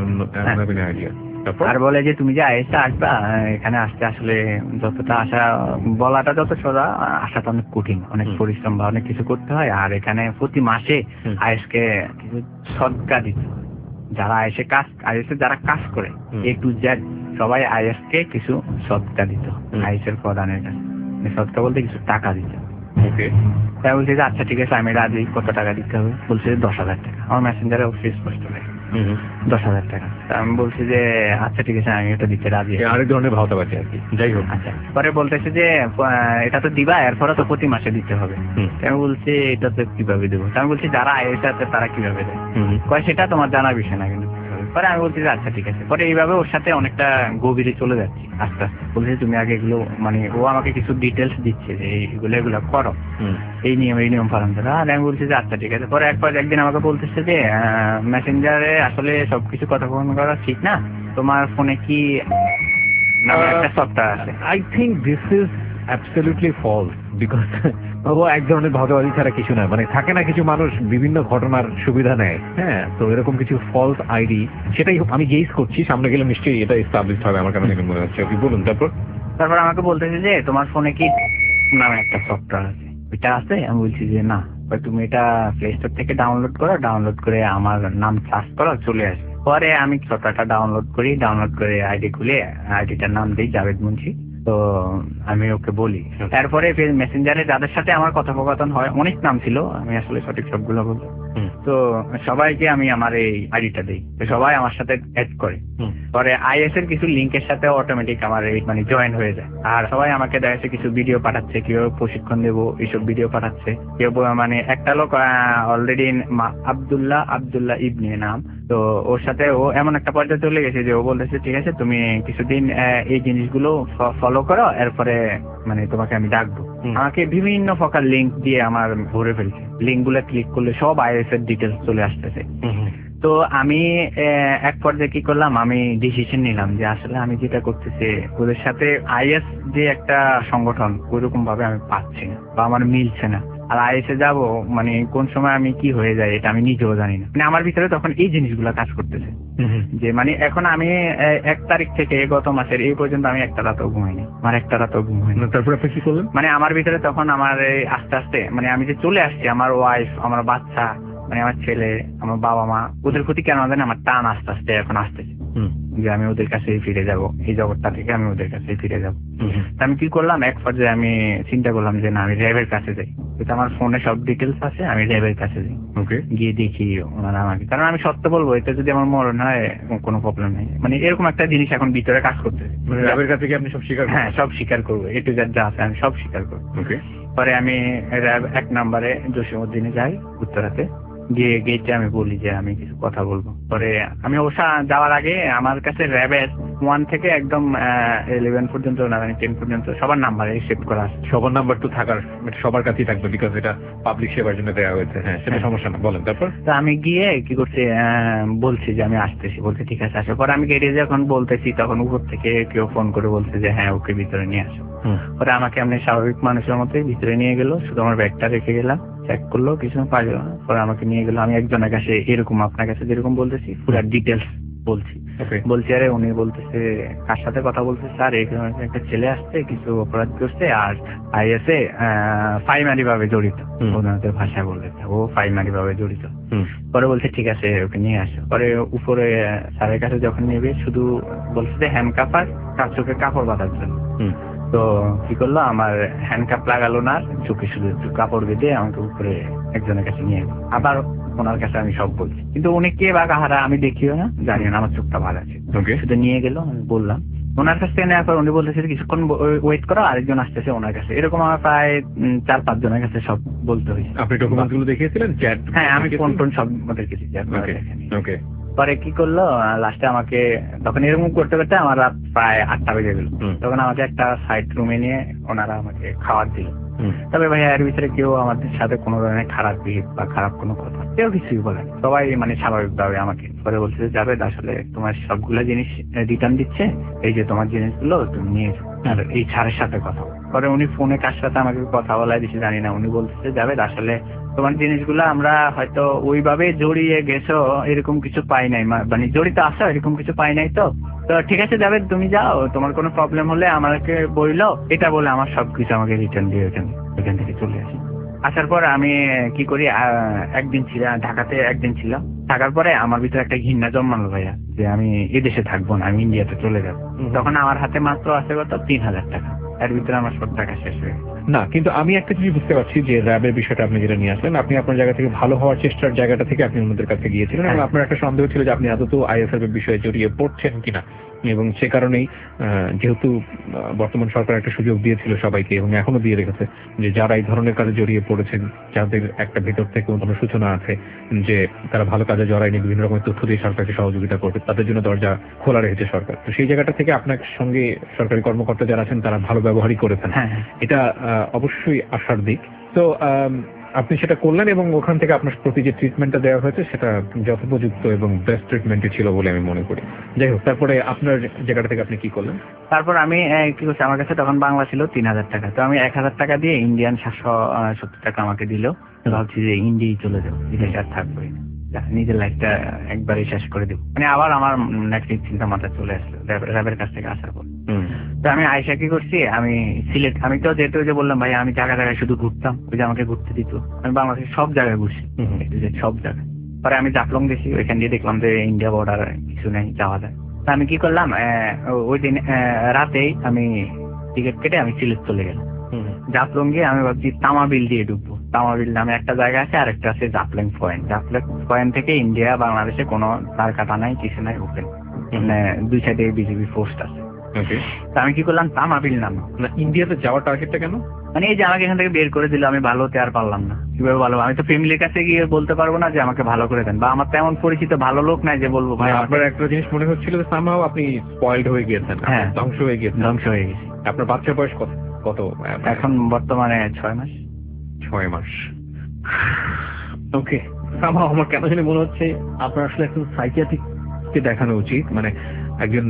আর বলে যে তুমি যে আইএসএ আসবা, এখানে আসতে আসলে যতটা আশা, বলাটা যত সোজা, আসাটা অনেক কঠিন, অনেক পরিশ্রম বা অনেক কিছু করতে হয়। আর এখানে প্রতি মাসে আইএসকে কিছু সদকা দিতে হয়। যারা আইএসএ যারা কাজ করে A to Z সবাই আইএসকে কিছু সদকা দিত আইএসের প্রধানের কাছে, সদকা বলতে কিছু টাকা দিত। তাই বলছে যে আচ্ছা ঠিক আছে, আমি রাজি, কত টাকা দিতে হবে? বলছে 10,000 টাকা। আমার মেসেঞ্জারে অবশ্যই স্পষ্ট লাগে 10,000 টাকা। আমি বলছি যে আচ্ছা ঠিক আছে, আমি এটা দিতে রাজি। আরেক ধরনের ভাওতাবাজি আর কি, যাই হোক। আচ্ছা, পরে বলতেছে যে এটা তো দিবা, এরপরে তো প্রতি মাসে দিতে হবে। আমি বলছি এটা তো কিভাবে দেবো? আমি বলছি যারা আইএসএ আছে তারা কিভাবে দেয়? কয় সেটা তোমার জানার বিষয় না। কিন্তু পরে আমি বলছি যে আচ্ছা ঠিক আছে। পরে এইভাবে ওর সাথে অনেকটা গভীরে চলে যাচ্ছি আস্তে আস্তে। বলছি তুমি আগে এগুলো, মানে ও আমাকে কিছু ডিটেলস দিচ্ছে যে এগুলো করো, এই নিয়ম পালন করো। আর আমি বলছি যে আচ্ছা ঠিক আছে। পরে একদিন আমাকে বলতেছে যে মেসেঞ্জারে আসলে সবকিছু কথোপকথন করা ঠিক না, তোমার ফোনে কি একটা সফটওয়্যার আছে। I think this is absolutely false, because ও এক ধরনের ভাওতাবাজি ছাড়া কিছু না। মানে থাকে না কিছু মানুষ বিভিন্ন ঘটনার সুবিধা নেয়, হ্যাঁ, তো এরকম কিছু ফলস আইডি, সেটাই আমি গেস করছি, সামনে গেলে নিশ্চয়ই এটা এস্টাবলিশ হবে আমার কাছে মনে হচ্ছে। আপনি বলুন। তারপর আমাকে বলতেছে যে তোমার ফোনে কি নামে একটা সফটওয়্যার আছে, এটা আছে? আমি বলছি যে না। তুমি এটা প্লে স্টোর থেকে ডাউনলোড করে আমার নাম সার্চ করো, চলে আসে। পরে আমি সফটওয়্যারটা ডাউনলোড করে আইডি খুলে আইডিটার নাম দিই জাভেদ মুন্সি। তো আমি ওকে বলি, তারপরে মেসেঞ্জারে যাদের সাথে আমার কথোপকথন হয়, অনেক নাম ছিল, আমি আসলে সঠিক সবগুলো বলবো। তো সবাইকে আমি আমার এই আইডিটা দিই, সবাই আমার সাথে অ্যাড করে। পরে আইএস এর কিছু লিঙ্কের সাথে অটোমেটিক আমার এই মানে জয়েন হয়ে যায়। আর সবাই আমাকে দেখা কিছু ভিডিও পাঠাচ্ছে, কিভাবে প্রশিক্ষণ দেবো এইসব ভিডিও পাঠাচ্ছে। কেউ মানে একটা লোক অলরেডি আব্দুল্লাহ ইবনে নাম, তো ওর সাথে ও এমন একটা পর্যায়ে চলে গেছে যে ও বলতেছে ঠিক আছে তুমি কিছুদিন এই জিনিসগুলো ফলো করো, এরপরে মানে তোমাকে আমি ডাকবো। আমাকে বিভিন্ন প্রকার লিঙ্ক দিয়ে আমার ভরে ফেলছে, লিঙ্ক গুলো ক্লিক করলে সব আইএস এর ডিটেলস চলে আসতেছে। তো আমি এক পর্যায়ে কি করলাম, আমি ডিসিশন নিলাম যে আসলে আমি যেটা করতেছি ওদের সাথে আইএস যে একটা সংগঠন ওইরকম ভাবে আমি পাচ্ছি না বা আমার মিলছে না। আর আইএসে যাব মানে কোন সময় আমি কি হয়ে যায় এটা আমি নিজেও জানি না। মানে আমার ভিতরে তখন এই জিনিসগুলো কাজ করতেছে যে মানে এখন আমি 1 তারিখ থেকে গত মাসের এই পর্যন্ত আমি একটা রাতও ঘুমাইনি, আমার একটা রাতও ঘুমাইনি। তারপর আপনি কি করলেন? মানে আমার ভিতরে তখন আমার আস্তে আস্তে মানে আমি যে চলে আসছি, আমার ওয়াইফ, আমার বাচ্চা, মানে আমার ছেলে, আমার বাবা মা, ওদের প্রতি কেন জানি আমার টান আস্তে আস্তে এখন আসতেছে যে আমি ওদের কাছেই ফিরে যাব, এই জগৎটা থেকে আমি ওদের কাছেই ফিরে যাব। আমি কি করলাম, এক পর্যায়ে আমি চিন্তা করলাম যে না আমি র্যাবের কাছে যাই, এটা আমার ফোনে সব ডিটেলস আছে, আমি র্যাবের কাছে যাই, গিয়ে দেখি ওনারা আমাকে, কারণ আমি সত্য বলবো এটা যদি আমার মরণ হয় কোনো প্রবলেম নেই। মানে এরকম একটা জিনিস এখন ভিতরে কাজ করতেছে। র্যাবের কাছে কি আপনি সব স্বীকার? হ্যাঁ, সব স্বীকার করবো, এ টু জেড যা আছে আমি সব স্বীকার করবো। পরে আমি র্যাব 1 নম্বরে জসীমউদ্দিনে যাই উত্তরাতে, গিয়ে গেটে আমি বলি যে আমি কিছু কথা বলবো। পরে আমি অবশ্য যাওয়ার আগে আমার কাছে র্যাবের 1 থেকে একদম 11 পর্যন্ত না 10 পর্যন্ত সবার নাম্বারে সেভ করা আছে। সবার নাম্বার তো থাকার সবার কাছেই থাকবে, বিকজ এটা পাবলিক সেবার জন্য দেওয়া হয়েছে। হ্যাঁ, সেটা সমস্যা না, বলেন। তারপর তো আমি গিয়ে কি করছি, বলছি যে আমি আসতেছি, বলতে ঠিক আছে আসো। পরে আমি গেটে যখন বলতেছি তখন উপর থেকে কেউ ফোন করে বলছে যে হ্যাঁ ওকে ভিতরে নিয়ে আসো। পরে আমাকে এমনি স্বাভাবিক মানুষের মতোই ভিতরে নিয়ে গেল, শুধু আমার ব্যাগটা রেখে গেলাম, চেক করলো, কিছু পাইল না। পরে আমাকে নিয়ে গেল, আমি একজনের কাছে এরকম আপনার কাছে যেরকম বলতেছি পুরো ডিটেলস বলছি। আরে উনি বলতেছে কার সাথে কথা বলছে স্যার, এখানে একটা ছেলে আসছে, কিছু অপরাধ করছে আর আইএসএ প্রাইমারি ভাবে জড়িত, ওনাদের ভাষায় বলতে ও প্রাইমারি ভাবে জড়িত। পরে বলছে ঠিক আছে ওকে নিয়ে আসো। পরে উপরে স্যারের কাছে যখন নেবে শুধু বলছে যে হ্যান্ডকাপ আর চোখে কাপড় বাঁধার জন্য। তো কি করলো, আমার হ্যান্ডকাপ লাগালো না, চোখে শুধু একটু কাপড় বেঁধে আমাকে উপরে একজনের কাছে নিয়ে গেল। আবার ওনার কাছে আমি সব বলছি, কিন্তু উনি কে বা কাহারা আমি দেখিও না, জানি না, আমার চোখটা ভালো আছে। শুধু নিয়ে গেল, আমি বললাম। ওনার কাছ থেকে নেওয়ার পর উনি বলতেছে কিছুক্ষণ ওয়েট করো, আরেকজন আসতেছে ওনার কাছে। এরকম আমার প্রায় 4-5 জনের কাছে সব বলতে হয়েছে। আপনি ডকুমেন্ট গুলো দেখিয়েছিলেন? হ্যাঁ, আমি ফোন সব ওদেরকে দিচ্ছি। পরে কি করলো, লাস্টে আমাকে তখন এরকম করতে করতে আমার রাত প্রায় 8টা বেজে গেল। তখন আমাকে একটা সাইড রুমে নিয়ে ওনারা আমাকে খাবার দিল। তবে ভাই এর ভিতরে কেউ আমাদের সাথে কোনো ধরনের খারাপ বিহেভ বা খারাপ কোনো কথা কেউ কিছুই বলে, সবাই মানে স্বাভাবিক ভাবে আমাকে পরে বলছে যাবে আসলে তোমার সবগুলা জিনিস রিটার্ন দিচ্ছে, এই যে তোমার জিনিসগুলো তুমি নিয়ে আর এই ছাড়ের সাথে কথা। পরে উনি ফোনে কার সাথে আমাকে কথা বলায় দিচ্ছে জানি না, উনি বলছে যাবে আসলে তোমার জিনিসগুলো আমরা হয়তো ওইভাবে জড়িয়ে গেছো এরকম কিছু পাই নাই, মানে জড়িত আসো এরকম কিছু পাই নাই। তো ঠিক আছে যাবে, তুমি যাও, তোমার কোনো প্রবলেম হলে আমাকে বললো, এটা বলে আমার সবকিছু আমাকে রিটার্ন দিয়ে ওইখান থেকে চলে আসি। আসার পর আমি কি করি, একদিন ছিলাম ঢাকাতে, একদিন ছিলাম, থাকার পরে আমার ভিতরে একটা ঘৃণা জন্মালো ভাইয়া যে আমি এদেশে থাকবো না, আমি ইন্ডিয়াতে চলে যাবো। তখন আমার হাতে মাত্র আছে কত 3000 টাকা, এর ভিতরে আমার সব টাকা শেষ হয়ে গেছে। না, কিন্তু আমি একটা জিনিস বুঝতে পারছি যে র্যাবের বিষয়টা আপনি যেটা নিয়ে আসলেন, আপনি আপনার জায়গা থেকে ভালো হওয়ার চেষ্টার জায়গাটা থেকে আপনি অন্যদের কাছে গিয়েছিলেন এবং আপনার একটা সন্দেহ ছিল যে আপনি আদৌ আইএসএফ এর বিষয়ে জড়িয়ে পড়ছেন কিনা, এবং সে কারণেই যেহেতু বর্তমান সরকার একটা সুযোগ দিয়েছিল সবাইকে এবং এখনো দিয়ে রেখেছে যে যারা এই ধরনের কাজে জড়িয়ে পড়েছেন, যাদের একটা ভেতর থেকে কোনো সূচনা আছে যে তারা ভালো কাজে জড়ায়নি, বিভিন্ন রকমের তথ্য দিয়ে সরকারকে সহযোগিতা করবে, তাদের জন্য দরজা খোলা রেখেছে সরকার। তো সেই জায়গাটা থেকে আপনার সঙ্গে সরকারি কর্মকর্তা যারা আছেন তারা ভালো ব্যবহারই করেছেন, এটা অবশ্যই আশার দিক। তো আপনি সেটা করলেন এবং ওখান থেকে আপনার প্রতি যে ট্রিটমেন্টটা দেওয়া হয়েছে সেটা যথোপযুক্ত এবং বেস্ট ট্রিটমেন্টই ছিল বলে আমি মনে করি। যাই হোক, তারপরে আপনার জায়গাটা থেকে আপনি কি করলেন? তারপর আমি কি করছি, আমার কাছে তখন বাংলা ছিল 3000 টাকা, তো আমি 1000 টাকা দিয়ে ইন্ডিয়ান 770 টাকা আমাকে দিল। ভাবছি যে ইন্ডিয়ায় চলে যাবো, বিদেশে আর থাকবো না, নিজের লাইফটা একবারই শেষ করে দেবো। মানে আবার আমার নেক্সট চিন্তা মাথা চলে আসলো র্যাবের কাছ থেকে আসার পর। তো আমি আয়সা কি করছি, আমি সিলেট, আমি তো যেহেতু যে বললাম ভাই আমি জায়গা জায়গায় শুধু ঘুরতাম, ওই যে আমাকে ঘুরতে দিত, আমি বাংলাদেশের সব জায়গায় ঘুরছি, সব জায়গায়। পরে আমি জাফলং গেছি, ওইখান দিয়ে দেখলাম যে ইন্ডিয়া বর্ডার কিছু নেই, যাওয়া যায়। তা আমি কি করলাম, ওই দিন রাতেই আমি টিকিট কেটে আমি সিলেট চলে গেলাম। জাফলং গিয়ে আমি ভাবছি তামাবিল দিয়ে ঢুকবো। তামাবিল নামে একটা জায়গা আছে, আর একটা আছে জাফলং পয়েন্ট। জাফলং পয়েন্ট থেকে ইন্ডিয়া বাংলাদেশে কোনো তার কাটা নাই, কিছু নাই, ওপেন, মানে 2 সাইডে বিজেপি পোস্ট আছে। ওকে, তো আমি কি করলাম, তামাবিল নাম। না ইন্ডিয়াতে যাওয়ার টার্গেটটা কেন? মানে এই যে আমাকে এখান থেকে বের করে দিল, আমি ভালো হতে আর পারলাম না, কিভাবে ভালো, আমি তো ফ্যামিলির কাছে গিয়ে বলতে পারবো না যে আমাকে ভালো করে দেন, বা আমার তেমন পরিচিত ভালো লোক নাই যে বলবো ভাই আপনার একটা জিনিস মনে হচ্ছিল যে সামহাও আপনি স্পয়েলড হয়ে গিয়েছেন, হ্যাঁ, ধ্বংস হয়ে গিয়েছেন। ধ্বংস হয়ে গেছি। আপনার বাচ্চার বয়স কত? কত এখন বর্তমানে 6 মাস। 6 মাস। ওকে, সামহাও আমার কেন জানি মনে হচ্ছে আপনার আসলে একজন সাইকিয়াট্রিস্টকে দেখানো উচিত, মানে একজন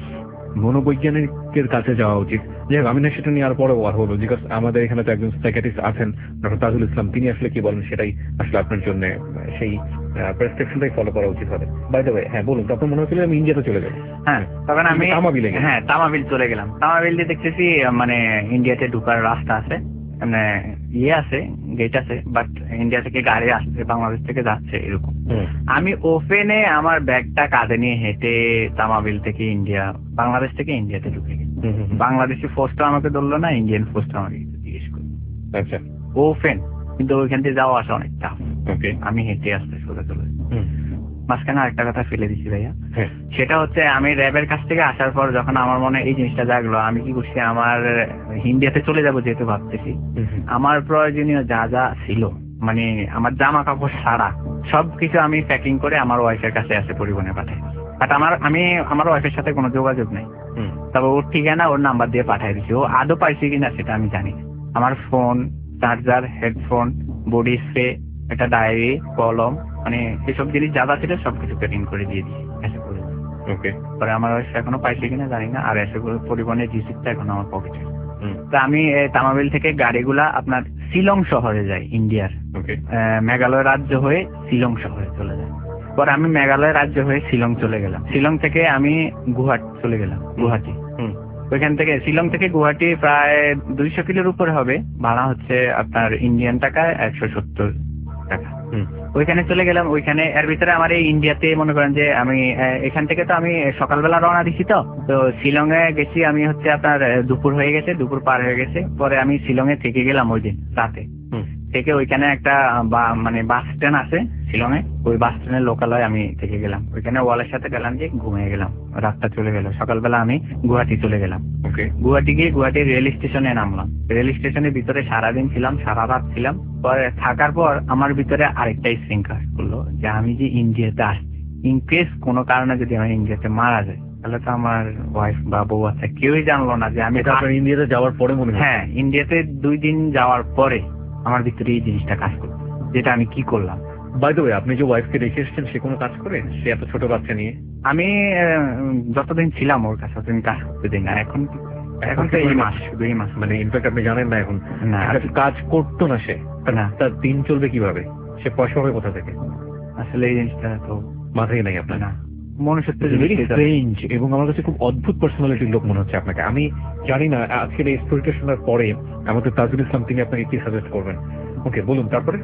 মনোবৈজ্ঞানিকের কাছে যাওয়া উচিত। যাই হোক, আমি না সেটা নিয়ে আর পরে ওয়ার হবো, বিকজ আমাদের এখানে তো একজন সাইকিয়াট্রিস্ট আছেন, ডক্টর তাজুল ইসলাম, তিনি আসলে কি বলেন সেটাই আসলে আপনার জন্য সেই প্রেসক্রিপশনটাই ফলো করা উচিত হবে। বাই দ্য ওয়ে, হ্যাঁ বলুন, তখন মনে হচ্ছিল আমি ইন্ডিয়াতে চলে যাবো। হ্যাঁ, তখন আমি তামাবিলে গেলাম। হ্যাঁ, তামাবিল চলে গেলাম। তামাবিল দিয়ে দেখতেছি মানে ইন্ডিয়াতে ঢোকার রাস্তা আছে, মানে ইয়ে আছে, গেট আছে, বাট ইন্ডিয়া থেকে গাড়ি আসছে, বাংলাদেশ থেকে যাচ্ছে এরকম। আমি ওপেনে আমার ব্যাগটা কাঁধে নিয়ে হেঁটে তামাবিল থেকে ইন্ডিয়া, বাংলাদেশ থেকে ইন্ডিয়াতে ঢুকে গেছি। বাংলাদেশি ফোর্সটা আমাকে ধরলো না, ইন্ডিয়ান ফোর্সটা আমাকে জিজ্ঞেস করলো। আচ্ছা, ওপেন, কিন্তু ওইখান থেকে যাওয়া আসা অনেক টাফ। ওকে, আমি হেঁটে আসতে সোজা চলে মাঝখানে আরেকটা কথা ফেলে দিচ্ছি ভাইয়া, হ্যাঁ, সেটা হচ্ছে আমি র্যাবের কাছ থেকে আসার পর যখন আমার মনে এই জিনিসটা জাগলো, আমি কি করছি, আমার ইন্ডিয়াতে চলে যাবো যেহেতু ভাবতেছি, আমার প্রয়োজনীয় যা যা ছিল, মানে আমার জামা কাপড় সারা সবকিছু আমি প্যাকিং করে আমার ওয়াইফের কাছে আসে পরিবহনে পাঠাই। বাট আমার ওয়াইফের সাথে কোনো যোগাযোগ নেই, তবে ওর ঠিকানা ওর নাম্বার দিয়ে পাঠাই দিচ্ছি। ও আদৌ পাইছে কিনা সেটা আমি জানি না। আমার phone, charger, headphone, body spray, একটা ডায়েরি, কলম, মানে এসব জিনিস যা যা ছিল সবকিছু প্যাকিং করে দিয়ে দিই এসে করে। ওকে, পরে আমার ওয়াইফ এখনো পাইছে কিনা জানি না, আর এসে পরিবহনের রিসিপ্টটা এখন আমার পকেটে। তো আমি তামাবিল থেকে গাড়িগুলা আপনার শিলং শহরে যাই, ইন্ডিয়ার মেঘালয় রাজ্য হয়ে শিলং শহরে চলে যায়। পরে আমি মেঘালয় রাজ্য হয়ে শিলং চলে গেলাম। শিলং থেকে আমি গুয়াহাটি চলে গেলাম, গুয়াহাটি। ওইখান থেকে শিলং থেকে গুয়াহাটি প্রায় 200 কিলোর উপরে হবে, ভাড়া হচ্ছে আপনার ইন্ডিয়ান টাকায় 170 টাকা। ওইখানে চলে গেলাম। ওইখানে এর ভিতরে আমার এই ইন্ডিয়াতে মনে করেন যে আমি এখান থেকে তো আমি সকালবেলা রওনা দিছি, তো শিলং এ গেছি আমি হচ্ছে আপনার দুপুর হয়ে গেছে, দুপুর পার হয়ে গেছে। পরে আমি শিলং এ থেকে গেলাম ওই দিন রাতে, থেকে ওইখানে একটা মানে বাস স্ট্যান্ড আছে শিলং এ, ওই বাস স্ট্যান্ডের লোকালয় আমি থেকে গেলাম। ওইখানে ওয়ালের সাথে গেলাম, যে ঘুমিয়ে গেলাম, রাতটা চলে গেল। সকালবেলা আমি গুয়াহাটি চলে গেলাম। গুয়াহাটি গিয়ে গুয়াহাটি রেল স্টেশনে নামলাম। রেল স্টেশনের ভিতরে সারাদিন ছিলাম, সারা রাত ছিলাম। পরে থাকার পর আমার ভিতরে আরেকটা স্প্রিং কাজ করলো, যে আমি যে ইন্ডিয়াতে আসছি, ইনকেস কোনো কারণে যদি আমি ইন্ডিয়াতে মারা যাই, তাহলে তো আমার ওয়াইফ বা বউ আছে, কেউই জানলো না যে আমি ইন্ডিয়াতে যাওয়ার পরে মনে হয়। হ্যাঁ, ইন্ডিয়াতে 2 দিন যাওয়ার পরে আমার ভিতরে এই জিনিসটা কাজ করছে, যেটা আমি কি করলাম। বাই দ্য ওয়ে, আপনি যে ওয়াইফকে রেখে এসেছেন, সে কোনো কাজ করে? সে এত ছোট বাচ্চা নিয়ে? আমি যতদিন ছিলাম ওর কাছে ততদিন কাজ করতে দিই না। এখন তো এই মাস, শুধু এই মাস, মানে ইনফ্যাক্ট আপনি জানেন না এখন না কাজ করতো না সে, না। তার দিন চলবে কিভাবে? সে পয়সা হবে কোথা থেকে? আসলে এই জিনিসটা তো মাথায় নাই আপনার। না, মনুষ্যত্ব স্ট্রেঞ্জ, এবং আমার কাছে খুব অদ্ভুত পার্সোনালিটির লোক মনে হচ্ছে আপনাকে। আমি জানি না আজকের এই স্টোরিটা শোনার পরে আমাদের তাজুল ইসলাম তিনি আপনাকে কি সাজেস্ট করবেন। ওকে, বলুন তারপরে।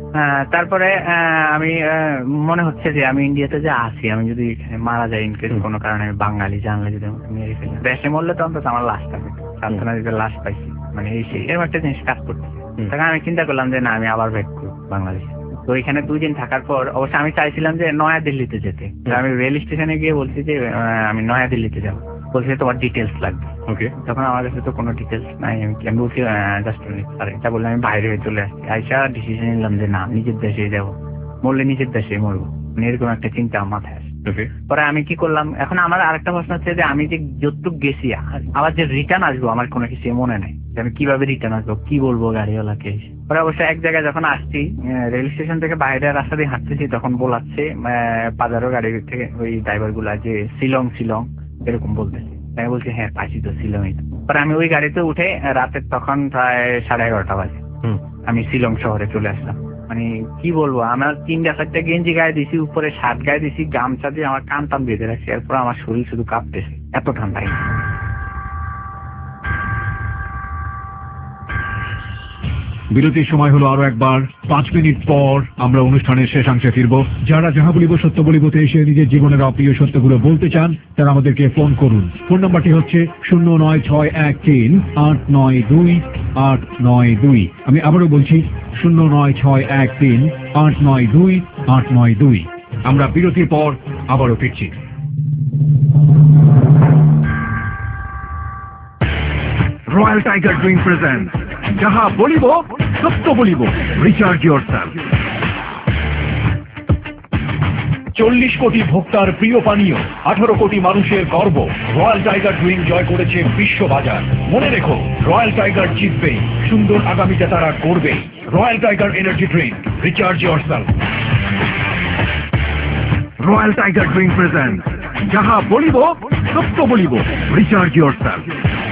তারপরে আমি মনে হচ্ছে যে আমি ইন্ডিয়াতে যে আছি, আমি যদি মারা যাই ইনকেস কোনো কারণে, বাঙালি জানলে যদি আমাকে মেরে ফেলে, দেশে মরলে তো অন্তত আমার লাশটা সান্ত্বনা দিতে লাশ পাইছি, মানে এই সেই এরকম একটা জিনিস কাজ করছে। তখন আমি চিন্তা করলাম যে না, আমি আবার ব্যাক করবো বাংলাদেশে। তো এখানে 2 দিন থাকার পর অবশ্য আমি চাইছিলাম যে নয়াদিল্লিতে যেতে। আমি রেল স্টেশনে গিয়ে বলছি যে আমি নয়াদিল্লিতে যাবো। বলছে তোমার ডিটেলস লাগবে। ওকে, তখন আমার কাছে তো কোনো ডিটেলস নাই। আমি বলছি জাস্ট স্যার এটা বললে আমি বাইরে হয়ে চলে আসছি। আইসা ডিসিশন নিলাম যে না, নিজের দেশে যাবো, মরলে নিজের দেশে মরবো, এরকম একটা চিন্তা আমার মাথায় আসে। পরে আমি কি করলাম, এখন আমার আরেকটা প্রশ্ন হচ্ছে যে আমি যে যতটুকু গেছি আবার যে রিটার্ন আসবো, আমার কোনো কিছু মনে নাই যে আমি কিভাবে রিটার্ন আসবো, কি বলবো গাড়িওয়ালাকে। পরে অবশ্যই এক জায়গায় যখন আসছি, রেল স্টেশন থেকে বাইরের রাস্তা দিয়ে হাঁটতেছি, তখন বলাচ্ছে পাজারো গাড়ি থেকে ওই ড্রাইভার গুলা যে শিলং শিলং এরকম বলতেছে। আমি বলছি হ্যাঁ পাইছি তো, শিলংই তো। পরে আমি ওই গাড়িতে উঠে রাতের তখন প্রায় 11:30 বাজে আমি শিলং শহরে চলে আসলাম। মানে কি বলবো, আমার 3-4টা গেঞ্জি গায়ে দিছি, উপরে শার্ট গায়ে দিছি, গামছা দিয়ে আমার কান টান বেঁধে রাখছি। এরপর আমার শরীর শুধু কাঁপতেছে, এত ঠান্ডাই। বিরতির সময় হলো আরো একবার। 5 মিনিট পর আমরা অনুষ্ঠানের শেষাংশে ফিরবো। যারা যাহা বলিব সত্য বলিবতে এসে নিজের জীবনের অপ্রিয় সত্যগুলো বলতে চান, তারা আমাদেরকে ফোন করুন। ফোন নাম্বারটি হচ্ছে 09613892892। আমি আবারও বলছি 09613892892। আমরা বিরতির পর আবারও ফিরছি। রয়্যাল টাইগার ড্রিঙ্ক প্রেজেন্ট যাহা বলিব সত্য বলিব, রিচার্জ ইয়োরসেলফ। 40 কোটি ভোক্তার প্রিয় পানীয়, 18 কোটি মানুষের গর্ব, রয়্যাল টাইগার ড্রিঙ্ক জয় করেছে বিশ্ব বাজার। মনে রেখো, রয়্যাল টাইগার জিতবেই, সুন্দর আগামীতে তারা করবে। Royal tiger energy drink, recharge yourself. Royal tiger drink present যাহা বলিব সত্য বলিব, recharge yourself.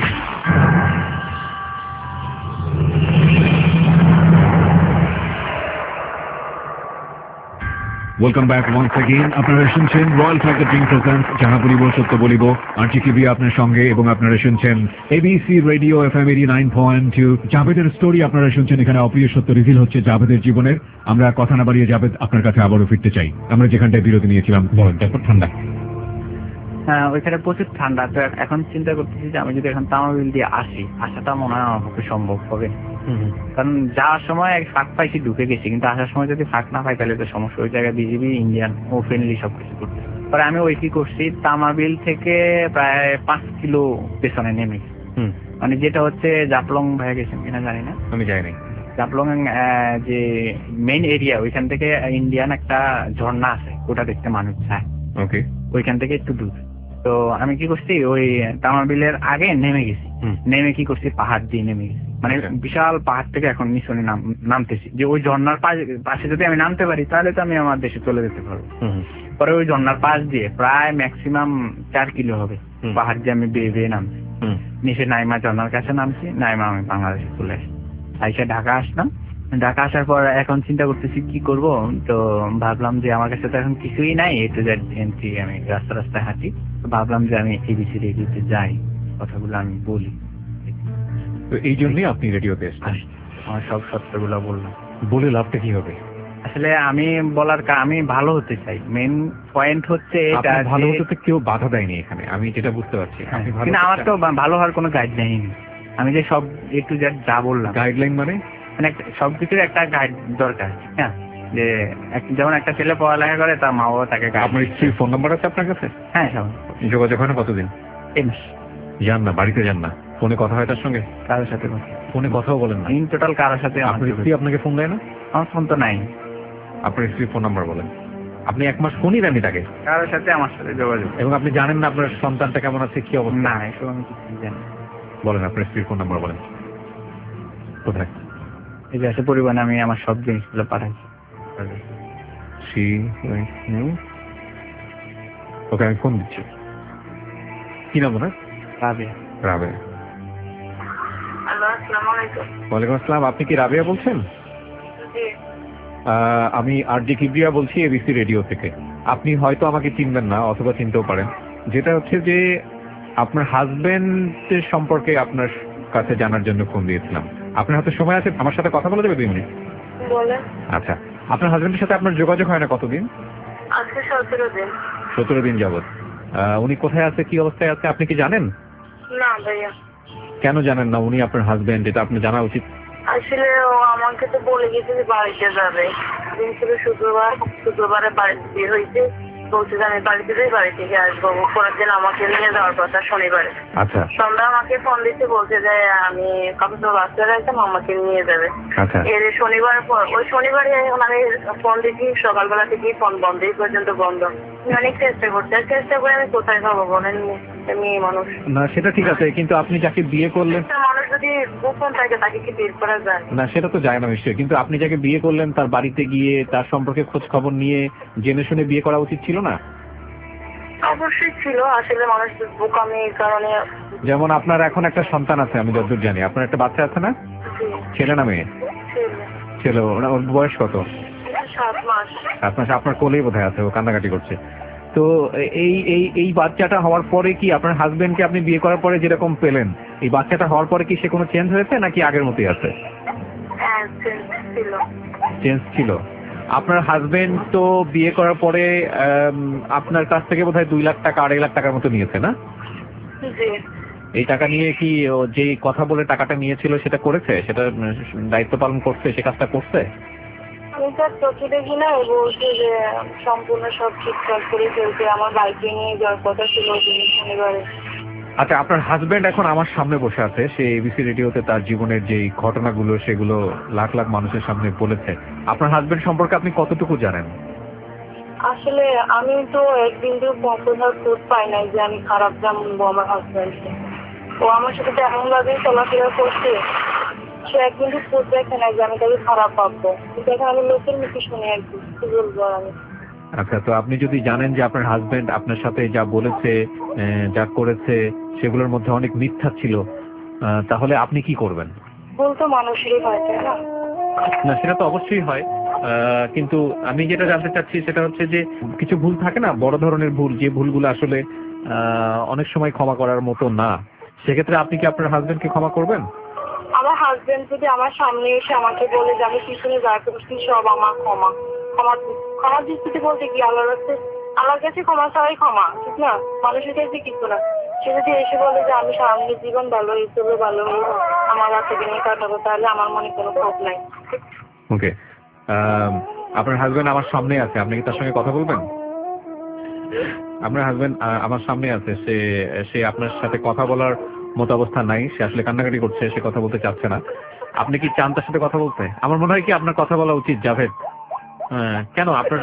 Welcome back once again. আপনারা শুনছেন রয়্যাল টাইগার ড্রিঙ্ক প্রেজেন্ট যাহা বলিব সত্য বলিব। আরজি কিবরিয়া আপনার সঙ্গে, এবং আপনারা শুনছেন এবিসি রেডিও FM 89.2। জাভেদের স্টোরি আপনারা শুনছেন। এখানে অপ্রিয় সত্য রিভিল হচ্ছে জাভেদের জীবনের। আমরা কথা না বাড়িয়ে জাভেদ আপনার কাছে আবারও ফিরতে চাই। আমরা যেখানটায় বিরতি নিয়েছিলাম, বলেন তারপর। ঠান্ডা? হ্যাঁ, ওইখানে প্রচুর ঠান্ডা। তো এখন চিন্তা করতেছি যে আমি যদি এখন তামাবিল দিয়ে আসাটা মনে হয় আমার পক্ষে সম্ভব হবে। কারণ যাওয়ার সময় এক ফাঁক পাইছি, ঢুকে গেছি, কিন্তু আসার সময় যদি ফাঁক না পাই তাহলে তো সমস্যা। ওই জায়গায় বিজিবি ইন্ডিয়ান ও ফ্রেন্ডলি সবকিছু করতে। পরে আমি ওই কি করছি, তামাবিল থেকে প্রায় 5 কিলো পেছনে নেমে গেছি। মানে যেটা হচ্ছে জাপলং ভাইয়া গেছেন কিনা জানি না, আমি যাই নাই। জাপলং যে মেইন এরিয়া, ওইখান থেকে ইন্ডিয়ান একটা ঝর্ণা আছে, ওটা দেখতে মানুষ যায়। ওকে। ওইখান থেকে একটু দূর। তো আমি কি করছি, ওই তামাবিলের আগে নেমে গেছি। নেমে কি করছি, পাহাড় দিয়ে নেমে গেছি। মানে বিশাল পাহাড় থেকে এখন নিচনে নামতেছি, যে ওই ঝর্ণার পাশে যদি আমি নামতে পারি তাহলে তো আমি আমার দেশে চলে যেতে পারবো। পরে ওই ঝর্ণার পাশ দিয়ে প্রায় ম্যাক্সিমাম 4 কিলো হবে পাহাড় দিয়ে আমি বেয়ে বেয়ে নামছি। নিচে নাইমা ঝর্ণার কাছে নামছি, নাইমা আমি বাংলাদেশে চলে আসি। আইসা ঢাকা আসলাম। ঢাকা আসার পর এখন চিন্তা করতেছি কি করব। তো ভাবলাম যে আমার কাছে তো এখন কিছুই নাই, একটু আমি রাস্তায় হাঁটি। তো ভাবলাম যে আমি এবিসি রেডিওতে যাই, কথাগুলো আমি বলি। তো এই জন্যই আপনি রেডিওতে এসেছেন? আমার সব সত্যগুলো বললাম। বলে লাভটা কি হবে? আসলে আমি আমি ভালো হতে চাই। মেন পয়েন্ট হচ্ছে এটা, ভালো হতে কেউ বাধা দেয়নি এখানে, আমি যেটা বুঝতে পারছি। কিন্তু আমার তো ভালো হওয়ার কোনো গাইডলাইন নেই। আমি যে সব একটু যা বললাম, গাইডলাইন মানে সবকিছুর একটা গাইড দরকার। হ্যাঁ, যে যেমন একটা ছেলে পড়ালেখা করে, তার মা বাবা তাকে গাইড। আপনার স্ত্রীর ফোন নাম্বার আছে আপনার কাছে? হ্যাঁ, সব যোগাযোগ হয় না কতদিন? যান না, বাড়িতে যান না? ফোনে কথা হয় তার সঙ্গে? কারোর সাথে ফোনে কথাও বলেন না? ইন টোটাল কারোর সাথে। আপনার স্ত্রী আপনাকে ফোন দেয় না? আমার ফোন তো নাই। আপনার স্ত্রীর ফোন নাম্বার বলেন। আপনি 1 মাস ফোনই দেননি তাকে? কারোর সাথে আমার সাথে যোগাযোগ। এবং আপনি জানেন না আপনার সন্তানটা কেমন আছে, কি অবস্থা? না, এসব আমি কিছু জানি। বলেন আপনার স্ত্রীর ফোন নাম্বার বলেন। কোথায়? এই যে আছে পরিবারে, আমি আমার সব জিনিসগুলো পাঠাচ্ছি। ওকে, আমি ফোন দিচ্ছি। কি নাম ওনার? রাবেয়া। রাবেয়া। ওয়ালাইকুম আসসালাম। আপনি কি রাবেয়া বলছেন? আমি আরজি কিবরিয়া বলছি এবিসি রেডিও থেকে। আপনি হয়তো আমাকে চিনবেন না, অথবা চিনতেও পারেন। যেটা হচ্ছে যে আপনার হাজবেন্ডের সম্পর্কে আপনার কাছে জানার জন্য ফোন দিয়েছিলাম। আপনার হাতে সময় আছে? আমার সাথে কথা বলা যাবে 2 মিনিট? আচ্ছা, আপনার হাজবেন্ডের সাথে আপনার যোগাযোগ হয় না কতদিন? 17 দিন। 17 দিন যাবত। উনি কোথায় আছে, কি অবস্থায় আছে আপনি কি জানেন? না ভাইয়া। কেন জানেন না? উনি আপনার হাজবেন্ড, এটা আপনার জানা উচিত। আসলে ও আমাকে তো বলে গেছে যে বাড়িতে যাবে। দিন ছিল শুক্রবারে বাড়িতে বের হয়েছে, বলছে যে আমি বাড়িতে যাই, বাড়ি থেকে আসবো। পরের দিন আমাকে নিয়ে যাওয়ার কথা শনিবারে। আচ্ছা। সন্ধ্যা আমাকে ফোন দিতে বলছে যে আমি কাকুর বাচ্চা রাখতাম, আমাকে নিয়ে যাবে। আচ্ছা। এর শনিবার পর ওই শনিবারে আমি ফোন দিচ্ছি, সকালবেলা থেকে ফোন বন্ধ, এই পর্যন্ত বন্ধ। অনেক চেষ্টা করে আমি কোথায় পাবো বলেন? মেয়ে মানুষ। না, সেটা ঠিক আছে, কিন্তু আপনি যাকে বিয়ে করলেন, মানুষ যদি গোপন থাকে তাকে কি বের করা যায়? না সেটা তো যায় না নিশ্চয়ই, কিন্তু আপনি যাকে বিয়ে করলেন তার বাড়িতে গিয়ে তার সম্পর্কে খোঁজ খবর নিয়ে জেনে শুনে বিয়ে করা উচিত ছিল না? অবশ্যই ছিল। আসলে মানুষ বোকামি এই কারণে। যেমন আপনার এখন একটা সন্তান আছে, আমি যতদূর জানি আপনার একটা বাচ্চা আছে না? ছেলে না মেয়ে? ছেলে। ওর বয়স কত? 7 মাস। 7 মাস। আপনার কোলেই বোধহয় আছে, ও কান্নাকাটি করছে। তো এই বাচ্চাটা হওয়ার পরে কি আপনার হাজবেন্ডকে আপনি বিয়ে করার পরে যেরকম পেলেন, এই বাচ্চাটা হওয়ার পরে কি সে কোনো চেঞ্জ হয়েছে নাকি আগের মতোই আছে? চেঞ্জ ছিল। আপনার হাজবেন্ড তো বিয়ে করার পরে আপনার কাছ থেকে বোধহয় 2 লাখ টাকা 2.5 লাখ টাকার মতো নিয়েছে না? এই টাকা নিয়ে কি ও যে কথা বলে টাকাটা নিয়েছিল সেটা করেছে, সেটা দায়িত্ব পালন করছে, সে কাজটা করছে? আমি তার চোখে দেখি না, বলছে যে সম্পূর্ণ সব ঠিকঠাক করে চলছে। আমার বাইকে নিয়ে যাওয়ার কথা ছিল শনিবারে। আচ্ছা, আপনার হাজবেন্ড এখন আমার সামনে বসে আছে, সে এবিসি রেডিওতে তার জীবনের যে ঘটনাগুলো সেগুলো লাখ লাখ মানুষের সামনে বলেছে। আপনার হাজবেন্ড সম্পর্কে আপনি কতটুকু জানেন? আসলে আমি তো একদিন তো কোথাও খোঁজ পাই নাই যে আমি খারাপ জানবো আমার হাজব্যান্ডকে। ও আমার সাথে তো এমন ভাবে চলাফেরা করছে, সে একদিন তো খোঁজ দেখে নাই যে আমি তাকে খারাপ ভাববো। কিন্তু এখন আমি লোকের মুখে শুনি আর কি বলবো আমি। আচ্ছা, তো আপনি যদি জানেন যে আপনার হাজবেন্ড আপনার সাথে যা বলেছে, যা করেছে সেগুলোর মধ্যে অনেক মিথ্যা ছিল, তাহলে আপনি কি করবেন? ভুল তো মানুষেরই হয়, তাই না? না, সেটা তো অবশ্যই হয়, কিন্তু আমি যেটা জানতে চাচ্ছি সেটা হচ্ছে যে কিছু ভুল থাকে না, বড় ধরনের ভুল, যে ভুলগুলো আসলে অনেক সময় ক্ষমা করার মতো না। সেক্ষেত্রে আপনি কি আপনার হাজবেন্ডকে ক্ষমা করবেন? আমার হাজবেন্ড যদি আমার সামনে এসে আমাকে বলে যে আমি পিছনে যা করছি সব আমার ক্ষমার দৃষ্টিতে বলতে কি আল্লাহর কাছে ক্ষমা ছাড়াই ক্ষমা, ঠিক না? মানুষের কাছে কিছু না। সে যদি এসে বলে যে আমি সামনে জীবন ভালো হিসেবে ভালো আমার কাছে নিয়ে কাটাবো, তাহলে আমার মনে কোনো ক্ষোভ নাই। ওকে, আপনার হাজবেন্ড আমার সামনে আছে, আপনি কি তার সঙ্গে কথা বলবেন? আপনার হাজবেন্ড আমার সামনে আছে, সে আপনার সাথে কথা বলার মতো অবস্থা নাই, সে আসলে কান্নাকাটি করছে, সে কথা বলতে চাচ্ছে না। আপনি কি চান তার সাথে কথা বলতে? আমার মনে হয় কি আপনার কথা বলা উচিত, জাভেদ। কেন আপনার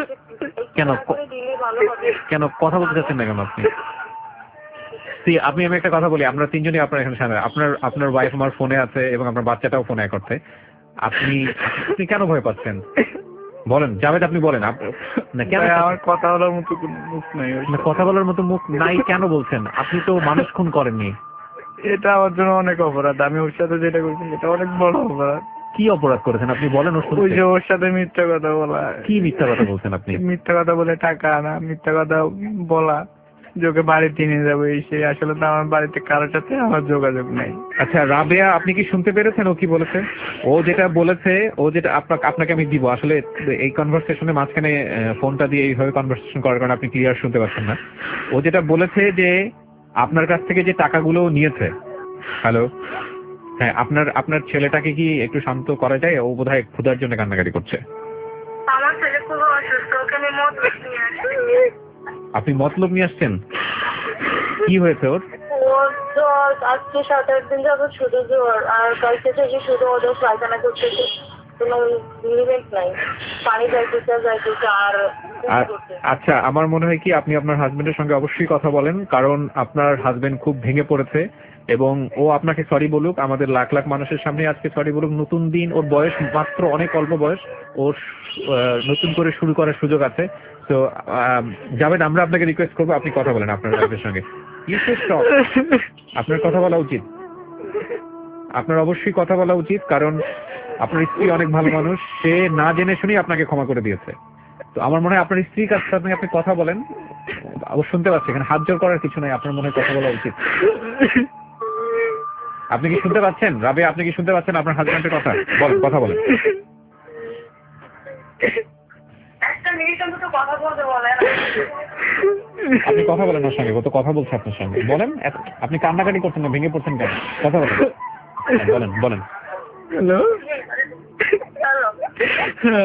কেন কথা বলতে চাচ্ছেন না কেন আপনি? আমি একটা কথা বলি, আমরা তিনজনই আপনার এখানে সামনে, আপনার ওয়াইফ আমার ফোনে আছে এবং আপনার বাচ্চাটাও ফোনে করতে। আপনি কেন ভয় পাচ্ছেন বলেন জাভেদ, আপনি বলেন। কেন আমার কথা বলার মতো কোনো মুখ নাই। কথা বলার মতো মুখ নাই কেন বলছেন? আপনি তো মানুষ খুন করেননি। এটা আমার জন্য অনেক অপরাধ। আমি ওর সাথে যেটা করছি এটা অনেক বড় অপরাধ। কি অপরাধ করেছেন আপনি বলেন? ওই যে ওর সাথে মিথ্যা কথা বলা। কি মিথ্যা কথা বলছেন আপনি? মিথ্যা কথা বলে টাকা আনা, মিথ্যা কথা বলা যে ওকে বাড়িতে নিয়ে যাবো, সে আসলে তো আমার বাড়িতে কারোর সাথে আমার যোগাযোগ নাই। আচ্ছা রাবেয়া, আপনি কি শুনতে পেরেছেন ও কি বলেছে? ও যেটা বলেছে, ও যেটা আপনাকে আমি দিব, আসলে এই কনভারসেশনের মাঝখানে ফোনটা দিয়ে এইভাবে কনভারসেশন করার কারণে আপনি ক্লিয়ার শুনতে পাচ্ছেন না। ও যেটা বলেছে যে আপনার কাছ থেকে যে টাকাগুলো নিয়েছে। হ্যালো, হ্যাঁ, আপনার ছেলেটাকে কি একটু শান্ত করা যায়? ও বোধহয় ক্ষুধার জন্য কান্নাকাটি করছে। আমার ছেলে খুব অসুস্থ, ওকে আমি মতলব নিয়ে আসছি। আপনি মতলব নিয়ে আসছেন? কি হয়েছে ওর? ওর জ্বর আজকে 7-8 দিন যাবত শুধু জ্বর, আর কালকে থেকে শুধু ওদের পায়খানা করতেছে, কোনো লিমিট নাই, পানি যাইতেছে আর আচ্ছা, আমার মনে হয় কি আপনি আপনার হাজবেন্ডের সঙ্গে অবশ্যই কথা বলেন, কারণ আপনার হাজবেন্ড খুব ভেঙে পড়েছে এবং ও আপনাকে সরি বলুক, আমাদের লাখ লাখ মানুষের সামনে আজকে সরি বলুক। নতুন দিন, ওর বয়স মাত্র অনেক অল্প বয়স, ওর নতুন করে শুরু করার সুযোগ আছে। তো জাভেদ, আমরা আপনাকে রিকোয়েস্ট করবো আপনি কথা বলেন আপনার ওয়াইফের সঙ্গে। আপনার কথা বলা উচিত, আপনার অবশ্যই কথা বলা উচিত, কারণ আপনার স্ত্রী অনেক ভালো মানুষ, সে না জেনে শুনেই আপনাকে ক্ষমা করে দিয়েছে। তো আমার মনে হয় আপনার স্ত্রীর কাছে আপনি কথা বলেন। ও শুনতে পাচ্ছে, এখানে হাত জোর করার কিছু নাই, আপনার মনে হয় কথা বলা উচিত। আপনি কি শুনতে পাচ্ছেন রাবে? আপনি কি শুনতে পাচ্ছেন আপনার হাজবেন্ডের কথা? বলেন, কথা বলেন। একটা মিনিট অন্তত কথা বলতে বলেন। আপনি কথা বলেন ওর সঙ্গে, ও তো কথা বলছে আপনার সঙ্গে। বলেন, আপনি কান্নাকাটি করছেন না, ভেঙে পড়ছেন কেন? কথা বলেন, বলেন। হ্যালো, হ্যালো,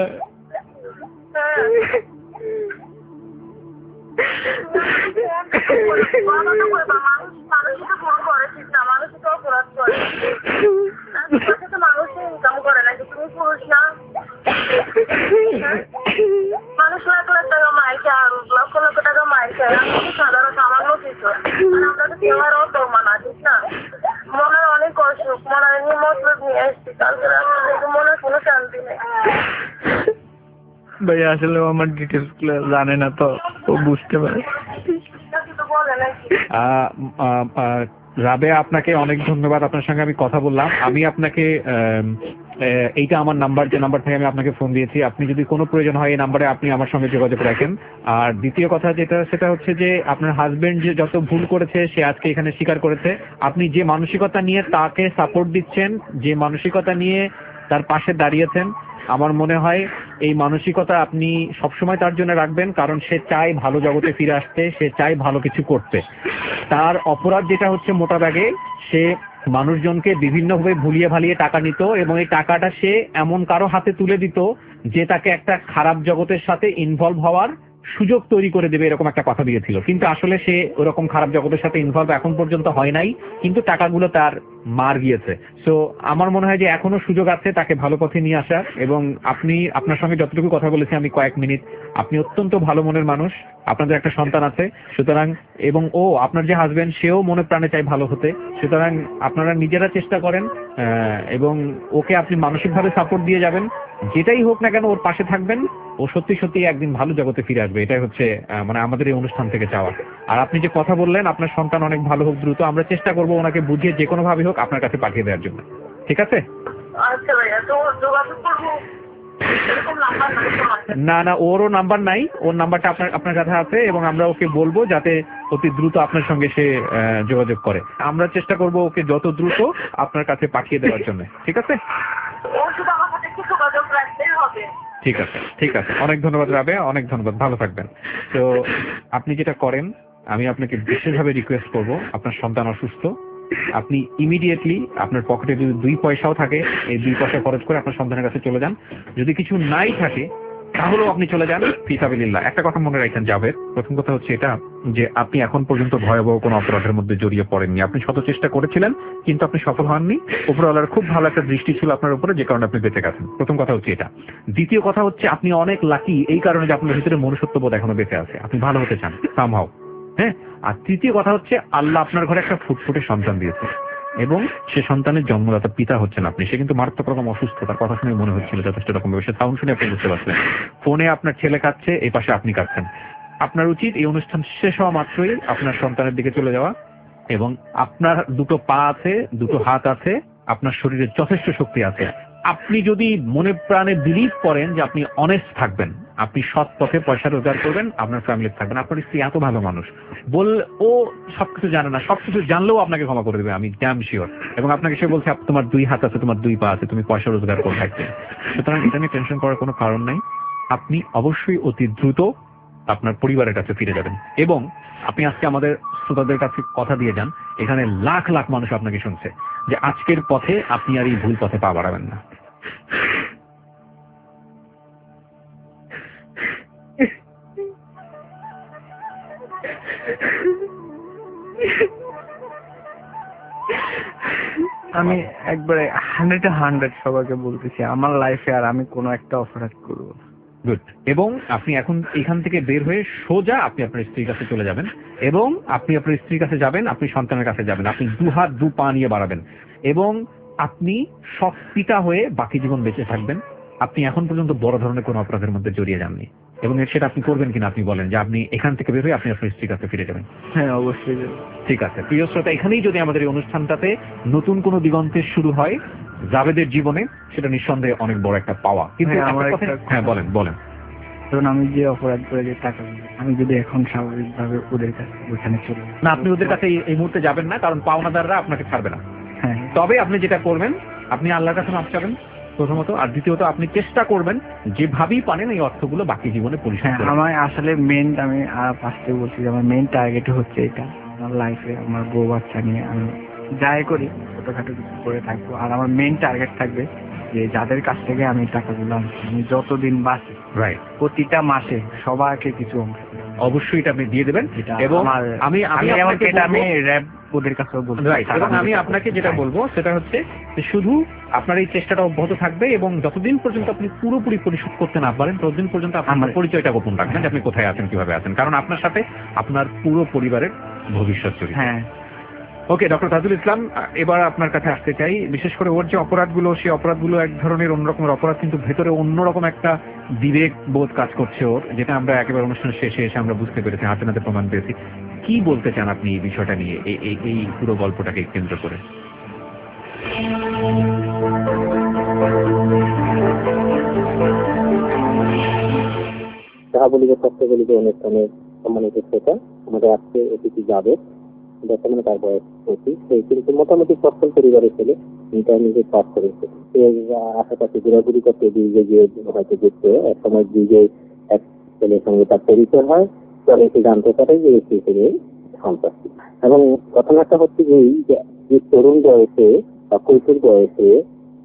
মানুষই তো ফোন করে, ঠিক না? মানুষই তো অপরাধ করে, মানুষই ইনকাম করে না, তুমি পুরুষ না? মানুষ লাখ লাখ টাকা মাইর খায়, আর লক্ষ লক্ষ টাকা মাইর খায়, সাধারণ সামান্য কিছু। আমরা তো কেউ আর অত মানা, ঠিক না? মনের অনেক অসুখ, মনের নিয়ে মতলব নিয়ে আসছি, কালকে রাত্রে থেকে মনের কোনো শান্তি নেই। ভাই আসলে আমার ডিটেলস গুলো জানে না, তো ও বুঝতে পারে। রাবে, আপনাকে অনেক ধন্যবাদ, আপনার সঙ্গে আমি কথা বললাম। আমি আপনাকে এইটা আমার নাম্বার, যে নাম্বার থেকে আমি আপনাকে ফোন দিয়েছি, আপনি যদি কোনো প্রয়োজন হয় এই নাম্বারে আপনি আমার সঙ্গে যোগাযোগ রাখেন। আর দ্বিতীয় কথা সেটা হচ্ছে যে আপনার হাজবেন্ড যে যত ভুল করেছে সে আজকে এখানে স্বীকার করেছে। আপনি যে মানসিকতা নিয়ে তাকে সাপোর্ট দিচ্ছেন, যে মানসিকতা নিয়ে তার পাশে দাঁড়িয়েছেন, আমার মনে হয় এই মানসিকতা আপনি সবসময় তার জন্য রাখবেন, কারণ সে চায় ভালো জগতে ফিরে আসতে, সে চায় ভালো কিছু করতে। তার অপরাধ যেটা হচ্ছে মোটা দাগে, সে মানুষজনকে বিভিন্নভাবে ভুলিয়ে ভালিয়ে টাকা নিত এবং এই টাকাটা সে এমন কারো হাতে তুলে দিত যে তাকে একটা খারাপ জগতের সাথে ইনভলভ হওয়ার সুযোগ তৈরি করে দেবে এরকম একটা কথা দিয়েছিল, কিন্তু আসলে সে ওরকম খারাপ জগতের সাথে ইনভলভ এখন পর্যন্ত হয় নাই, কিন্তু টাকাগুলো তার মার গিয়েছে। সো আমার মনে হয় যে এখনো সুযোগ আছে তাকে ভালো পথে নিয়ে আসার। এবং আপনি, আপনার সঙ্গে যতটুকু কথা বলেছি আমি কয়েক মিনিট, আপনি অত্যন্ত ভালো মনের মানুষ, আপনাদের একটা সন্তান আছে, সুতরাং এবং ও আপনার যে হাজবেন্ড সেও মনে প্রাণে চাই ভালো হতে, সুতরাং আপনারা নিজেরা চেষ্টা করেন এবং ওকে আপনি মানসিকভাবে সাপোর্ট দিয়ে যাবেন, যেটাই হোক না কেন ওর পাশে থাকবেন। ও সত্যি সত্যি একদিন ভালো জগতে ফিরে আসবে, এটাই হচ্ছে মানে আমাদের এই অনুষ্ঠান থেকে চাওয়া। আর আপনি যে কথা বললেন আপনার সন্তান অনেক ভালো হোক দ্রুত, আমরা চেষ্টা করবো ওনাকে বুঝিয়ে যে কোনো ভাবে হোক আপনার কাছে পাঠিয়ে দেওয়ার জন্য, ঠিক আছে? আচ্ছা ভাইয়া, তো যোগাযোগ করবো, এরকম নাম্বার নাই তো আমার কাছে? না না, ওরও নাম্বার নাই, ওর নাম্বারটা আপনার কাছে আছে এবং আমরা ওকে বলবো যাতে অতি দ্রুত আপনার সঙ্গে সে যোগাযোগ করে। আমরা চেষ্টা করব ওকে যত দ্রুত আপনার কাছে পাঠিয়ে দেওয়ার জন্য, ঠিক আছে? ও শুধু আমার সাথে একটু যোগাযোগ রাখতেই হবে। ঠিক আছে, ঠিক আছে, অনেক ধন্যবাদ রাবেয়া, অনেক ধন্যবাদ, ভালো থাকবেন। তো আপনি যেটা করেন, আমি আপনাকে বিশেষভাবে রিকোয়েস্ট করব, আপনার সন্তান অসুস্থ, আপনি ইমিডিয়েটলি আপনার পকেটে যদি 2 পয়সাও থাকে এই 2 পয়সা খরচ করে আপনার সন্তানের কাছে চলে যান। যদি কিছু নাই থাকে তাহলেও আপনি চলে যান ফিসাবিলিল্লাহ। একটা কথা মনে রাখেন জাভেদ, প্রথম কথা হচ্ছে এটা যে আপনি এখন পর্যন্ত ভয়াবহ কোনো অপরাধের মধ্যে জড়িয়ে পড়েননি। আপনি শত চেষ্টা করেছিলেন কিন্তু আপনি সফল হননি। উপরওয়ালার খুব ভালো একটা দৃষ্টি ছিল আপনার উপরে, যে কারণে আপনি বেঁচে গেছেন। প্রথম কথা হচ্ছে এটা। দ্বিতীয় কথা হচ্ছে আপনি অনেক লাকি এই কারণে যে আপনার ভিতরে মনুষ্যত্ববোধ এখনো বেঁচে আছে, আপনি ভালো হতে চান সামহাও, হ্যাঁ। আর তৃতীয় কথা হচ্ছে আল্লাহ আপনার ঘরে একটা ফুটফুটে সন্তান দিয়েছে এবং সে সন্তানের জন্মদাতা পিতা হচ্ছেন আপনি। সে কিন্তু মারাত্মক রকম অসুস্থ, তার কথা শুনে মনে হচ্ছিল যথেষ্ট রকম ভাবে, সে সাউন্ড শুনে আপনি বুঝতে পারছেন। ফোনে আপনার ছেলে কাঁদছে, এই পাশে আপনি কাঁদছেন। আপনার উচিত এই অনুষ্ঠান শেষ হওয়া মাত্রই আপনার সন্তানের দিকে চলে যাওয়া, এবং আপনার 2 পা আছে, 2 হাত আছে, আপনার শরীরে যথেষ্ট শক্তি আছে। আপনি যদি মনে প্রাণে বিলিভ করেন যে আপনি অনেস্ট থাকবেন, আপনি সৎ পথে পয়সা রোজগার করবেন, আপনার ফ্যামিলি থাকবেন। আপনার স্ত্রী এত ভালো মানুষ, ও সবকিছু জানে না, সবকিছু জানলেও আপনাকে ক্ষমা করে দেবে, আমি ড্যাম শিওর। এবং আপনাকে সে বলছে তোমার 2 হাত আছে, তোমার 2 পা আছে, তুমি পয়সা রোজগার করে থাকবে। সুতরাং এটা নিয়ে টেনশন করার কোনো কারণ নাই। আপনি অবশ্যই অতি দ্রুত আপনার পরিবারের কাছে ফিরে যাবেন। এবং আপনি আজকে আমাদের শ্রোতাদের কাছে কথা দিয়ে যান, এখানে লাখ লাখ মানুষ আপনাকে শুনছে, যে আজকের পথে আপনি আর এই ভুল পথে পা বাড়াবেন না। আমি একবারে 100 সবাইকে বলতেছি আমার লাইফে আর আমি কোনো একটা অপরাধ করবো না। গুড। এবং আপনি এখন এখান থেকে বের হয়ে সোজা আপনি আপনার স্ত্রীর কাছে চলে যাবেন, এবং আপনি আপনার স্ত্রীর কাছে যাবেন, আপনি সন্তানের কাছে যাবেন, আপনি 2 হাত 2 পা নিয়ে বাড়াবেন, এবং আপনি সৎ পিতা হয়ে বাকি জীবন বেঁচে থাকবেন। আপনি এখন পর্যন্ত বড় ধরনের কোনো অপরাধের মধ্যে জড়িয়ে যাননি, এবং সেটা আপনি করবেন কিনা আপনি বলেন, যে আপনি এখান থেকে বের হয়ে আপনি আপনার স্ত্রীর কাছে ফিরে যাবেন। হ্যাঁ অবশ্যই। ঠিক আছে প্রিয় শ্রোতা, এখানেই যদি আমাদের এই অনুষ্ঠানটাতে নতুন কোনো দিগন্তের শুরু হয় জাভেদের জীবনে, সেটা নিঃসন্দেহে অনেক বড় একটা পাওয়া। কিন্তু হ্যাঁ বলেন বলেন। ধরুন আমি যে অপরাধ করে যে টাকা, আমি যদি এখন স্বাভাবিকভাবে ওদের কাছে ওখানে চলে না, আপনি ওদের কাছে এই মুহূর্তে যাবেন না, কারণ পাওনাদাররা আপনাকে ছাড়বে না। হ্যাঁ, তবে আপনি যেটা করবেন, আপনি আল্লাহর কাছে মাফ চাবেন প্রথমত, আর দ্বিতীয়ত আপনি চেষ্টা করবেন যেভাবেই পারেন এই অর্থগুলো বাকি জীবনে পরিশোধ করার। আমার আসলে মেন, আমি ফার্স্টে বলছি যে আমার মেন টার্গেট হচ্ছে এটা। আমার লাইফে আমার বউ বাচ্চা নিয়ে আমি যাই করি ছোটখাটো কিছু করে থাকবো, আর আমার মেন টার্গেট থাকবে যে যাদের কাছ থেকে আমি টাকাগুলো আনছি, আমি যতদিন বাঁচি রাইট প্রতিটা মাসে সবাইকে কিছু অংশ অবশ্যই এটা আপনি দিয়ে দেবেন। এবং আমি র্যাব ওদের কাছেও বলবো। এবং আমি আপনাকে যেটা বলবো সেটা হচ্ছে যে শুধু আপনার এই চেষ্টাটা অব্যাহত থাকবে, এবং যতদিন পর্যন্ত আপনি পুরোপুরি পরিশোধ করতে না পারেন ততদিন পর্যন্ত আপনার পরিচয়টা গোপন রাখবেন, যে আপনি কোথায় আছেন, কিভাবে আছেন, কারণ আপনার সাথে আপনার পুরো পরিবারের ভবিষ্যৎ জড়িত। হ্যাঁ। ওকে ডক্টর তাজুল ইসলাম, এবার আপনার কাছে আসতে চাই। বিশেষ করে ওর যে অপরাধগুলো, সেই অপরাধগুলো এক ধরনের অন্যরকমের অপরাধ, কিন্তু ভেতরে অন্যরকম একটা বিবেক বোধ কাজ করছে ওর, যেটা আমরা একেবারে অনুষ্ঠানের শেষে এসে আমরা বুঝতে পেরেছি, হাতে নাতে প্রমাণ পেয়েছি। কি বলতে চান আপনি এই বিষয়টা নিয়ে, এই পুরো গল্পটাকে কেন্দ্র করে? যাহা বলিব সত্য বলিব অনুষ্ঠানের সম্মানিত শ্রোতা, আমাদের আজকে অতিথি যাবে, বর্তমানে তার বয়স 25, সে কিন্তু মোটামুটি সচ্ছল পরিবারের ছেলে, ইন্টারমিডিয়েট পাস করেছে। এর আশেপাশে ঘোরাঘুরি করতে দুইজে গিয়ে হয়তো দেখতে এক সময় দুইজে এক ছেলের সঙ্গে তার পরিচয় হয়, পরে সে জানতে পারে যে এই ছেলের সন্তান। এবং ঘটনাটা হচ্ছে যে তরুণ বয়সে বা কৈশোর বয়সে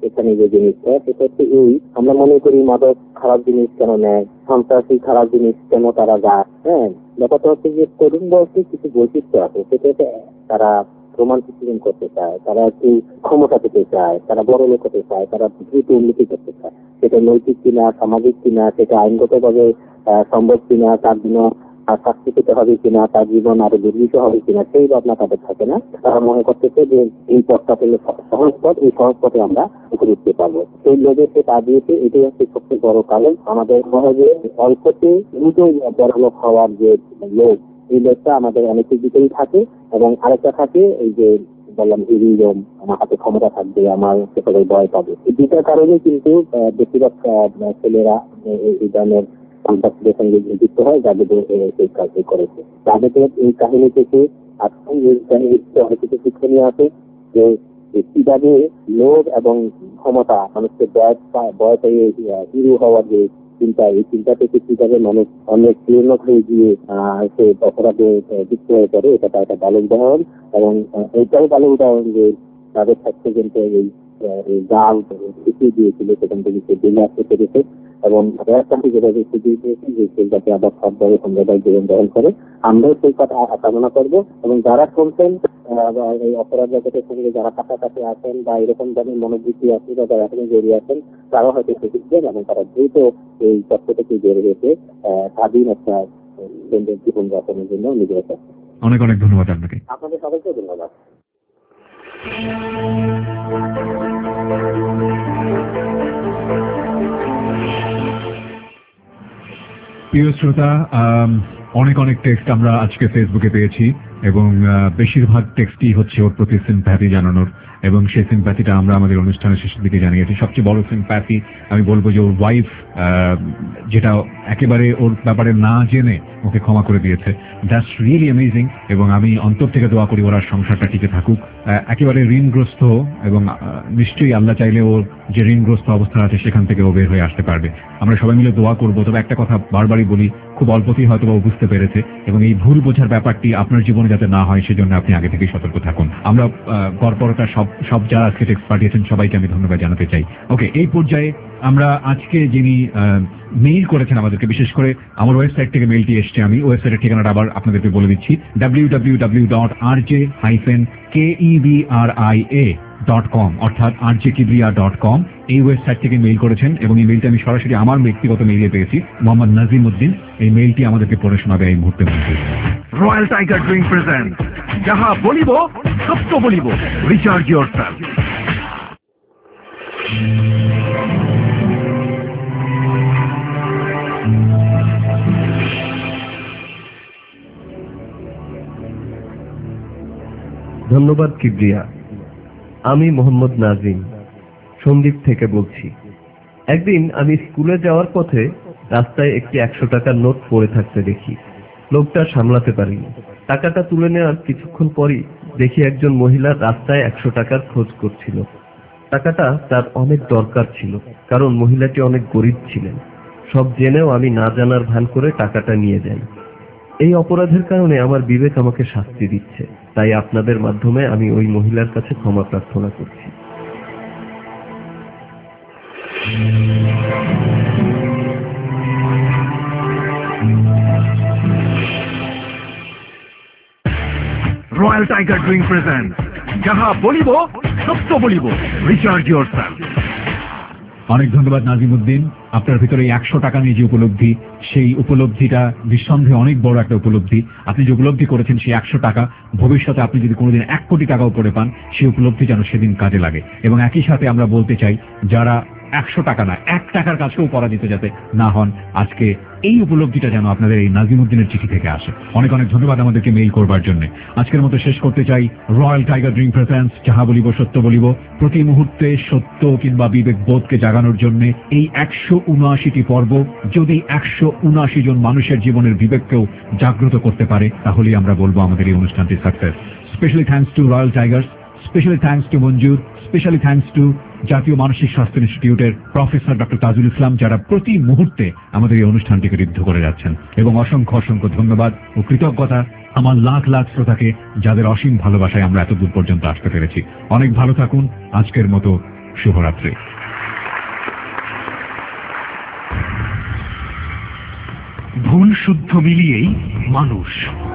এখানে যে জিনিসটা সেটা হচ্ছে এই, আমরা মনে করি মাদক খারাপ জিনিস কেন নেয়, সন্ত্রাসী খারাপ জিনিস কেন তারা যায়। হ্যাঁ, ব্যাপারটা হচ্ছে যে তরুণ বয়সে কিছু বৈশিষ্ট্য আছে, সেটা হচ্ছে তারা রোমান্টিসিজম করতে চায়, তারা একটু ক্ষমতা পেতে চায়, তারা বড় লোক হতে চায়, তারা দ্রুত উন্নতি করতে চায়। সেটা নৈতিক কিনা, সামাজিক কিনা, সেটা আইনগতভাবে সম্ভব কিনা, তার জন্য শাস্তি পেতে হবে কিনা, তার জীবন আরো দুর্বিত হবে কিনা, সেই ভাবনা তাদের থাকে না। তারা মনে করতেছে যে এই পথটা পেলে সহজ পথ, এই সহজ পথে আমরা উপরে উঠতে পারবো। সেই লোভে সে তা দিয়েছে। এটাই হচ্ছে সবচেয়ে বড় কারণ আমাদের সমাজে অল্পতে দ্রুত বড় লোক হওয়ার যে লোভ, এই লোভটা আমাদের অনেকের ভিতরেই থাকে। এবং আরেকটা থাকে এই যে বললাম হিরোইজম, আমার হাতে ক্ষমতা থাকবে, আমার সবাই ভয় পাবে। এই দুটার কারণে কিন্তু বেশিরভাগ ছেলেরা এই ধরনের সন্ত্রাসীদের সঙ্গে যুক্ত হয়, যাদের সেই কাজটি করেছে। তাদের এই কাহিনী থেকে আজকে এই কাহিনী অনেক কিছু শিক্ষণীয় আছে যে কিভাবে লোভ এবং ক্ষমতা মানুষকে ভয় পেয়ে হিরো হওয়ার যে চিন্তা, এই চিন্তা থেকে কিভাবে মানুষ অনেক প্রেরণা হয়ে গিয়ে সে অপরাধে যুক্ত হয়ে পড়ে, এটা একটা ভালো উদাহরণ। এবং এটাও ভালো উদাহরণ যে তাদের স্বাস্থ্য কিন্তু এই জাল শিখিয়ে দিয়েছিল, সেখান থেকে সে বেরিয়ে আসতে পেরেছে। এবং যেভাবে শিখিয়ে দিয়েছে যে সে যাতে আবার সবভাবে সম্প্রদায় জীবন গ্রহণ করে, আমরাও সেই কথা কামনা করবো। এবং যারা শুনছেন এই অপরাধ জগতের সঙ্গে যারা কাছাকাছি আছেন বা এরকম ধরনের মনোবৃত্তি আছে বা যারা এখানে জড়িয়ে আছেন, তারাও হয়তো শিখবেন এবং তারা দ্রুত এই তথ্য থেকে বেরিয়ে গেছে স্বাধীন একটা জীবন যাপনের জন্য নিজের কাছে। অনেক অনেক ধন্যবাদ আপনাকে। আপনাদের সবাইকে ধন্যবাদ। প্রিয় শ্রোতা, অনেক অনেক টেক্সট আমরা আজকে ফেসবুকে পেয়েছি এবং বেশিরভাগ টেক্সটই হচ্ছে ওর প্রতি সিম্প্যাথি জানানোর, এবং সেই সিম্প্যাথিটা আমরা আমাদের অনুষ্ঠানের শেষের দিকে জানিয়েছি। সবচেয়ে বড় সিম্প্যাথি আমি বলবো যে ওর ওয়াইফ যেটা একেবারে ওর ব্যাপারে না জেনে ওকে ক্ষমা করে দিয়েছে। That's really amazing. এবং আমি অন্তর থেকে দোয়া করি ওর সংসারটা টিকে থাকুক। একেবারে ঋণগ্রস্ত, এবং নিশ্চয়ই আল্লাহ চাইলে ওর যে ঋণগ্রস্ত অবস্থা আছে সেখান থেকে ও বের হয়ে আসতে পারবে। আমরা সবাই মিলে দোয়া করবো। তবে একটা কথা বারবারই বলি, খুব অল্পতেই হয়তো ও বুঝতে পেরেছে, এবং এই ভুল বোঝার ব্যাপারটি আপনার জীবনে যাতে না হয় সেজন্য আপনি আগে থেকেই সতর্ক থাকুন। আমরা গড়পড়তা সব যারা আজকে টেক্সট পাঠিয়েছেন সবাইকে আমি ধন্যবাদ জানাতে চাই। ওকে, এই পর্যায়ে আমরা আজকে যিনি মেইল করেছেন আমাদেরকে, বিশেষ করে আমার ওয়েবসাইট থেকে মেইলটি এসছে, আমি ওয়েবসাইটের ঠিকানাটা আবার আপনাদেরকে বলে দিচ্ছি, www.rjkebria.com অর্থাৎ rjkebria.com। এই ওয়েবসাইট থেকে মেইল করেছেন এবং এই মেইলটা আমি সরাসরি আমার ব্যক্তিগত মেইলে পেয়েছি। মোহাম্মদ নাজিম উদ্দিন এই মেইলটি আমাদেরকে পড়ে শোনাবে এই মুহূর্তে। রয়্যাল টাইগার ড্রিঙ্ক প্রেজেন্ট যাহা বলিব সত্য বলিব, রিচার্জ ইয়োরসেলফ। ধন্যবাদ কিবরিয়া। আমি মোহাম্মদ নাজিম সন্দ্বীপ থেকে বলছি। একদিন আমি স্কুলে যাওয়ার পথে রাস্তায় একটি 100 টাকার নোট পড়ে থাকতে দেখি। লোকটা সামলাতে পারিনি। টাকাটা তুলে নেওয়ার কিছুক্ষণ পরই দেখি একজন মহিলা রাস্তায় 100 টাকার খোঁজ করছিল। টাকাটা তার অনেক দরকার ছিল, কারণ মহিলাটি অনেক গরিব ছিলেন। সব জেনেও আমি না জানার ভান করে টাকাটা নিয়ে যাই। এই অপরাধের কারণে আমার বিবেক আমাকে শাস্তি দিচ্ছে, তাই আপনাদের মাধ্যমে আমি ওই মহিলার কাছে ক্ষমা প্রার্থনা করছি। রয়্যাল টাইগার ড্রিঙ্ক প্রেজেন্ট যাহা বলিব সত্য বলিব, রিচার্জ ইয়োরসেলফ। অনেক ধন্যবাদ নাজিমউদ্দিন। আপনার ভিতরে 100 টাকা নিয়ে যে উপলব্ধি, সেই উপলব্ধিটা নিঃসন্দেহে অনেক বড় একটা উপলব্ধি। আপনি যে উপলব্ধি করেছেন সেই 100 টাকা ভবিষ্যতে আপনি যদি কোনোদিন 1 কোটি টাকাও করে পান, সেই উপলব্ধি যেন সেদিন কাজে লাগে। এবং একই সাথে আমরা বলতে চাই, যারা 100 টাকা না 1 টাকার কাছেও পরাজিত যাতে না হন, আজকে এই উপলব্ধিটা যেন আপনাদের এই নাজিমউদ্দিনের চিঠি থেকে আসে। অনেক অনেক ধন্যবাদ আমাদেরকে মেইল করবার জন্য। আজকের মতো শেষ করতে চাই রয়্যাল টাইগার ড্রিঙ্ক প্রেজেন্টস যাহা বলিব সত্য বলিব। প্রতি মুহূর্তে সত্য কিংবা বিবেক বোধকে জাগানোর জন্য এই 179টি পর্ব যদি 179 জন মানুষের জীবনের বিবেককেও জাগ্রত করতে পারে, তাহলেই আমরা বলবো আমাদের এই অনুষ্ঠানটি success. Specially thanks to royal tigers, specially thanks to Manjur, specially thanks to জাতীয় মানসিক স্বাস্থ্য ইনস্টিটিউটের প্রফেসর ডক্টর তাজুল ইসলাম, যারা প্রতি মুহূর্তে আমাদের এই অনুষ্ঠানটিকে ঋদ্ধ করে যাচ্ছেন। এবং অসংখ্য অসংখ্য ধন্যবাদ ও কৃতজ্ঞতা আমার লাখ লাখ শ্রোতাকে, যাদের অসীম ভালোবাসায় আমরা এত দূর পর্যন্ত আসতে পেরেছি। অনেক ভালো থাকুন। আজকের মতো শুভরাত্রি। ভুল শুদ্ধ মিলিয়েই মানুষ।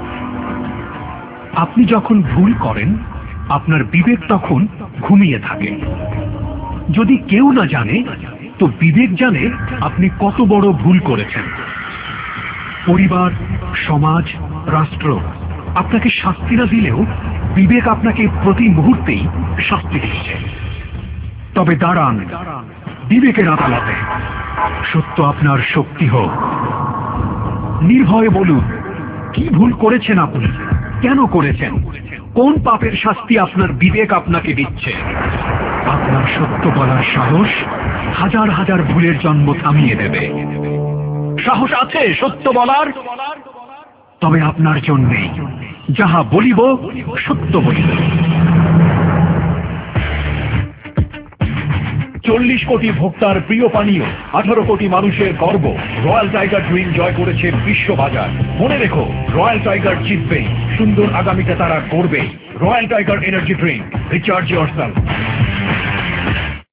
আপনি যখন ভুল করেন আপনার বিবেক তখন ঘুমিয়ে থাকে। যদি কেউ না জানে তো বিবেক জানে আপনি কত বড় ভুল করেছেন। পরিবার, সমাজ, রাষ্ট্র আপনাকে শাস্তি না দিলেও বিবেক আপনাকে প্রতি মুহূর্তেই শাস্তি দিচ্ছে। তবে দাঁড়ান বিবেকের আদালতে, সত্য আপনার শক্তি হোক। নির্ভয়ে বলুন কি ভুল করেছেন আপনি, কেন করেছেন, কোন পাপের শাস্তি আপনার বিবেক আপনাকে দিচ্ছে। আপনার সত্য বলার সাহস হাজার হাজার ভুলের জন্ম থামিয়ে দেবে। সাহস আছে সত্য বলার? তবে আপনার জন্যেই যাহা বলিব সত্য বলিব। 40 কোটি ভোক্তার প্রিয় পানীয়, 18 কোটি মানুষের গর্ব, রয়্যাল টাইগার ড্রিঙ্ক জয় করেছে বিশ্ববাজার। মনে রেখো, রয়্যাল টাইগার জিতবে, সুন্দর আগামীতে তারা করবে। Royal tiger energy drink, recharge yourself.